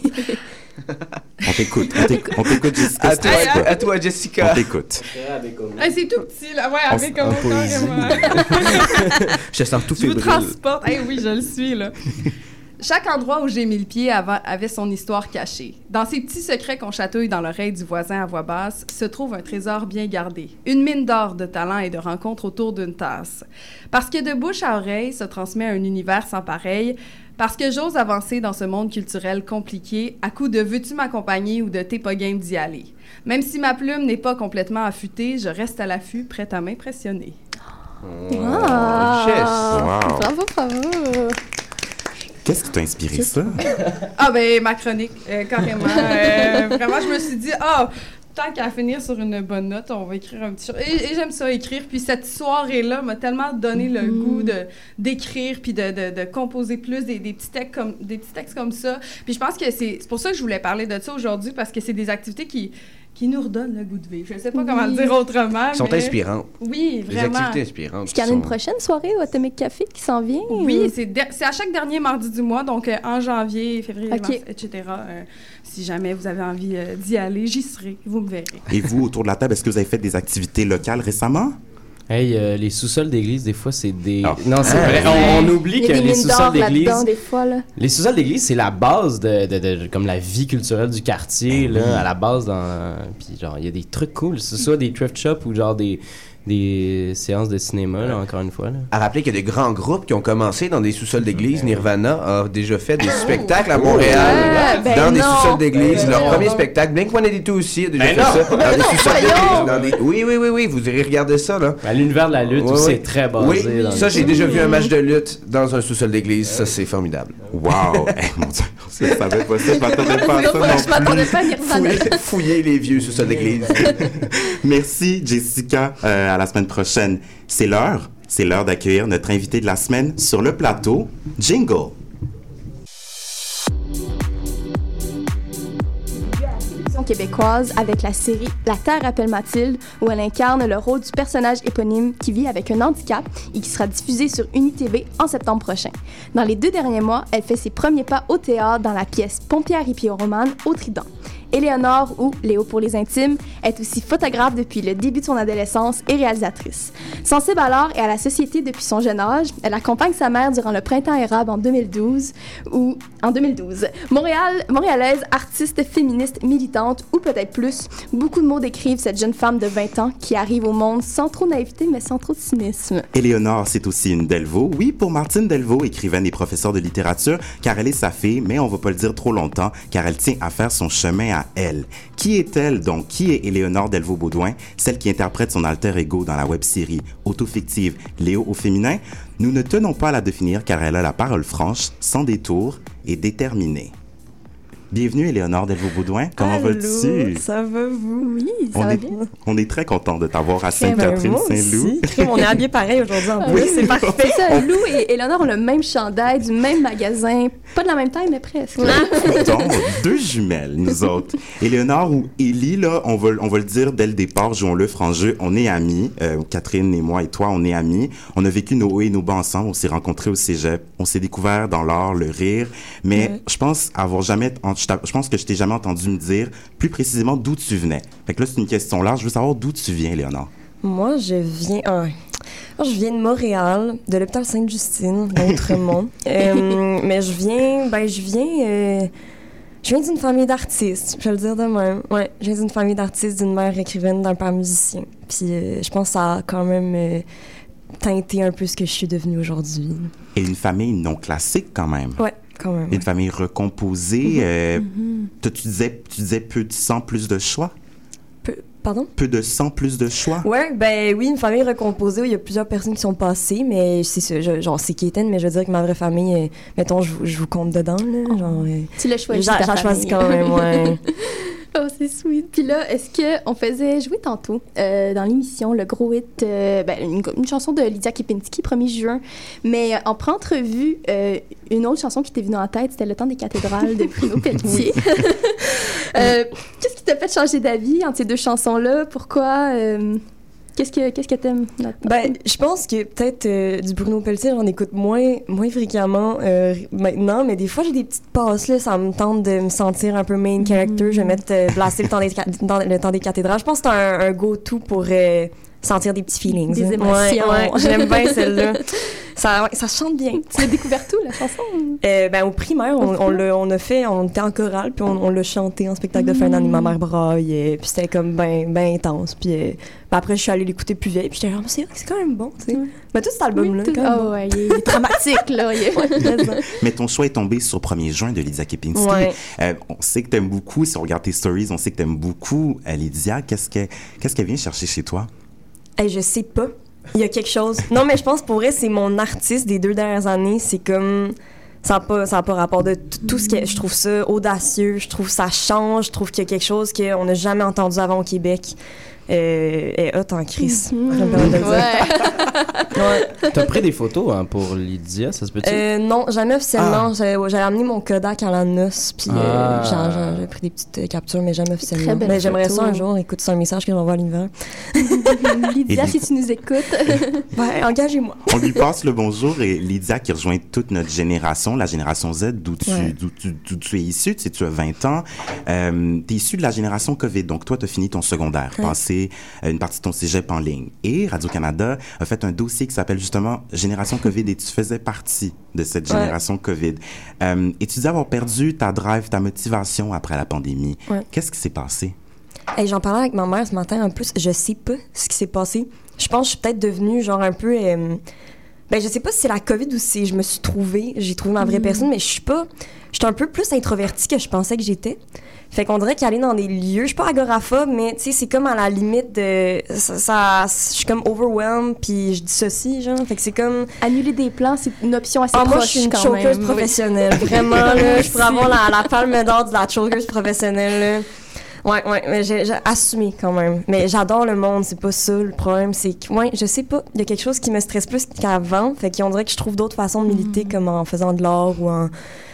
Speaker 1: On t'écoute. On t'éc- on t'écoute, Jessica.
Speaker 6: À toi,
Speaker 7: Hey, hein?
Speaker 6: à toi,
Speaker 1: On
Speaker 6: Jessica.
Speaker 1: t'écoute.
Speaker 7: Hey, c'est tout petit, là. Ouais,
Speaker 1: On
Speaker 7: avec
Speaker 1: s-
Speaker 7: comme
Speaker 1: en
Speaker 7: autant,
Speaker 1: poésie.
Speaker 7: vraiment.
Speaker 6: Je te sens tout
Speaker 7: Je vous
Speaker 6: fébrile.
Speaker 7: transporte. Hey, oui, je le suis, là. Chaque endroit où j'ai mis le pied ava- avait son histoire cachée. Dans ces petits secrets qu'on chatouille dans l'oreille du voisin à voix basse, se trouve un trésor bien gardé. Une mine d'or de talent et de rencontres autour d'une tasse. Parce que de bouche à oreille se transmet un univers sans pareil, parce que j'ose avancer dans ce monde culturel compliqué à coup de « veux-tu m'accompagner » ou de « t'es pas game d'y aller ». Même si ma plume n'est pas complètement affûtée, je reste à l'affût, prête à m'impressionner.
Speaker 2: Ah!
Speaker 1: Wow.
Speaker 2: Bravo, bravo.
Speaker 1: Qu'est-ce qui t'a inspiré ça?
Speaker 7: Ah ben ma chronique, euh, carrément. Euh, vraiment, je me suis dit, ah, tant qu'à finir sur une bonne note, on va écrire un petit... ch- Et, et j'aime ça, écrire. Puis cette soirée-là m'a tellement donné le goût de d'écrire puis de, de, de composer plus des, des, petits textes comme, des petits textes comme ça. Puis je pense que c'est c'est pour ça que je voulais parler de ça aujourd'hui, parce que c'est des activités qui, qui nous redonnent le goût de vivre. Je sais pas comment le dire autrement,
Speaker 6: Ils sont
Speaker 7: mais-
Speaker 6: inspirantes.
Speaker 7: Oui,
Speaker 6: Les
Speaker 7: vraiment.
Speaker 6: activités inspirantes.
Speaker 2: Est-ce qu'il y en a une
Speaker 6: sont-
Speaker 2: prochaine soirée au Atomic Café qui s'en vient?
Speaker 7: Oui, c'est der- c'est à chaque dernier mardi du mois, donc euh, en janvier, février,
Speaker 2: Ok.
Speaker 7: mars, et cetera. Euh, si jamais vous avez envie euh, d'y aller, j'y serai, vous me verrez.
Speaker 1: Et vous, autour de la table, est-ce que vous avez fait des activités locales récemment?
Speaker 4: Hey, euh, les sous-sols d'église, des fois, c'est des...
Speaker 1: Ah.
Speaker 4: Non, c'est
Speaker 6: Ah,
Speaker 4: vrai.
Speaker 6: oui.
Speaker 4: On, on oublie
Speaker 2: Il y
Speaker 4: que
Speaker 2: a des
Speaker 4: les
Speaker 2: mines
Speaker 4: sous-sols
Speaker 2: d'or
Speaker 4: d'église...
Speaker 2: là-dedans, des fois, là.
Speaker 4: Les sous-sols d'église, c'est la base de, de, de- comme la vie culturelle du quartier,
Speaker 1: Ben
Speaker 4: là,
Speaker 1: oui.
Speaker 4: à la base. Dans, puis genre, il y a des trucs cool, que ce soit des thrift shops ou genre des, des séances de cinéma, là, encore une fois. Là.
Speaker 6: À rappeler qu'il y a de grands groupes qui ont commencé dans des sous-sols d'église. Nirvana a déjà fait des spectacles à Montréal,
Speaker 2: Ouais, ben
Speaker 6: dans des
Speaker 2: non.
Speaker 6: sous-sols d'église.
Speaker 2: Ben
Speaker 6: Leur
Speaker 2: non.
Speaker 6: premier spectacle, Blink cent quatre-vingt-deux aussi a déjà
Speaker 4: Ben
Speaker 6: fait
Speaker 4: non.
Speaker 6: ça. Dans des
Speaker 2: non,
Speaker 6: sous-sols
Speaker 2: voyons.
Speaker 6: d'église. dans des- Oui, oui, oui, oui, vous irez regarder ça, là.
Speaker 4: À l'univers de la lutte,
Speaker 6: Ouais,
Speaker 4: où
Speaker 6: ouais.
Speaker 4: c'est très basé.
Speaker 6: Oui,
Speaker 4: dans
Speaker 6: ça,
Speaker 4: les-
Speaker 6: j'ai déjà vu un match de lutte dans un sous-sol d'église. Ça, c'est formidable.
Speaker 1: Wow! Hey, mon Dieu, je savais pas ça, je m'attendais pas à ça
Speaker 2: Je
Speaker 1: non
Speaker 2: m'attendais
Speaker 1: plus.
Speaker 2: pas à Nirvana.
Speaker 6: Fouiller, fouiller les vieux sous-sols d'église.
Speaker 1: Merci, Jessica. Euh, à la semaine prochaine. C'est l'heure. C'est l'heure d'accueillir notre invité de la semaine sur le plateau, Jingle.
Speaker 2: télévision québécoise avec la série La Terre appelle Mathilde, où elle incarne le rôle du personnage éponyme qui vit avec un handicap et qui sera diffusé sur UniTV en septembre prochain. Dans les deux derniers mois, elle fait ses premiers pas au théâtre dans la pièce Pompière et pyromane au Trident. Éléonore, ou Léo pour les intimes, est aussi photographe depuis le début de son adolescence et réalisatrice. Sensible à l'art et à la société depuis son jeune âge, elle accompagne sa mère durant le printemps érable en deux mille douze, ou en deux mille douze. Montréal, montréalaise, artiste féministe militante, ou peut-être plus, beaucoup de mots décrivent cette jeune femme de vingt ans qui arrive au monde sans trop de naïveté mais sans trop de cynisme.
Speaker 1: Éléonore, c'est aussi une Delvaux. Oui, pour Martine Delvaux, écrivaine et professeure de littérature, car elle est sa fille, mais on va pas le dire trop longtemps, car elle tient à faire son chemin à elle. Qui est-elle donc? Qui est Éléonore Delvaux-Baudouin, celle qui interprète son alter ego dans la web-série auto-fictive Léo au féminin? Nous ne tenons pas à la définir car elle a la parole franche, sans détour et déterminée. Bienvenue Éléonore Delvaux-Baudouin, comment
Speaker 10: Allô,
Speaker 1: vas-tu?
Speaker 10: Ça va vous?
Speaker 2: Oui, ça
Speaker 1: on
Speaker 2: va
Speaker 1: est,
Speaker 2: bien.
Speaker 1: On est très content de t'avoir à
Speaker 10: Eh ben,
Speaker 1: Sainte-Catherine-Saint-Loup.
Speaker 10: moi aussi. Crime, on est habillés pareil aujourd'hui en plus, c'est parfait.
Speaker 2: C'est ça, Lou et Éléonore ont le même chandail, du même magasin, pas de la même taille, mais presque.
Speaker 1: Pourtant, deux jumelles, nous autres. Éléonore ou Élie, là, on va, on va le dire dès le départ, jouons-le franc jeu, on est amis. Euh, Catherine et moi et toi, on est amis. On a vécu nos hauts et nos bas ensemble, on s'est rencontrés au cégep, on s'est découvert dans l'art, le rire. Mais
Speaker 10: Ouais.
Speaker 1: je pense avoir jamais, je t'a- je pense que je t'ai jamais entendu me dire plus précisément d'où tu venais. Fait que là, c'est une question large. Je veux savoir d'où tu viens, Éléonore.
Speaker 10: Moi, je viens... ah, moi, je viens de Montréal, de l'hôpital Sainte-Justine, d'Outremont. euh, mais je viens... Ben, je viens... euh, je viens d'une famille d'artistes, je vais le dire de même. Ouais, je viens d'une famille d'artistes, d'une mère écrivaine, d'un père musicien. Puis euh, je pense que ça a quand même euh, teinté un peu ce que je suis devenue aujourd'hui.
Speaker 1: Et une famille non classique, quand même.
Speaker 10: Ouais, quand même.
Speaker 1: Une famille recomposée. euh, toi, tu disais, tu disais peu de sang, plus de choix?
Speaker 10: Peu- Pardon?
Speaker 1: Peu de sang, plus de choix?
Speaker 10: Ouais, ben oui, une famille recomposée où il y a plusieurs personnes qui sont passées, mais c'est ça, je- genre c'est Kéten, mais je veux dire que ma vraie famille, euh, mettons, je, vous- je vous compte dedans, là, genre... euh,
Speaker 2: Tu l'as choisi.
Speaker 10: J'a-
Speaker 2: ta
Speaker 10: J'en choisis
Speaker 2: famille.
Speaker 10: quand même, ouais.
Speaker 2: Oh, c'est sweet. Puis là, est-ce qu'on faisait jouer tantôt euh, dans l'émission le gros hit, euh, ben, une, une chanson de Lydia Kepinski, premier juin, mais euh, en pré-entrevue, euh, une autre chanson qui t'est venue en tête, c'était Le temps des cathédrales de Bruno Pelletier. Euh, qu'est-ce qui t'a fait changer d'avis entre ces deux chansons-là? Pourquoi? euh, Qu'est-ce que qu'est-ce que t'aimes là-dedans?
Speaker 10: Ben, je pense que peut-être euh, du Bruno Pelletier, j'en écoute moins, moins fréquemment euh, maintenant, mais des fois, j'ai des petites passes, là, ça me tente de me sentir un peu main character. Je vais mettre euh, Blaster le temps des, ca- dans le temps des cathédrales. Je pense que c'est un, un go-to pour euh, sentir des petits feelings.
Speaker 2: Des
Speaker 10: hein.
Speaker 2: émotions.
Speaker 10: Ouais, ouais, j'aime bien celle-là. Ça, ouais, ça chante bien.
Speaker 2: Tu l'as découvert où, la chanson?
Speaker 10: Euh, ben, au primaire, on, on, l'a- on a fait, on était en chorale, puis on, on l'a chanté en spectacle de fin d'année. Ma mère braille, puis c'était comme ben, ben intense. Puis euh, ben après, je suis allée l'écouter plus vieille, puis j'étais genre, c'est vrai que c'est quand même bon, tu sais.
Speaker 2: Mm.
Speaker 10: Ben, tout cet album-là,
Speaker 2: Oui,
Speaker 10: quand
Speaker 2: tout-
Speaker 10: même
Speaker 2: Ah
Speaker 10: bon.
Speaker 2: ouais, il est, il est dramatique, là. il est-
Speaker 10: Ouais, mais ça.
Speaker 1: Mais ton choix est tombé sur premier juin de Lydia Kepinski.
Speaker 10: Ouais.
Speaker 1: Euh, on sait que t'aimes beaucoup, si on regarde tes stories, on sait que t'aimes beaucoup euh, Lydia. Qu'est-ce que- qu'est-ce qu'elle vient chercher chez toi?
Speaker 10: Hey, je sais pas. Il y a quelque chose. Non, mais je pense pour vrai, c'est mon artiste des deux dernières années. C'est comme. Ça n'a pas, ça a pas rapport de t- tout ce que. Je trouve ça audacieux. Je trouve ça change. Je trouve qu'il y a quelque chose qu'on n'a jamais entendu avant au Québec. Euh, elle est hot en crise. Je me permets de le dire.
Speaker 2: Ouais.
Speaker 10: Ouais.
Speaker 4: T'as pris des photos hein, pour Lydia, ça se peut-tu?
Speaker 10: Euh, non, jamais officiellement.
Speaker 1: Ah.
Speaker 10: J'avais, j'avais amené mon Kodak à la noce, puis euh,
Speaker 4: Ah.
Speaker 10: j'ai, j'ai- j'ai pris des petites euh, captures, mais jamais officiellement.
Speaker 2: Très belle
Speaker 10: Mais j'aimerais
Speaker 2: photo.
Speaker 10: ça un jour. Écoute, c'est un message que j'envoie à l'univers.
Speaker 2: Lydia,
Speaker 1: Et-
Speaker 2: si tu nous écoutes.
Speaker 10: Ouais, engagez-moi.
Speaker 1: On lui passe le bonjour et Lydia qui rejoint toute notre génération, la génération Z, d'où tu,
Speaker 10: Ouais.
Speaker 1: d'où tu, d'où tu es issu. Tu sais, tu as vingt ans. Euh, tu es issu de la génération COVID. Donc, toi, tu as fini ton secondaire,
Speaker 10: Ouais.
Speaker 1: passé euh, une partie de ton cégep en ligne. Et Radio-Canada a fait un dossier qui s'appelle justement Génération COVID et tu faisais partie de cette
Speaker 10: Ouais.
Speaker 1: génération COVID. Euh, et tu disais avoir perdu ta drive, ta motivation après la pandémie.
Speaker 10: Ouais.
Speaker 1: Qu'est-ce qui s'est passé?
Speaker 10: Hey, j'en parlais avec ma mère ce matin. En plus, je sais pas ce qui s'est passé. Je pense que je suis peut-être devenue genre un peu... euh, ben, je sais pas si c'est la COVID ou si je me suis trouvée. J'ai trouvé ma vraie personne, mais je suis pas... Je suis un peu plus introvertie que je pensais que j'étais. Fait qu'on dirait qu'aller dans des lieux... Je suis pas agoraphobe, mais tu sais, c'est comme à la limite de... Ça, ça- je suis comme overwhelmed, puis je dissocie, genre. Fait que c'est comme...
Speaker 2: Annuler des plans, c'est une option assez
Speaker 10: Ah,
Speaker 2: proche
Speaker 10: moi, je suis une
Speaker 2: quand
Speaker 10: chokeuse
Speaker 2: même.
Speaker 10: professionnelle. Vraiment, là, je pourrais avoir la, la palme d'or de la chokeuse professionnelle, là. Ouais, ouais, mais j'ai, j'ai assumé quand même. Mais j'adore le monde, c'est pas ça le problème. C'est que, ouais, je sais pas, il y a quelque chose qui me stresse plus qu'avant. Fait qu'on dirait que je trouve d'autres façons de militer, comme en faisant de l'art ou en,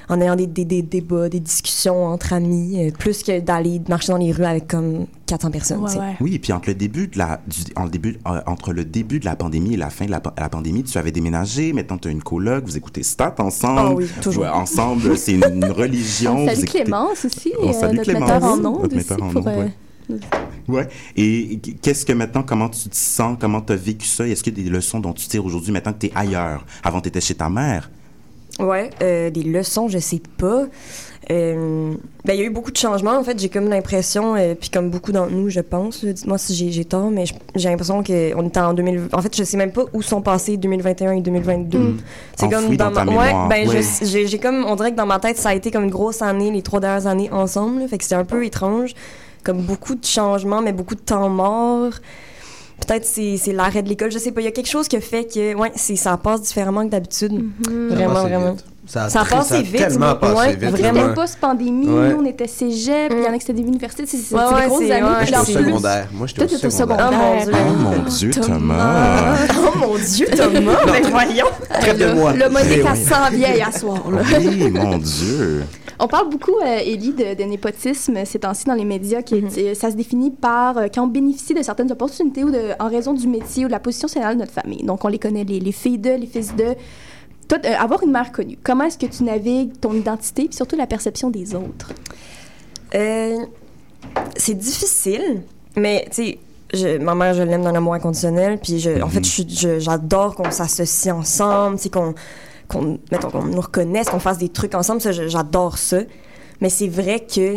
Speaker 10: en ayant des, des, des débats, des discussions entre amis, euh, plus que d'aller marcher dans les rues avec comme quatre cents personnes.
Speaker 5: Ouais,
Speaker 10: tu sais.
Speaker 5: ouais.
Speaker 1: Oui, puis entre le début de la, du, en le début, euh, entre le début de la pandémie et la fin de la, la pandémie, tu avais déménagé. Maintenant, tu as une coloc, vous écoutez Stat ensemble.
Speaker 10: Ah oui, toujours.
Speaker 1: Ouais, ensemble, c'est une, une religion.
Speaker 2: On
Speaker 1: vous
Speaker 2: salue
Speaker 1: écoutez-
Speaker 2: Clémence aussi,
Speaker 1: On
Speaker 2: euh,
Speaker 1: salue
Speaker 2: notre
Speaker 1: Clémence,
Speaker 2: metteur en
Speaker 1: notre
Speaker 2: ondes aussi.
Speaker 1: metteur en
Speaker 2: pour,
Speaker 1: ondes,
Speaker 2: euh,
Speaker 1: ouais. Ouais. Et qu'est-ce que maintenant, comment tu te sens, comment tu as vécu ça? Est-ce qu'il y a des leçons dont tu tires aujourd'hui, maintenant que tu es ailleurs? Avant, tu étais chez ta mère.
Speaker 10: Ouais, euh, des leçons, je sais pas. Euh, ben, il y a eu beaucoup de changements, en fait. J'ai comme l'impression, euh, puis comme beaucoup d'entre nous, je pense, là, dites-moi si j'ai, j'ai tort, mais je- j'ai l'impression qu'on était en deux mille... En fait, je sais même pas où sont passés deux mille vingt et un et deux mille vingt-deux.
Speaker 2: Mm.
Speaker 10: C'est
Speaker 1: Enfoui
Speaker 10: comme
Speaker 1: dans ta
Speaker 10: ma...
Speaker 1: mémoire.
Speaker 10: Ouais, ben,
Speaker 1: Ouais.
Speaker 10: je- j'ai, j'ai comme... On dirait que dans ma tête, ça a été comme une grosse année, les trois dernières années ensemble, là. Fait que c'était un peu étrange. Comme beaucoup de changements, mais beaucoup de temps mort. Peut-être c'est, c'est l'arrêt de l'école, je sais pas. Il y a quelque chose qui a fait que, ouais, c'est, ça passe différemment que d'habitude.
Speaker 2: Mhm.
Speaker 10: Vraiment,
Speaker 6: Ça a passé
Speaker 10: vraiment.
Speaker 6: vite. Ça a,
Speaker 10: Ça a
Speaker 6: très-
Speaker 10: passé
Speaker 6: ça a
Speaker 10: vite,
Speaker 6: tellement
Speaker 10: oui.
Speaker 6: passé
Speaker 10: Ouais,
Speaker 6: vite.
Speaker 10: vraiment.
Speaker 6: là.
Speaker 2: Post-pandémie,
Speaker 6: Ouais.
Speaker 2: nous, on était cégep, il y en a qui étaient début université. C'est, c'est,
Speaker 10: Ouais,
Speaker 2: c'est
Speaker 10: ouais,
Speaker 2: des grosses
Speaker 10: c'est-
Speaker 2: années.
Speaker 10: ouais,
Speaker 6: Moi,
Speaker 2: puis
Speaker 6: j'étais
Speaker 2: en
Speaker 6: au
Speaker 10: c'est-
Speaker 2: plus,
Speaker 6: secondaire. Moi, j'étais
Speaker 2: Toi,
Speaker 6: au
Speaker 2: t'étais au
Speaker 6: secondaire.
Speaker 2: secondaire.
Speaker 10: Oh mon Dieu.
Speaker 1: Oh mon Dieu, Thomas!
Speaker 10: Oh mon Dieu, Thomas! Mais voyons!
Speaker 6: Traite de moi.
Speaker 2: Le Monique,
Speaker 1: Mais
Speaker 2: elle
Speaker 1: oui.
Speaker 2: sent vieille à soir, là.
Speaker 1: Oui, mon Dieu!
Speaker 2: On parle beaucoup, euh, Élie, de, de népotisme ces temps-ci dans les médias. Qui est- euh, ça se définit par euh, quand on bénéficie de certaines opportunités ou de, en raison du métier ou de la position sociale de notre famille. Donc, on les connaît, les, les filles de, les fils de. Toi, euh, avoir une mère connue, comment est-ce que tu navigues ton identité et surtout la perception des autres?
Speaker 10: Euh, c'est difficile, mais tu sais, je- ma mère, je l'aime d'un amour inconditionnel, puis je, en fait, je, suis- je- j'adore qu'on s'associe ensemble, tu sais, qu'on, qu'on, mettons, qu'on nous reconnaisse, qu'on fasse des trucs ensemble, ça, je- j'adore ça. Mais c'est vrai que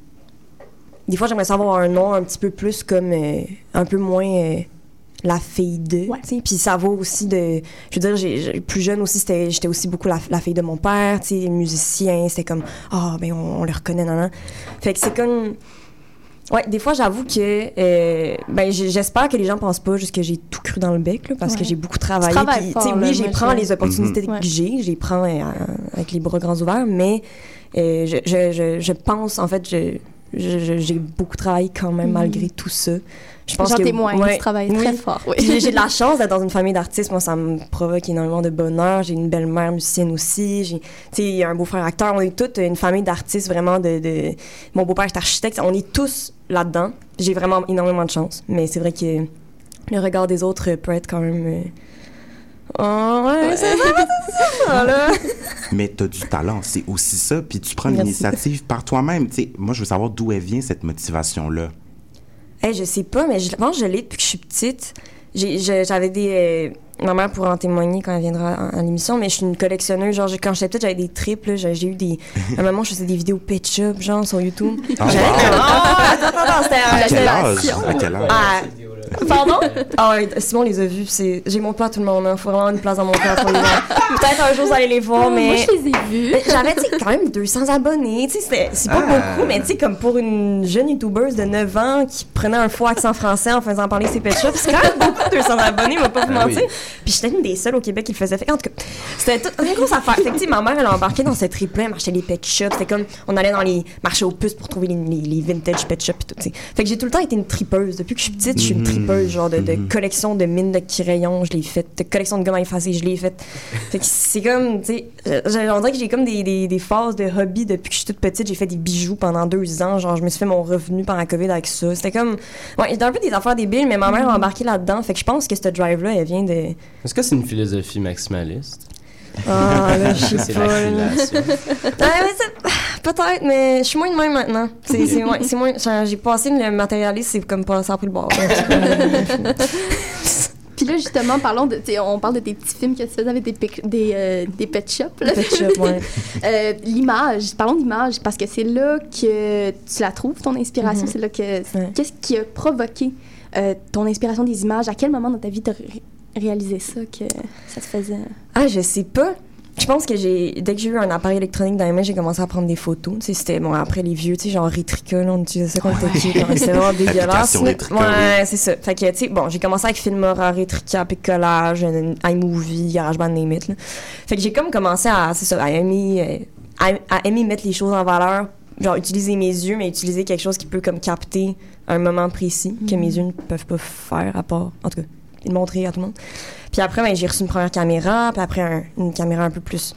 Speaker 10: des fois, j'aimerais savoir un nom un petit peu plus comme, euh, un peu moins euh, la fille de,
Speaker 2: Ouais.
Speaker 10: tu sais, puis ça vaut aussi de, je veux dire, j'ai, j'ai- plus jeune aussi, c'était, j'étais aussi beaucoup la, la fille de mon père, tu sais, musicien, c'était comme, ah, ben, on, on le reconnaît, nan, nan. Fait que c'est comme, ouais, des fois, j'avoue que, euh, ben, j'ai- j'espère que les gens pensent pas juste que j'ai tout cru dans le bec, là, parce
Speaker 2: Ouais.
Speaker 10: que j'ai beaucoup travaillé.
Speaker 2: travailles
Speaker 10: puis,
Speaker 2: fort,
Speaker 10: tu sais,
Speaker 2: là,
Speaker 10: oui, j'ai
Speaker 2: moi,
Speaker 10: prends
Speaker 2: je-
Speaker 10: les opportunités
Speaker 2: Mhm.
Speaker 10: que j'ai, je les prends euh, avec les bras grands ouverts, mais euh, je, je, je, je pense, en fait, je, je- je- j'ai beaucoup travaillé quand même
Speaker 2: Mhm.
Speaker 10: malgré tout ça. Je pense
Speaker 2: J'en
Speaker 10: que
Speaker 2: témoigne,
Speaker 10: ouais,
Speaker 2: tu travailles
Speaker 10: oui.
Speaker 2: très fort. Oui.
Speaker 10: Puis j'ai, j'ai de la chance d'être dans une famille d'artistes. Moi, ça me provoque énormément de bonheur. J'ai une belle-mère musicienne aussi. J'ai, tu sais, il y a un beau-frère acteur. On est toute une famille d'artistes, vraiment. De, de... Mon beau-père est architecte. On est tous là-dedans. J'ai vraiment énormément de chance. Mais c'est vrai que le regard des autres peut être quand même... euh, Oh, ouais, c'est ça, c'est ça, là.
Speaker 1: Mais tu as du talent, c'est aussi ça. Puis tu prends
Speaker 10: Merci.
Speaker 1: l'initiative par toi-même. Tu sais, moi, je veux savoir d'où elle vient, cette motivation-là.
Speaker 10: Hey, je sais pas, mais je pense que je l'ai depuis que je suis petite. J'ai, je- j'avais des... euh, ma mère pourra en témoigner quand elle viendra à, à l'émission, mais je suis une collectionneuse. Genre, j'ai- quand j'étais petite, j'avais des tripes. Là, j'ai, j'ai eu des... À un moment, je faisais des vidéos Pet Shop, genre, sur YouTube.
Speaker 1: Ah,
Speaker 10: J'avais-
Speaker 1: wow.
Speaker 10: Ah, attends, attends, attends, c'était...
Speaker 1: À quel
Speaker 10: c'était-
Speaker 1: âge? À quel âge?
Speaker 10: Ah, pardon? Ah ouais, Simon les a vus. C'est... J'ai mon plat tout le monde. Hein. Faut vraiment une place dans mon cœur pour les voir. Peut-être un jour, vous allez les voir, mais...
Speaker 2: Moi, je les ai vus.
Speaker 10: Mais j'avais, tu sais, quand même deux cents abonnés. Tu sais, c'était- c'est pas
Speaker 6: Ah.
Speaker 10: beaucoup, mais tu sais, comme pour une jeune youtubeuse de neuf ans qui prenait un faux accent français en faisant parler ses pet shops, c'est quand même beaucoup, deux cents abonnés, on va pas vous
Speaker 6: Ah
Speaker 10: mentir.
Speaker 6: oui.
Speaker 10: Puis j'étais une des seules au Québec qui le faisait. Fait, en tout cas, c'était toute une grosse affaire. Fait que, tu sais, ma mère, elle a embarqué dans cette trip-là, elle marchait les pet shops. C'était comme, on allait dans les marchés aux puces pour trouver les, les, les vintage pet shops et tout, tu sais. Fait que j'ai tout le temps été une tripeuse. Depuis que je suis petite, je suis une
Speaker 1: Mhm.
Speaker 10: tripeuse, genre de, de
Speaker 1: Mhm.
Speaker 10: collection de mines de crayons, je l'ai faite. De collection de gomme à effacer, je l'ai faite. Fait que c'est comme, tu sais, je- on dirait que j'ai comme des, des, des phases de hobby depuis que je suis toute petite. J'ai fait des bijoux pendant deux ans. Genre, je me suis fait mon revenu pendant la COVID avec ça. C'était comme, ouais, c'était un peu des affaires débiles, mais ma mère a embarqué là-dedans. Fait que je pense que cette drive-là, elle vient de.
Speaker 4: Est-ce que c'est une philosophie maximaliste?
Speaker 10: Ah, là, je sais
Speaker 4: C'est
Speaker 10: pas. là.
Speaker 4: l'accumulation.
Speaker 10: Ouais, mais c'est- peut-être, mais je suis moins de même maintenant. C'est, c'est, ouais, c'est moins, j'ai j'ai passé le matérialiste, c'est comme pas, ça a pris le bord.
Speaker 2: Puis là, justement, parlons de, tu sais, on parle de tes petits films que tu faisais avec des, pic- des, euh, des pet shops. là.
Speaker 10: Pet shop, ouais.
Speaker 2: Euh, l'image, parlons d'image, parce que c'est là que tu la trouves, ton inspiration.
Speaker 10: Mhm.
Speaker 2: C'est là que.
Speaker 10: Ouais.
Speaker 2: Qu'est-ce qui a provoqué euh, ton inspiration des images? À quel moment dans ta vie tu as ré- réalisé ça, que ça te faisait.
Speaker 10: Ah, je sais pas. Je pense que j'ai, dès que j'ai eu un appareil électronique dans les mains, j'ai commencé à prendre des photos. Tu sais, c'était, bon, après les vieux, tu sais, genre Rétrica, là, on utilisait ça quand on était kid. C'était vraiment dégueulasse.
Speaker 1: L'application
Speaker 10: là.
Speaker 1: Rétrica,
Speaker 10: Ouais, c'est ça. Fait que, tu sais, bon, j'ai commencé avec Filmora, Rétrica, Picolage, iMovie, GarageBand, Name It, là. Fait que j'ai comme commencé à, c'est ça, à aimer, euh, à, à aimer mettre les choses en valeur. Genre, utiliser mes yeux, mais utiliser quelque chose qui peut, comme, capter un moment précis que mes yeux ne peuvent pas faire, à part, en tout cas, le montrer à tout le monde. Puis après, ben, j'ai reçu une première caméra, puis après un- une caméra un peu plus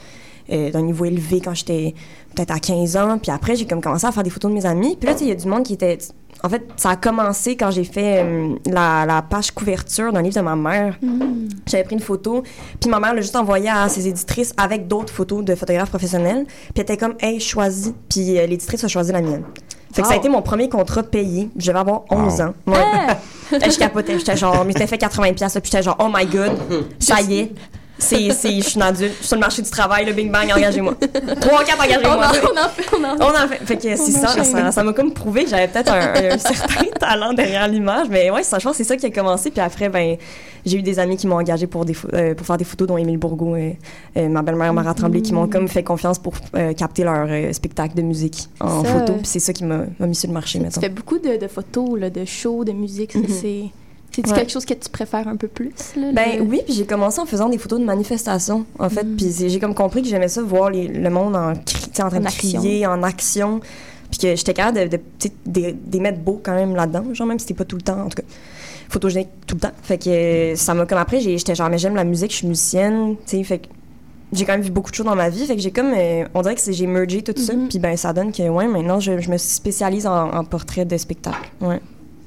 Speaker 10: euh, d'un niveau élevé quand j'étais peut-être à quinze ans. Puis après, j'ai comme commencé à faire des photos de mes amis. Puis là, tu sais, il y a du monde qui était... En fait, ça a commencé quand j'ai fait euh, la, la page couverture d'un livre de ma mère.
Speaker 2: Mm.
Speaker 10: J'avais pris une photo, puis ma mère l'a juste envoyée à ses éditrices avec d'autres photos de photographes professionnels. Puis elle était comme, hey, choisis. Puis euh, l'éditrice a choisi la mienne. Fait que
Speaker 2: Wow.
Speaker 10: ça a été mon premier contrat payé. Je vais avoir onze
Speaker 1: Wow.
Speaker 10: ans. Ouais.
Speaker 2: Ah!
Speaker 10: Je capotais. J'étais genre, je m'étais fait quatre-vingts piastres, puis j'étais genre, oh my god, ça y est. C'est, c'est, je suis une adulte, je suis sur le marché du travail, le bing bang, engagez-moi. Trois, quatre,
Speaker 2: On
Speaker 10: engagez-moi.
Speaker 2: en, on en fait, on en fait.
Speaker 10: On en fait. Fait que c'est
Speaker 2: On
Speaker 10: ça,
Speaker 2: enchaîne.
Speaker 10: ça, ça m'a comme prouvé que j'avais peut-être un, un certain talent derrière l'image. Mais ouais, ça, je pense que c'est ça qui a commencé. Puis après, ben, j'ai eu des amis qui m'ont engagé pour, des, pho- euh, pour faire des photos, dont Émile Bourgault et euh, ma belle-mère Mara Tremblay, qui m'ont comme fait confiance pour euh, capter leur euh, spectacle de musique en
Speaker 2: Ça,
Speaker 10: photo.
Speaker 2: euh,
Speaker 10: Puis c'est ça qui m'a, m'a mis sur le marché,
Speaker 2: Tu
Speaker 10: mettons.
Speaker 2: fais beaucoup de, de photos, là, de shows, de musique. Ça,
Speaker 10: Mhm.
Speaker 2: c'est... C'est-tu
Speaker 10: Ouais.
Speaker 2: quelque chose que tu préfères un peu plus? Là,
Speaker 10: Ben
Speaker 2: le-
Speaker 10: oui, puis j'ai commencé en faisant des photos de manifestations, en fait.
Speaker 2: Mm.
Speaker 10: Puis c'est- j'ai comme compris que j'aimais ça, voir les- le monde en, cri- tu sais, en train
Speaker 2: En
Speaker 10: de
Speaker 2: action.
Speaker 10: crier, en action. Puis que j'étais capable de, de, tu sais, de, de mettre beau quand même là-dedans, genre même si c'était pas tout le temps, en tout cas, photogénique tout le temps. Fait que euh, ça m'a comme après, j'ai- j'étais genre, mais j'aime la musique, je suis musicienne, tu sais, fait que j'ai quand même vu beaucoup de choses dans ma vie, fait que j'ai comme, euh, on dirait que c'est- j'ai mergé tout ça,
Speaker 2: Mhm.
Speaker 10: puis ben ça donne que, ouais, maintenant, je, je me spécialise en, en portrait de spectacle, ouais.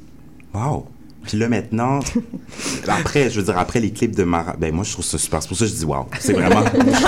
Speaker 1: Wow. Puis là, maintenant, après, je veux dire, après les clips de Mara, ben moi, je trouve ça super. C'est pour ça que je dis wow. C'est vraiment.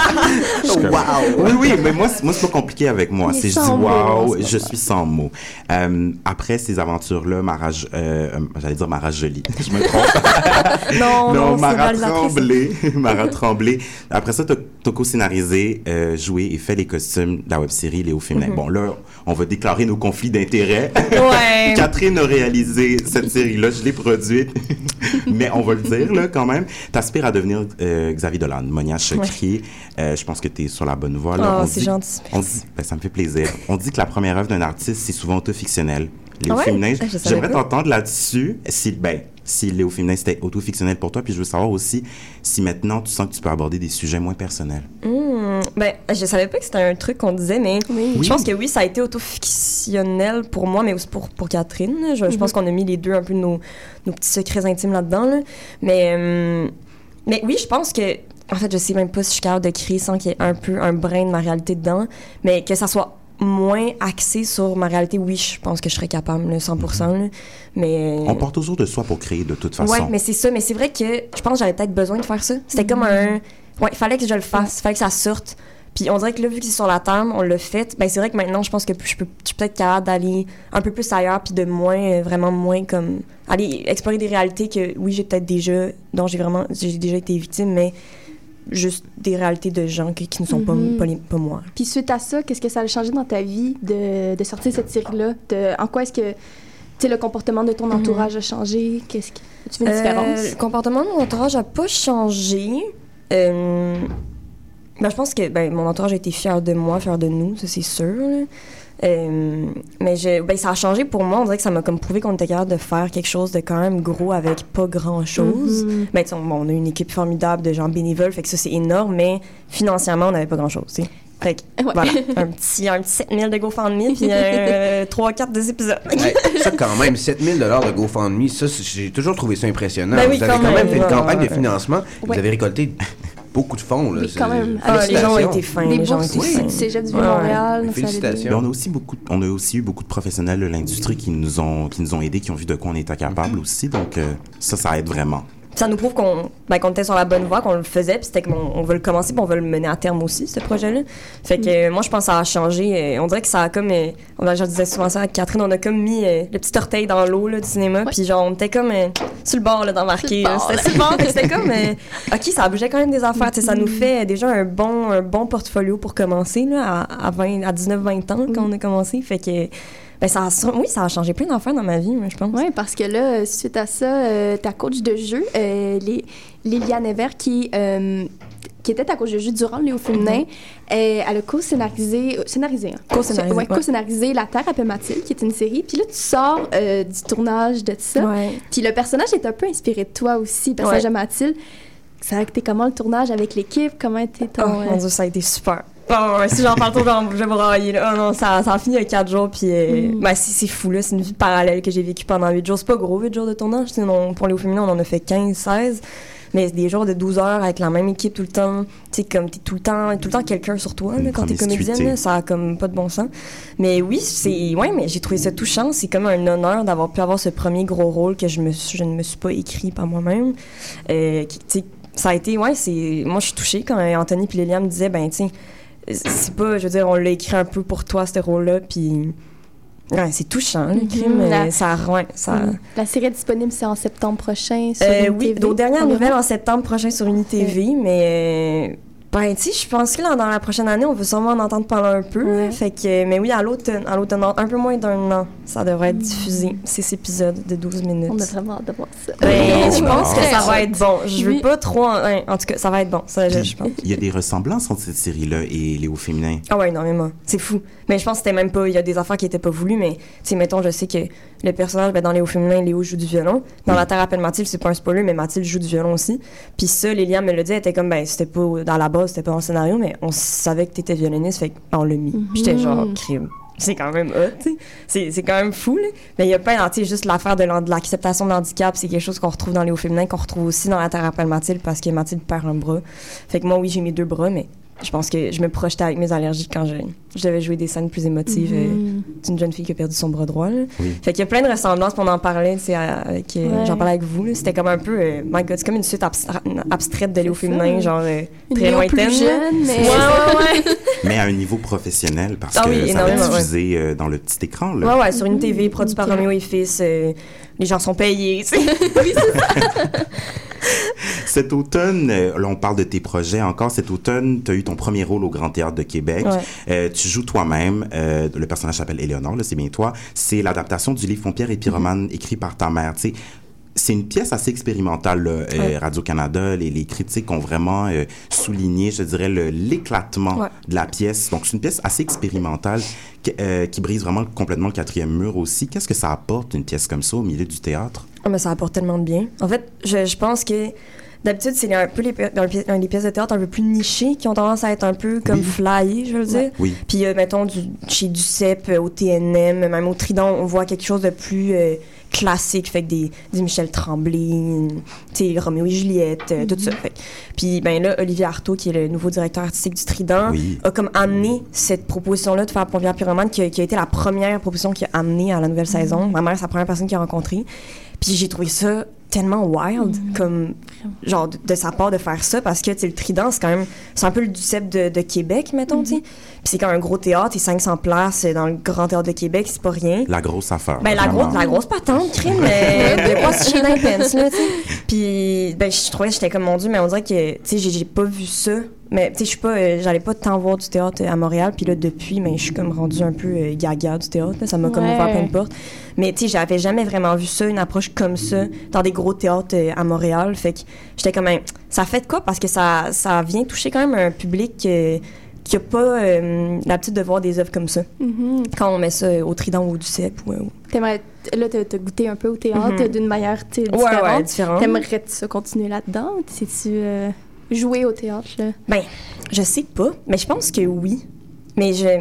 Speaker 1: Je suis comme-
Speaker 6: Wow!
Speaker 1: Oui, oui, mais moi, c'est- moi, c'est pas compliqué avec moi.
Speaker 2: Il est
Speaker 1: C'est je dis
Speaker 2: sans mots, en
Speaker 1: wow,
Speaker 2: ce
Speaker 1: je
Speaker 2: moment.
Speaker 1: suis sans mots. Euh, après ces aventures-là, Mara, J- euh, euh, j'allais dire Mara Jolie. Je me trompe.
Speaker 10: Non, non, c'est
Speaker 1: Mara
Speaker 10: réalisatrice.
Speaker 1: Tremblay. Mara Tremblay. Après ça, t'as t'as co-scénarisé, euh, joué et fait les costumes de la web-série Léo Féminin.
Speaker 10: Mhm.
Speaker 1: Bon, là, on va déclarer nos conflits d'intérêts.
Speaker 10: Ouais.
Speaker 1: Catherine a réalisé cette série-là, je l'ai produite, mais on va le dire là quand même. T'aspires à devenir euh, Xavier Dolan, Monia Chokri. Euh, je pense que t'es sur la bonne voie. Là.
Speaker 10: Oh,
Speaker 1: On
Speaker 10: c'est
Speaker 1: dit-
Speaker 10: gentil.
Speaker 1: On dit, ben, ça me fait plaisir. On dit que la première œuvre d'un artiste, c'est souvent autofictionnel. Léo
Speaker 10: Ah ouais?
Speaker 1: Féminin,
Speaker 10: Ah, je savais
Speaker 1: j'aimerais
Speaker 10: pas.
Speaker 1: t'entendre là-dessus. Si, ben, si Léo Féminin, c'était autofictionnel pour toi, puis je veux savoir aussi si maintenant tu sens que tu peux aborder des sujets moins personnels.
Speaker 10: Hmm, ben, je savais pas que c'était un truc qu'on disait, mais
Speaker 2: Oui.
Speaker 10: je pense que oui, ça a été autofictionnel pour moi, mais aussi pour, pour Catherine. là. Je, je pense qu'on a mis les deux un peu nos, nos petits secrets intimes là-dedans. là. Mais, euh, mais oui, je pense que, en fait, je sais même pas si je suis capable de créer sans qu'il y ait un peu un brin de ma réalité dedans, mais que ça soit moins axé sur ma réalité, oui, je pense que je serais capable, là, cent pour cent. là. Mais...
Speaker 1: On part toujours de soi pour créer de toute façon.
Speaker 10: Ouais, mais c'est ça. Mais c'est vrai que je pense que j'avais peut-être besoin de faire ça. C'était comme un... Ouais, il fallait que je le fasse. Il fallait que ça sorte. Puis on dirait que là, vu que c'est sur la table, on l'a fait. Ben c'est vrai que maintenant, je pense que je, peux, je suis peut-être capable d'aller un peu plus ailleurs puis de moins, euh, vraiment moins comme... Aller explorer des réalités que, oui, j'ai peut-être déjà... dont j'ai vraiment... J'ai déjà été victime, mais juste des réalités de gens qui, qui ne sont
Speaker 2: Mhm.
Speaker 10: pas, pas, les- pas moi.
Speaker 2: Puis suite à ça, qu'est-ce que ça a changé dans ta vie de, de sortir cette série-là? De, en quoi est-ce que tu sais, le comportement de ton entourage a changé? Qu'est-ce que, as-tu vu une
Speaker 10: Euh,
Speaker 2: différence?
Speaker 10: Le comportement de mon entourage n'a pas changé. Euh, ben, je pense que ben, mon entourage a été fier de moi, fier de nous, ça c'est sûr. là. Euh, mais je, ben, ça a changé pour moi. On dirait que ça m'a comme prouvé qu'on était capable de faire quelque chose de quand même gros avec pas grand-chose.
Speaker 2: Mhm.
Speaker 10: Ben, tu sais, on, bon, on a une équipe formidable de gens bénévoles, fait que ça c'est énorme, mais financièrement on n'avait pas grand-chose. tu sais. Fait que,
Speaker 2: Ouais.
Speaker 10: voilà, un petit, un petit sept mille de GoFundMe, puis euh, trois quatre des épisodes.
Speaker 6: Hey, ça, quand même, sept mille dollars de GoFundMe, ça, c'est- j'ai toujours trouvé ça impressionnant.
Speaker 10: Ben oui,
Speaker 6: vous avez
Speaker 10: quand
Speaker 6: quand même,
Speaker 10: même,
Speaker 6: fait une
Speaker 10: ouais,
Speaker 6: campagne
Speaker 10: ouais.
Speaker 6: de financement. Vous
Speaker 2: Ouais.
Speaker 6: avez récolté beaucoup de fonds. Là.
Speaker 2: Oui,
Speaker 6: C'est-
Speaker 2: quand même.
Speaker 10: Ah, les gens ont
Speaker 6: Félicitations.
Speaker 10: été fins.
Speaker 2: Des
Speaker 10: les gens ont
Speaker 2: bourses
Speaker 10: été
Speaker 2: aussi
Speaker 10: fins.
Speaker 2: du Cégep du
Speaker 10: Ouais, ouais.
Speaker 2: Vieux-Montréal. ça allait bien.
Speaker 6: Félicitations.
Speaker 1: Mais on a aussi beaucoup, on a aussi eu beaucoup de professionnels de l'industrie qui nous ont, qui nous ont aidés, qui ont vu de quoi on était capable aussi. Donc euh, ça, ça aide vraiment.
Speaker 10: Ça nous prouve qu'on ben, qu'on était sur la bonne voie, qu'on le faisait, puis c'était qu'on on veut le commencer, puis on veut le mener à terme aussi, ce projet-là. Fait que euh, moi, je pense que ça a changé. euh, on dirait que ça a comme... euh, on a, je disais souvent ça à Catherine, on a comme mis euh, le petit orteil dans l'eau là, du cinéma, puis genre, on était comme euh, sur le bord là, d'embarquer.
Speaker 2: Sur le
Speaker 10: là.
Speaker 2: bord,
Speaker 10: C'était
Speaker 2: là.
Speaker 10: sur le bord, fait que c'était comme... euh, OK, ça bougeait quand même des affaires. tu sais, Ça nous fait euh, déjà un bon, un bon portfolio pour commencer, là, à, à, vingt, à dix-neuf vingt ans, quand on a commencé. Fait que... Ben, ça a, oui, ça a changé plein d'affaires dans ma vie, moi, je pense.
Speaker 2: Oui, parce que là, euh, suite à ça, euh, ta coach de jeu, euh, Lé- Liliane Evert, qui, euh, qui était ta coach de jeu durant le Léo Féminin, euh, elle a co-scénarisé, euh, scénarisé, hein?
Speaker 10: Co-scénarisé,
Speaker 2: Ouais,
Speaker 10: ouais.
Speaker 2: co-scénarisé La Terre appelle Mathilde, qui est une série. Puis là, tu sors euh, du tournage de ça.
Speaker 10: Ouais.
Speaker 2: Puis le personnage est un peu inspiré de toi aussi, le personnage
Speaker 10: Ouais.
Speaker 2: de Mathilde. Ça a été comment le tournage avec l'équipe? Comment était ton...
Speaker 10: Oh mon
Speaker 2: euh,
Speaker 10: Dieu, ça a été super. Oh, ouais, si j'en parle trop, je vais brailler. Là. Oh non, ça, ça a fini il y a quatre jours. Puis, euh,
Speaker 2: Mm.
Speaker 10: ben, c'est, c'est fou, là. C'est une vie parallèle que j'ai vécue pendant huit jours. C'est pas gros, huit jours de tournage. Sinon, pour les Féminins, on en a fait quinze, seize. Mais des jours de douze heures avec la même équipe tout le temps, tu sais, comme t'es tout le temps, tout le temps quelqu'un sur toi, là, quand t'es comédienne, là, ça a comme pas de bon sens. Mais oui, c'est, ouais, mais j'ai trouvé ça touchant. C'est comme un honneur d'avoir pu avoir ce premier gros rôle que je me, je ne me suis pas écrit par moi-même. Euh, qui, tu sais, ça a été, ouais, c'est, moi je suis touchée quand Anthony puis Lélia me disaient, ben, tu sais, c'est pas, je veux dire, on l'a écrit un peu pour toi, ce rôle-là, puis ouais, c'est touchant, le crime.
Speaker 2: Mm-hmm. La...
Speaker 10: Ça, ouais, ça...
Speaker 2: Mm. La série est disponible, c'est en septembre prochain sur
Speaker 10: euh,
Speaker 2: Uni T V.
Speaker 10: Oui, aux dernières nouvelles en septembre prochain sur Uni T V,
Speaker 2: ouais.
Speaker 10: mais... Ben, tu sais, je pense que là, dans la prochaine année, on veut sûrement en entendre parler un peu.
Speaker 2: Ouais.
Speaker 10: Fait que, mais oui, à l'automne, à l'automne, un peu moins d'un an, ça devrait être diffusé, ces épisodes de douze minutes.
Speaker 2: On a vraiment hâte de voir ça.
Speaker 10: Ben, je pense
Speaker 1: Oh.
Speaker 10: que ça va être bon. Je veux
Speaker 2: Oui.
Speaker 10: pas trop... En, hein, en tout cas, ça va être bon, ça, je, je pense.
Speaker 1: Il y a des ressemblances entre cette série-là et Léo Féminin.
Speaker 10: Ah ouais, énormément. C'est fou. Mais je pense que c'était même pas... Il y a des affaires qui étaient pas voulues, mais, tu sais, mettons, je sais que le personnage, ben, dans Léo Féminin, Léo joue du violon. Dans
Speaker 1: Oui.
Speaker 10: La Terre appelle Mathilde, c'est pas un spoiler, mais Mathilde joue du violon aussi. Puis ça, Lélia me le dit, elle était comme, ben, c'était pas dans la base, c'était pas dans le scénario, mais on savait que t'étais violoniste, fait qu'on l'a mis.
Speaker 2: Mm-hmm.
Speaker 10: Puis j'étais genre, crime. C'est quand même hot, tu sais. C'est, c'est quand même fou, là. Mais il y a pas, tu sais, juste l'affaire de, l'an- de l'acceptation de l'handicap, c'est quelque chose qu'on retrouve dans Léo Féminin, qu'on retrouve aussi dans La Terre appelle Mathilde, parce que Mathilde perd un bras. Fait que moi, oui, j'ai mes deux bras, mais je pense que je me projetais avec mes allergies quand je, je devais jouer des scènes plus émotives
Speaker 2: Mm-hmm.
Speaker 10: euh, d'une jeune fille qui a perdu son bras droit, là.
Speaker 1: Oui.
Speaker 10: Fait qu'il y a plein de ressemblances, puis on en parlait, tu sais, avec, euh,
Speaker 2: Ouais.
Speaker 10: j'en parlais avec vous, là. C'était comme un peu, euh, my God, c'est comme une suite abstra- abstraite de Léo
Speaker 2: C'est
Speaker 10: Féminin,
Speaker 2: ça.
Speaker 10: genre, euh,
Speaker 2: Une
Speaker 10: très
Speaker 2: Léo
Speaker 10: lointaine.
Speaker 2: plus
Speaker 10: là.
Speaker 2: jeune, mais...
Speaker 10: Ouais, ouais, ouais.
Speaker 1: Mais à un niveau professionnel, parce
Speaker 10: Ah
Speaker 1: que
Speaker 10: oui,
Speaker 1: ça va
Speaker 10: énormément,
Speaker 1: être
Speaker 10: ouais.
Speaker 1: diffusé euh, dans le petit écran. Là.
Speaker 10: Ouais, ouais, sur une T V, produit par
Speaker 2: Ok.
Speaker 10: Roméo et Fils. euh, les gens sont payés, tu sais.
Speaker 1: Cet automne, euh, là, on parle de tes projets encore. Cet automne, tu as eu ton premier rôle au Grand Théâtre de Québec.
Speaker 10: Ouais.
Speaker 1: Euh, tu joues toi-même. Euh, le personnage s'appelle Éléonore, là, c'est bien toi. C'est l'adaptation du livre Fompierre et Pyromane écrit par ta mère. Tu sais, c'est une pièce assez expérimentale. Là. Euh,
Speaker 10: Ouais.
Speaker 1: Radio-Canada, les, les critiques ont vraiment euh, souligné, je dirais, le- l'éclatement
Speaker 10: Ouais.
Speaker 1: de la pièce. Donc, c'est une pièce assez expérimentale qui, euh, qui brise vraiment complètement le quatrième mur aussi. Qu'est-ce que ça apporte, une pièce comme ça, au milieu du théâtre?
Speaker 10: Ah, mais ça apporte tellement de bien. En fait, je, je pense que d'habitude, c'est un peu les, pi- dans les pi- dans les pièces de théâtre un peu plus nichées qui ont tendance à être un peu comme
Speaker 1: Oui.
Speaker 10: flyées, je veux dire.
Speaker 1: Oui.
Speaker 10: Puis, euh, mettons, du, chez Duceppe, euh, au T N M, même au Trident, on voit quelque chose de plus euh, classique, fait que des, des Michel Tremblay, tu sais, Roméo et Juliette, euh, tout ça. Fait. que- Puis, ben là, Olivier Artaud, qui est le nouveau directeur artistique du Trident,
Speaker 1: Oui.
Speaker 10: a comme amené cette proposition-là de faire Pompière Pyromane, qui a, qui a été la première proposition qui a amené à la nouvelle saison. Ma mère, c'est la première personne qu'il a rencontrée. Puis j'ai trouvé ça tellement wild, comme, genre, de, de sa part de faire ça, parce que, tu sais, le Trident, c'est quand même, c'est un peu le Duceppe de, de Québec, mettons, tu sais. Puis c'est quand même un gros théâtre, et cinq cents places dans le Grand Théâtre de Québec, c'est pas rien.
Speaker 1: La grosse affaire.
Speaker 10: Ben, la,
Speaker 1: vraiment.
Speaker 10: grosse la grosse patente, crime, mais de quoi se chier dans les pants, là, tu sais. Puis, ben, je trouvais, j'étais comme, mon Dieu, mais on dirait que, tu sais, j'ai, j'ai pas vu ça. Mais, tu sais, je suis pas, euh, j'allais pas tant voir du théâtre à Montréal, puis là, depuis, mais je suis comme rendue un peu euh, gaga du théâtre, là. Ça m'a comme
Speaker 2: Ouais.
Speaker 10: ouvert plein de portes. Mais, tu sais, j'avais jamais vraiment vu ça, une approche comme ça, dans des gros théâtres euh, à Montréal. Fait que j'étais comme, ben, ça fait de quoi? Parce que ça, ça vient toucher quand même un public euh, qui a pas euh, l'habitude de voir des œuvres comme ça.
Speaker 2: Mhm.
Speaker 10: Quand on met ça euh, au Trident ou au Duceppe ou... ou-
Speaker 2: T'aimerais, là, t'as, t'as goûté un peu au théâtre
Speaker 10: Mhm.
Speaker 2: d'une manière tu sais,
Speaker 10: Ouais,
Speaker 2: différente.
Speaker 10: ouais, différente.
Speaker 2: T'aimerais-tu ça continuer là-dedans? Sais-tu euh, jouer au théâtre, là?
Speaker 10: Ben, je sais pas, mais je pense que oui. Mais je...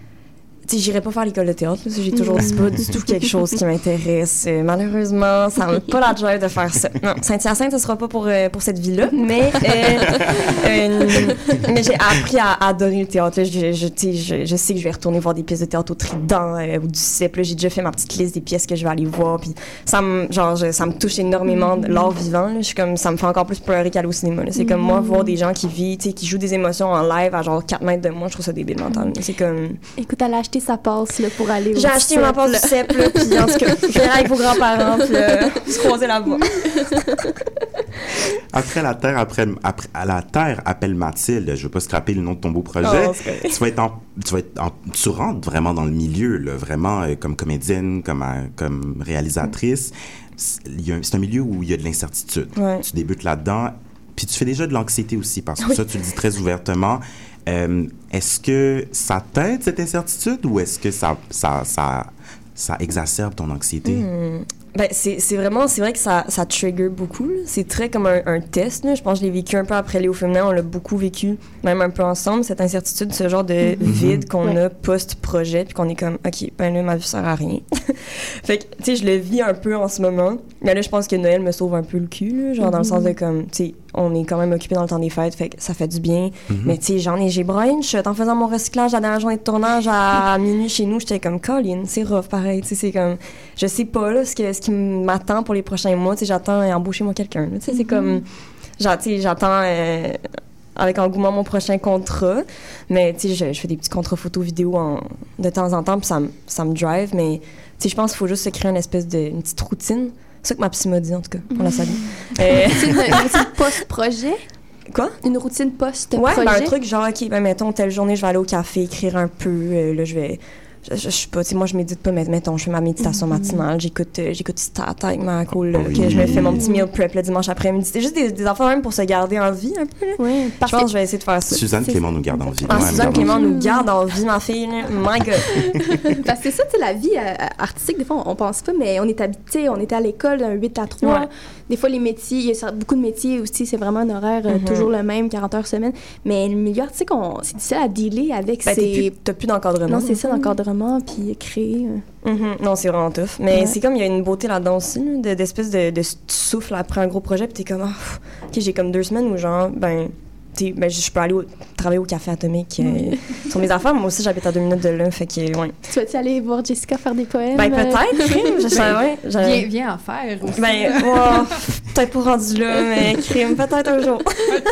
Speaker 10: Tu sais, j'irais pas faire l'école de théâtre, là, ça, j'ai toujours dit pas du tout quelque chose qui m'intéresse. Euh, malheureusement, ça n'a pas la joie de faire ça. Non, Saint-Hyacinthe, ce sera pas pour, euh, pour cette vie-là, mais, euh, euh, mais j'ai appris à, à adorer le théâtre. Là. Je, je, tu sais, je, je sais que je vais retourner voir des pièces de théâtre au Trident euh, ou du C E P. Là, j'ai déjà fait ma petite liste des pièces que je vais aller voir. Puis ça me, genre, je- ça me touche énormément de l'art vivant. Là. Je suis comme, ça me fait encore plus pleurer qu'aller au cinéma. Là. C'est comme moi, voir des gens qui vivent, tu sais, qui jouent des émotions en live à genre quatre mètres de moi, je trouve ça débile mental. C'est comme...
Speaker 2: Écoute, elle a acheté sa passe là, pour aller au
Speaker 10: J'ai acheté
Speaker 2: C E P,
Speaker 10: ma passe du
Speaker 2: là.
Speaker 10: C E P, là, puis en tout cas, je vais aller avec vos grands-parents, puis euh, se croiser là-bas.
Speaker 1: Après la Terre, après, après, à la Terre appelle Mathilde, je veux pas scraper le nom de ton beau projet,
Speaker 10: Oh, c'est correct.
Speaker 1: tu vas être en, tu vas être en- tu rentres vraiment dans le milieu, là, vraiment euh, comme comédienne, comme, euh, comme réalisatrice. C'est il y a un- c'est un milieu où il y a de l'incertitude.
Speaker 10: Ouais.
Speaker 1: Tu débutes là-dedans, puis tu fais déjà de l'anxiété aussi, parce que ça, tu le dis très ouvertement. Euh, est-ce que ça t'aide, cette incertitude, ou est-ce que ça, ça, ça, ça exacerbe ton anxiété?
Speaker 10: Hmm. Ben, c'est, c'est vraiment, c'est vrai que ça, ça trigger beaucoup, là. C'est très comme un, un test, là. Je pense que je l'ai vécu un peu après Léo Féminin, on l'a beaucoup vécu, même un peu ensemble, cette incertitude, ce genre de
Speaker 2: Mm-hmm.
Speaker 10: vide qu'on
Speaker 2: Ouais.
Speaker 10: a post-projet, puis qu'on est comme, OK, ben là, ma vie sert à rien. Fait que, tu sais, je le vis un peu en ce moment. Mais là, je pense que Noël me sauve un peu le cul, là, genre dans le sens de comme, tu sais, on est quand même occupé dans le temps des fêtes, fait que ça fait du bien.
Speaker 1: Mhm.
Speaker 10: Mais tu sais, j'en ai, j'ai braillé une chute en faisant mon recyclage la dernière journée de tournage à, à minuit chez nous. J'étais comme, Colin, c'est rough, pareil. Tu sais, c'est comme, je sais pas, là, ce, que, ce qui m'attend pour les prochains mois. Tu sais, j'attends euh, embaucher moi quelqu'un, là. Tu sais, c'est comme, genre, tu sais, j'attends euh, avec engouement mon prochain contrat. Mais tu sais, je, je fais des petits contrats photo vidéo en, de temps en temps, puis ça, me- ça me drive. Mais tu sais, je pense qu'il faut juste se créer une espèce de, une petite routine. C'est ça que ma psy m'a dit, en tout cas. On la salue. Euh,
Speaker 2: C'est une, une routine post-projet?
Speaker 10: Quoi?
Speaker 2: Une routine post-projet?
Speaker 10: Ouais, ben un truc genre, OK, ben mettons, telle journée, je vais aller au café, écrire un peu. euh, là, je vais. Je, je, je sais pas, tu sais, moi, je médite pas, mais mettons, je fais ma méditation matinale, j'écoute, euh, j'écoute Stat avec ma cool, là,
Speaker 1: Oui.
Speaker 10: que je me fais mon petit meal prep le dimanche après-midi. C'est juste des, des affaires même pour se garder en vie, un peu, là.
Speaker 2: Oui,
Speaker 10: Je
Speaker 2: parfait.
Speaker 10: pense que je vais essayer de faire ça.
Speaker 1: Suzanne
Speaker 2: C'est-
Speaker 1: Clément nous garde en vie.
Speaker 10: Ah,
Speaker 1: Ouais, elle
Speaker 10: Suzanne
Speaker 1: nous garde en
Speaker 10: Clément
Speaker 1: vie.
Speaker 10: nous garde en vie, ma fille, là. My God.
Speaker 2: Parce que c'est ça, tu sais, la vie euh, artistique, des fois, on, on pense pas, mais on est habité, on était à l'école d'un huit à trois.
Speaker 10: Ouais.
Speaker 2: Des fois, les métiers, il y a ça- beaucoup de métiers aussi, c'est vraiment un horaire euh,
Speaker 10: Mhm.
Speaker 2: toujours le même, quarante heures semaine. Mais le milieu artistique, on- c'est difficile à dealer avec
Speaker 10: Ben, t'es
Speaker 2: ces...
Speaker 10: plus- t'as plus d'encadrement.
Speaker 2: Non, c'est ça, l'encadrement, puis créer. euh.
Speaker 10: Mhm. Non, c'est vraiment tough. Mais
Speaker 2: Ouais.
Speaker 10: c'est comme, il y a une beauté là-dedans aussi, là, de- d'espèce de, de souffle après un gros projet, puis t'es comme, ah, pff, OK, j'ai comme deux semaines où, genre, ben, t'sais, ben je peux aller au- travailler au Café Atomique euh, sur mes affaires. Moi aussi, j'habite à deux minutes de là, fait que, ouais.
Speaker 2: Tu vas-tu aller voir Jessica faire des poèmes?
Speaker 10: Ben,
Speaker 2: euh?
Speaker 10: peut-être, crime, je sais, ouais.
Speaker 7: Viens,
Speaker 10: j'aurais-
Speaker 7: viens en faire aussi.
Speaker 10: Ben, wow, peut-être pas rendu là, mais crime, peut-être un jour.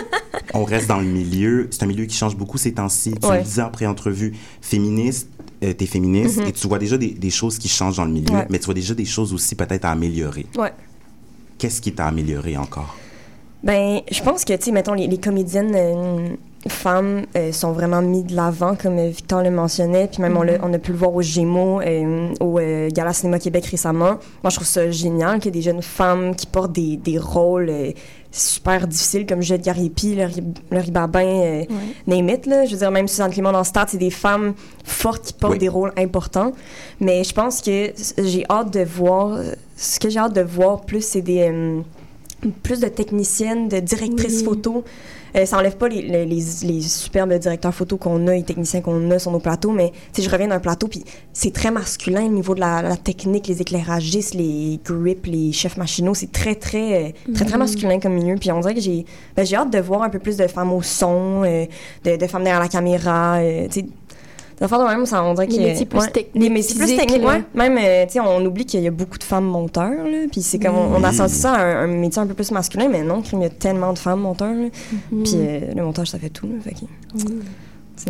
Speaker 1: On reste dans le milieu. C'est un milieu qui change beaucoup ces temps-ci. Tu
Speaker 10: Ouais.
Speaker 1: le disais en pré-entrevue, féministe, euh, t'es féministe
Speaker 10: Mhm.
Speaker 1: et tu vois déjà des, des choses qui changent dans le milieu,
Speaker 10: Ouais.
Speaker 1: mais tu vois déjà des choses aussi peut-être à améliorer.
Speaker 10: Ouais.
Speaker 1: Qu'est-ce qui t'a amélioré encore?
Speaker 10: Ben, je pense que, tu sais, mettons, les, les comédiennes euh, femmes euh, sont vraiment mises de l'avant, comme euh, Victor le mentionnait, puis même on, l'a- on a pu le voir au Gémeaux, euh, au euh, Gala Cinéma Québec récemment. Moi, je trouve ça génial qu'il y ait des jeunes femmes qui portent des, des rôles euh, super difficiles, comme Juliette Gariepi, Laurie, Laurie Babin, euh,
Speaker 2: Ouais.
Speaker 10: name it, là. Je veux dire, même Suzanne Clément dans Stade, c'est des femmes fortes qui portent
Speaker 1: Oui.
Speaker 10: des rôles importants. Mais je pense que j'ai hâte de voir... Ce que j'ai hâte de voir plus, c'est des... euh, plus de techniciennes, de directrices
Speaker 2: Oui.
Speaker 10: photo. Euh, ça enlève pas les, les, les, les superbes directeurs photo qu'on a et techniciens qu'on a sur nos plateaux, mais tu sais, je reviens d'un plateau, puis c'est très masculin au niveau de la, la technique, les éclairagistes, les grips, les chefs machinaux. C'est très, très, euh, très, très masculin comme milieu. Puis on dirait que j'ai ben, j'ai hâte de voir un peu plus de femmes au son, euh, de, de femmes derrière la caméra, euh, tu sais. D'affaires de même, ça, on dirait
Speaker 2: Les
Speaker 10: que...
Speaker 2: métiers plus
Speaker 10: ouais,
Speaker 2: techniques,
Speaker 10: Les métiers plus
Speaker 2: physiques,
Speaker 10: techniques,
Speaker 2: là.
Speaker 10: ouais. Même, euh, tu sais, on oublie qu'il y a beaucoup de femmes monteurs, là. Puis c'est comme, on, on
Speaker 1: Oui.
Speaker 10: associe ça à un, un métier un peu plus masculin, mais non, il y a tellement de femmes monteurs, là.
Speaker 2: Mhm.
Speaker 10: Puis euh, le montage, ça fait tout, là. Fait que,
Speaker 2: Oui.
Speaker 10: tu sais.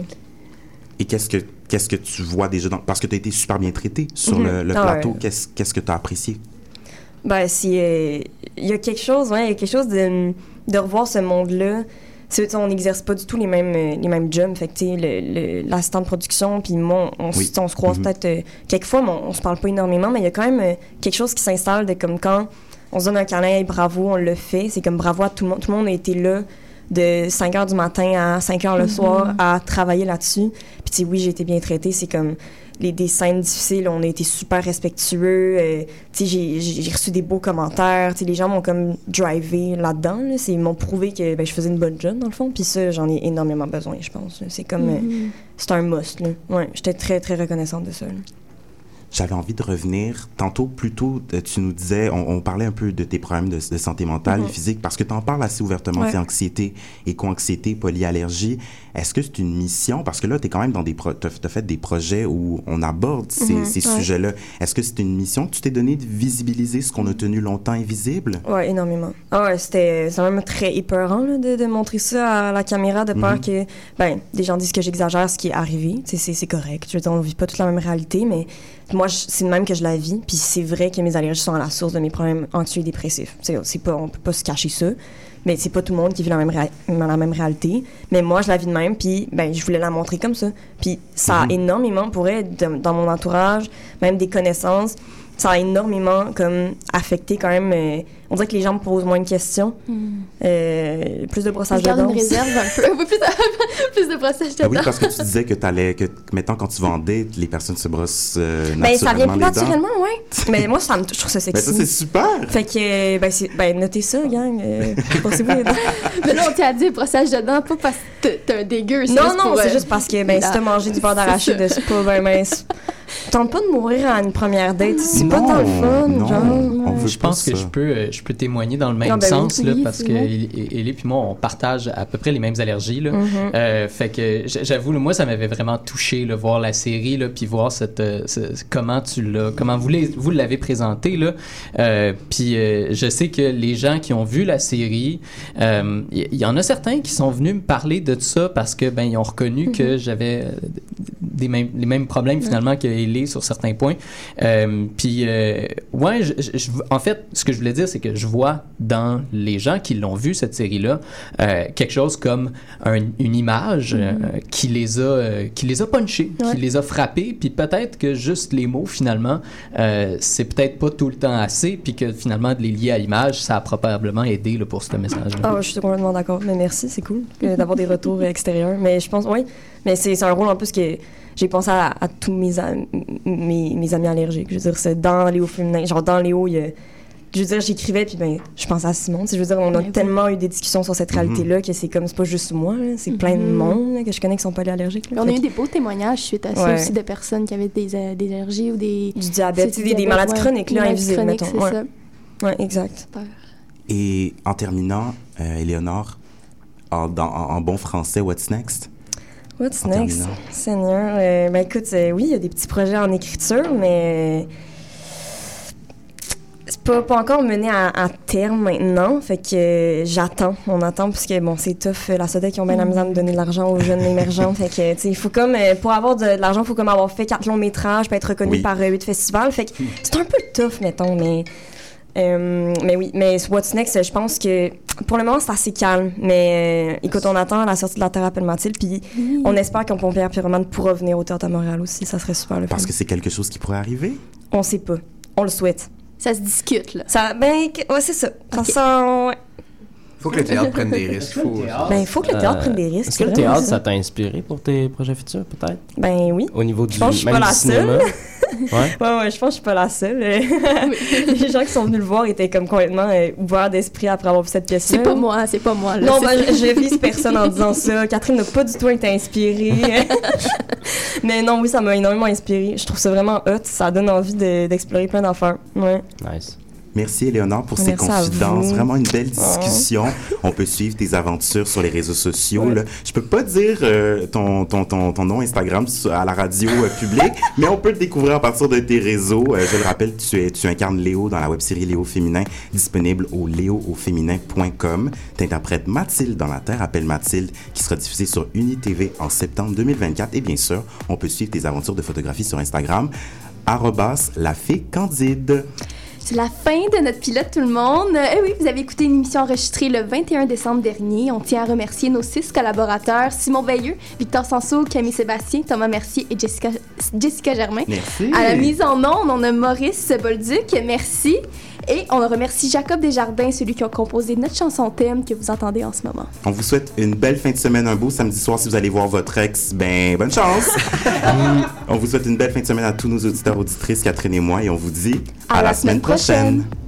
Speaker 1: Et qu'est-ce que, qu'est-ce que tu vois déjà dans... Parce que tu as été super bien traité sur
Speaker 10: Mhm.
Speaker 1: le, le
Speaker 10: Ah
Speaker 1: plateau.
Speaker 10: ouais.
Speaker 1: Qu'est-ce, qu'est-ce que tu as apprécié?
Speaker 10: Ben, si, euh, il y a quelque chose, ouais, il y a quelque chose de, de revoir ce monde-là. C'est, tu sais, on n'exerce pas du tout les mêmes, euh, les mêmes jobs. Fait que, tu sais, le, le, l'assistant de production, puis moi, on, on, s-
Speaker 1: Oui.
Speaker 10: on se croise
Speaker 1: Mhm.
Speaker 10: peut-être euh, quelques fois, mais on, on se parle pas énormément. Mais il y a quand même euh, quelque chose qui s'installe de comme quand on se donne un câlin, hey, bravo, on le fait. C'est comme bravo à tout le monde. Tout le monde a été là de cinq heures du matin à cinq heures le soir à travailler là-dessus. Puis, tu sais, oui, j'ai été bien traitée. C'est comme les, des scènes difficiles, on a été super respectueux. Euh, tu sais, j'ai, j'ai j'ai reçu des beaux commentaires. Tu sais, les gens m'ont comme drivé là-dedans. Là. C'est, ils m'ont prouvé que ben, je faisais une bonne job, dans le fond. Puis ça, j'en ai énormément besoin, je pense. là. C'est comme... euh,
Speaker 2: Mhm.
Speaker 10: c'est un must, là. Ouais, j'étais très, très reconnaissante de ça, là.
Speaker 1: J'avais envie de revenir. Tantôt, plus tôt, euh, tu nous disais, on, on parlait un peu de tes problèmes de, de santé mentale
Speaker 10: Mhm.
Speaker 1: et physique, parce que tu en parles assez ouvertement,
Speaker 10: Ouais.
Speaker 1: c'est anxiété, éco-anxiété, polyallergie. Est-ce que c'est une mission? Parce que là, tu es quand même dans des... Pro- t'as, t'as fait des projets où on aborde ces,
Speaker 10: Mhm,
Speaker 1: ces
Speaker 10: ouais.
Speaker 1: sujets-là. Est-ce que c'est une mission que tu t'es donné de visibiliser ce qu'on a tenu longtemps invisible?
Speaker 10: Ouais, énormément. Ah ouais, c'était c'est vraiment très épeurant là, de, de montrer ça à la caméra, de peur
Speaker 1: Mhm.
Speaker 10: que, ben, des gens disent que j'exagère ce qui est arrivé. Tu sais, c'est, c'est correct. Je veux dire, on vit pas toute la même réalité, mais moi, je- c'est le même que je la vis. Puis c'est vrai que mes allergies sont à la source de mes problèmes anxieux et dépressifs. C'est, c'est pas, on peut pas se cacher ça. Mais c'est pas tout le monde qui vit la même, réa- la même réalité. Mais moi, je la vis de même, puis ben, je voulais la montrer comme ça. Puis ça a
Speaker 1: Mhm.
Speaker 10: énormément, pour être dans mon entourage, même des connaissances, ça a énormément comme affecté quand même. Euh, on dirait que les gens me posent moins de questions.
Speaker 2: Mm.
Speaker 10: Euh, plus de brossage
Speaker 2: Je
Speaker 10: de
Speaker 2: garde
Speaker 10: dents.
Speaker 2: une réserve un peu. plus, de, plus de brossage de
Speaker 1: Ah oui,
Speaker 2: dents.
Speaker 1: parce que tu disais que t'allais, que maintenant quand tu vas en date, les personnes se brossent euh,
Speaker 10: Ben, ça vient
Speaker 1: naturellement
Speaker 10: plus
Speaker 1: les dents.
Speaker 10: naturellement, ouais. Mais moi, ça me, je trouve ça
Speaker 1: Ben
Speaker 10: sexy.
Speaker 1: ça, c'est super!
Speaker 10: Fait que, euh, ben, c'est, ben, notez ça, gang. Euh, brossez-vous les dents.
Speaker 2: Mais là, on t'a dit brossage de dents, pas parce que t'es- t'es un dégueu. c'est
Speaker 10: Non,
Speaker 2: juste
Speaker 10: non,
Speaker 2: pour,
Speaker 10: c'est
Speaker 2: euh,
Speaker 10: juste parce que, ben, si t'as mangé du beurre d'arachide,
Speaker 2: C'est ça.
Speaker 10: c'est pas, ben, ben, c'est- tente pas de mourir à une première date. C'est pas
Speaker 1: Non,
Speaker 10: tant le fun,
Speaker 1: non,
Speaker 10: genre.
Speaker 1: on veut
Speaker 3: Je
Speaker 1: pas
Speaker 3: pense que
Speaker 1: ça.
Speaker 3: je peux, euh, je peux témoigner dans le même
Speaker 10: Ah, ben oui.
Speaker 3: sens, là,
Speaker 2: Oui,
Speaker 3: parce
Speaker 2: c'est
Speaker 3: que
Speaker 2: bon.
Speaker 3: Ellie puis moi, on partage à peu près les mêmes allergies. Là.
Speaker 10: Mhm.
Speaker 3: Euh, fait que j- j'avoue, là, moi, ça m'avait vraiment touché, là, voir la série, là, puis voir cette, euh, ce- comment tu l'as, comment vous, les- vous l'avez présenté, là. Euh, puis euh, je sais que les gens qui ont vu la série, euh, il y, y en a certains qui sont venus me parler de ça parce que ben ils ont reconnu que j'avais euh, des mêmes, les mêmes problèmes finalement que Ellie sur certains points. Euh, puis euh, ouais, je, je- je- en fait, ce que je voulais dire, c'est que je vois dans les gens qui l'ont vu cette série-là euh, quelque chose comme un- une image euh, qui les a, euh, qui les a punchés,
Speaker 2: Ouais.
Speaker 3: qui les a frappés, puis peut-être que juste les mots finalement, euh, c'est peut-être pas tout le temps assez, puis que finalement de les lier à l'image, ça a probablement aidé là, pour ce message-là.
Speaker 10: Ah, je suis complètement d'accord. Mais merci, c'est cool euh, d'avoir des retours extérieurs. Mais je pense, oui, mais c'est, c'est un rôle en plus que j'ai pensé à, à tous mes, am- mes, mes amis allergiques. Je veux dire, c'est dans Léo féminin. Genre, dans Léo, il y a. Je veux dire, j'écrivais, puis ben, je pensais à Simon. Tu sais, je veux dire, on a
Speaker 2: Ben oui.
Speaker 10: tellement eu des discussions sur cette réalité-là que c'est comme, c'est pas juste moi, là, c'est plein de
Speaker 2: Mhm.
Speaker 10: monde là, que je connais qui sont pas allergiques. là.
Speaker 2: On a
Speaker 10: Fait
Speaker 2: eu des beaux témoignages suite à ça
Speaker 10: Ouais.
Speaker 2: aussi de personnes qui avaient des, euh, des allergies ou des.
Speaker 10: que du diabète,
Speaker 2: c'est
Speaker 10: tu sais, des, des maladies chroniques, là,
Speaker 2: maladies
Speaker 10: invisibles,
Speaker 2: chroniques,
Speaker 10: mettons.
Speaker 2: c'est
Speaker 10: Ouais.
Speaker 2: ça.
Speaker 10: ouais, exact.
Speaker 1: Et en terminant, euh, Éléonore, en, dans- en, en bon français, what's next?
Speaker 10: What's
Speaker 1: En
Speaker 10: next?
Speaker 1: terminant.
Speaker 10: Seigneur. Euh, ben écoute, euh, oui, il y a des petits projets en écriture, mais c'est pas, pas encore mené à, à terme maintenant. Fait que euh, j'attends. On attend, parce que bon, c'est tough. La S O D E C, ils ont bien la misère de donner de l'argent aux jeunes émergents. Fait que, tu sais, il faut comme, euh, pour avoir de, de l'argent, il faut comme avoir fait quatre longs métrages, puis être reconnu
Speaker 1: Oui.
Speaker 10: par euh, huit festivals. Fait que c'est un peu tough, mettons, mais. Euh, mais oui, mais What's Next, je pense que pour le moment, c'est assez calme. Mais euh, écoute, on attend la sortie de la Terre appelle Mathilde, puis on espère qu'on Pierre Pyromane pourra venir au Théâtre à Montréal aussi. Ça serait super le fun.
Speaker 1: Parce que c'est quelque chose qui pourrait arriver?
Speaker 10: On sait pas. On le souhaite.
Speaker 2: Ça se discute, là.
Speaker 10: Ça, ben, que- ouais, c'est ça. Ça
Speaker 2: Ok.
Speaker 10: sent, ouais.
Speaker 6: Faut que le théâtre prenne des risques. Faut...
Speaker 10: Ben, il faut que le théâtre
Speaker 4: Euh,
Speaker 10: prenne des risques.
Speaker 4: Est-ce que le
Speaker 10: c'est vraiment
Speaker 4: théâtre, ça t'a inspiré pour tes projets futurs, peut-être?
Speaker 10: Ben oui.
Speaker 4: Au niveau du,
Speaker 10: pense que je suis
Speaker 4: même
Speaker 10: pas
Speaker 4: du
Speaker 10: la
Speaker 4: cinéma? Ouais.
Speaker 10: Ouais, ouais, je pense que je suis pas la seule. Les gens qui sont venus le voir étaient comme complètement euh, ouverts d'esprit après avoir vu cette pièce-là.
Speaker 2: C'est pas moi, c'est pas moi. Là.
Speaker 10: Non,
Speaker 2: C'est-
Speaker 10: ben, je, je vise personne en disant ça. Catherine n'a pas du tout été inspirée. Mais non, oui, ça m'a énormément inspirée. Je trouve ça vraiment hot. Ça donne envie de- d'explorer plein d'affaires. Ouais.
Speaker 4: Nice.
Speaker 1: Merci, Éléonore, pour ces
Speaker 10: Merci à
Speaker 1: confidences.
Speaker 10: vous.
Speaker 1: Vraiment une belle discussion. On peut suivre tes aventures sur les réseaux sociaux.
Speaker 10: Ouais.
Speaker 1: Là. Je peux pas dire euh, ton, ton, ton, ton nom Instagram sur- à la radio euh, publique, mais on peut le découvrir à partir de tes réseaux. Euh, je le rappelle, tu, es, tu incarnes Léo dans la web-série Léo Féminin, disponible au léo au féminin point com. Tu interprètes Mathilde dans La Terre appelle Mathilde, qui sera diffusée sur UniTV en septembre deux mille vingt-quatre. Et bien sûr, on peut suivre tes aventures de photographie sur Instagram, arobase la fée candide.
Speaker 2: C'est la fin de notre pilote, tout le monde. Euh, oui, vous avez écouté une émission enregistrée le vingt et un décembre dernier. On tient à remercier nos six collaborateurs, Simon Veilleux, Victor Sanso, Camille Sébastien, Thomas Mercier et Jessica, Jessica Germain.
Speaker 1: Merci.
Speaker 2: À la mise en onde, on a Maurice Bolduc, merci. Et on remercie Jacob Desjardins, celui qui a composé notre chanson thème que vous entendez en ce moment.
Speaker 1: On vous souhaite une belle fin de semaine, un beau samedi soir. Si vous allez voir votre ex, ben, bonne chance! on vous souhaite une belle fin de semaine à tous nos auditeurs, auditrices, Catherine et moi, et on vous dit
Speaker 2: À la semaine prochaine.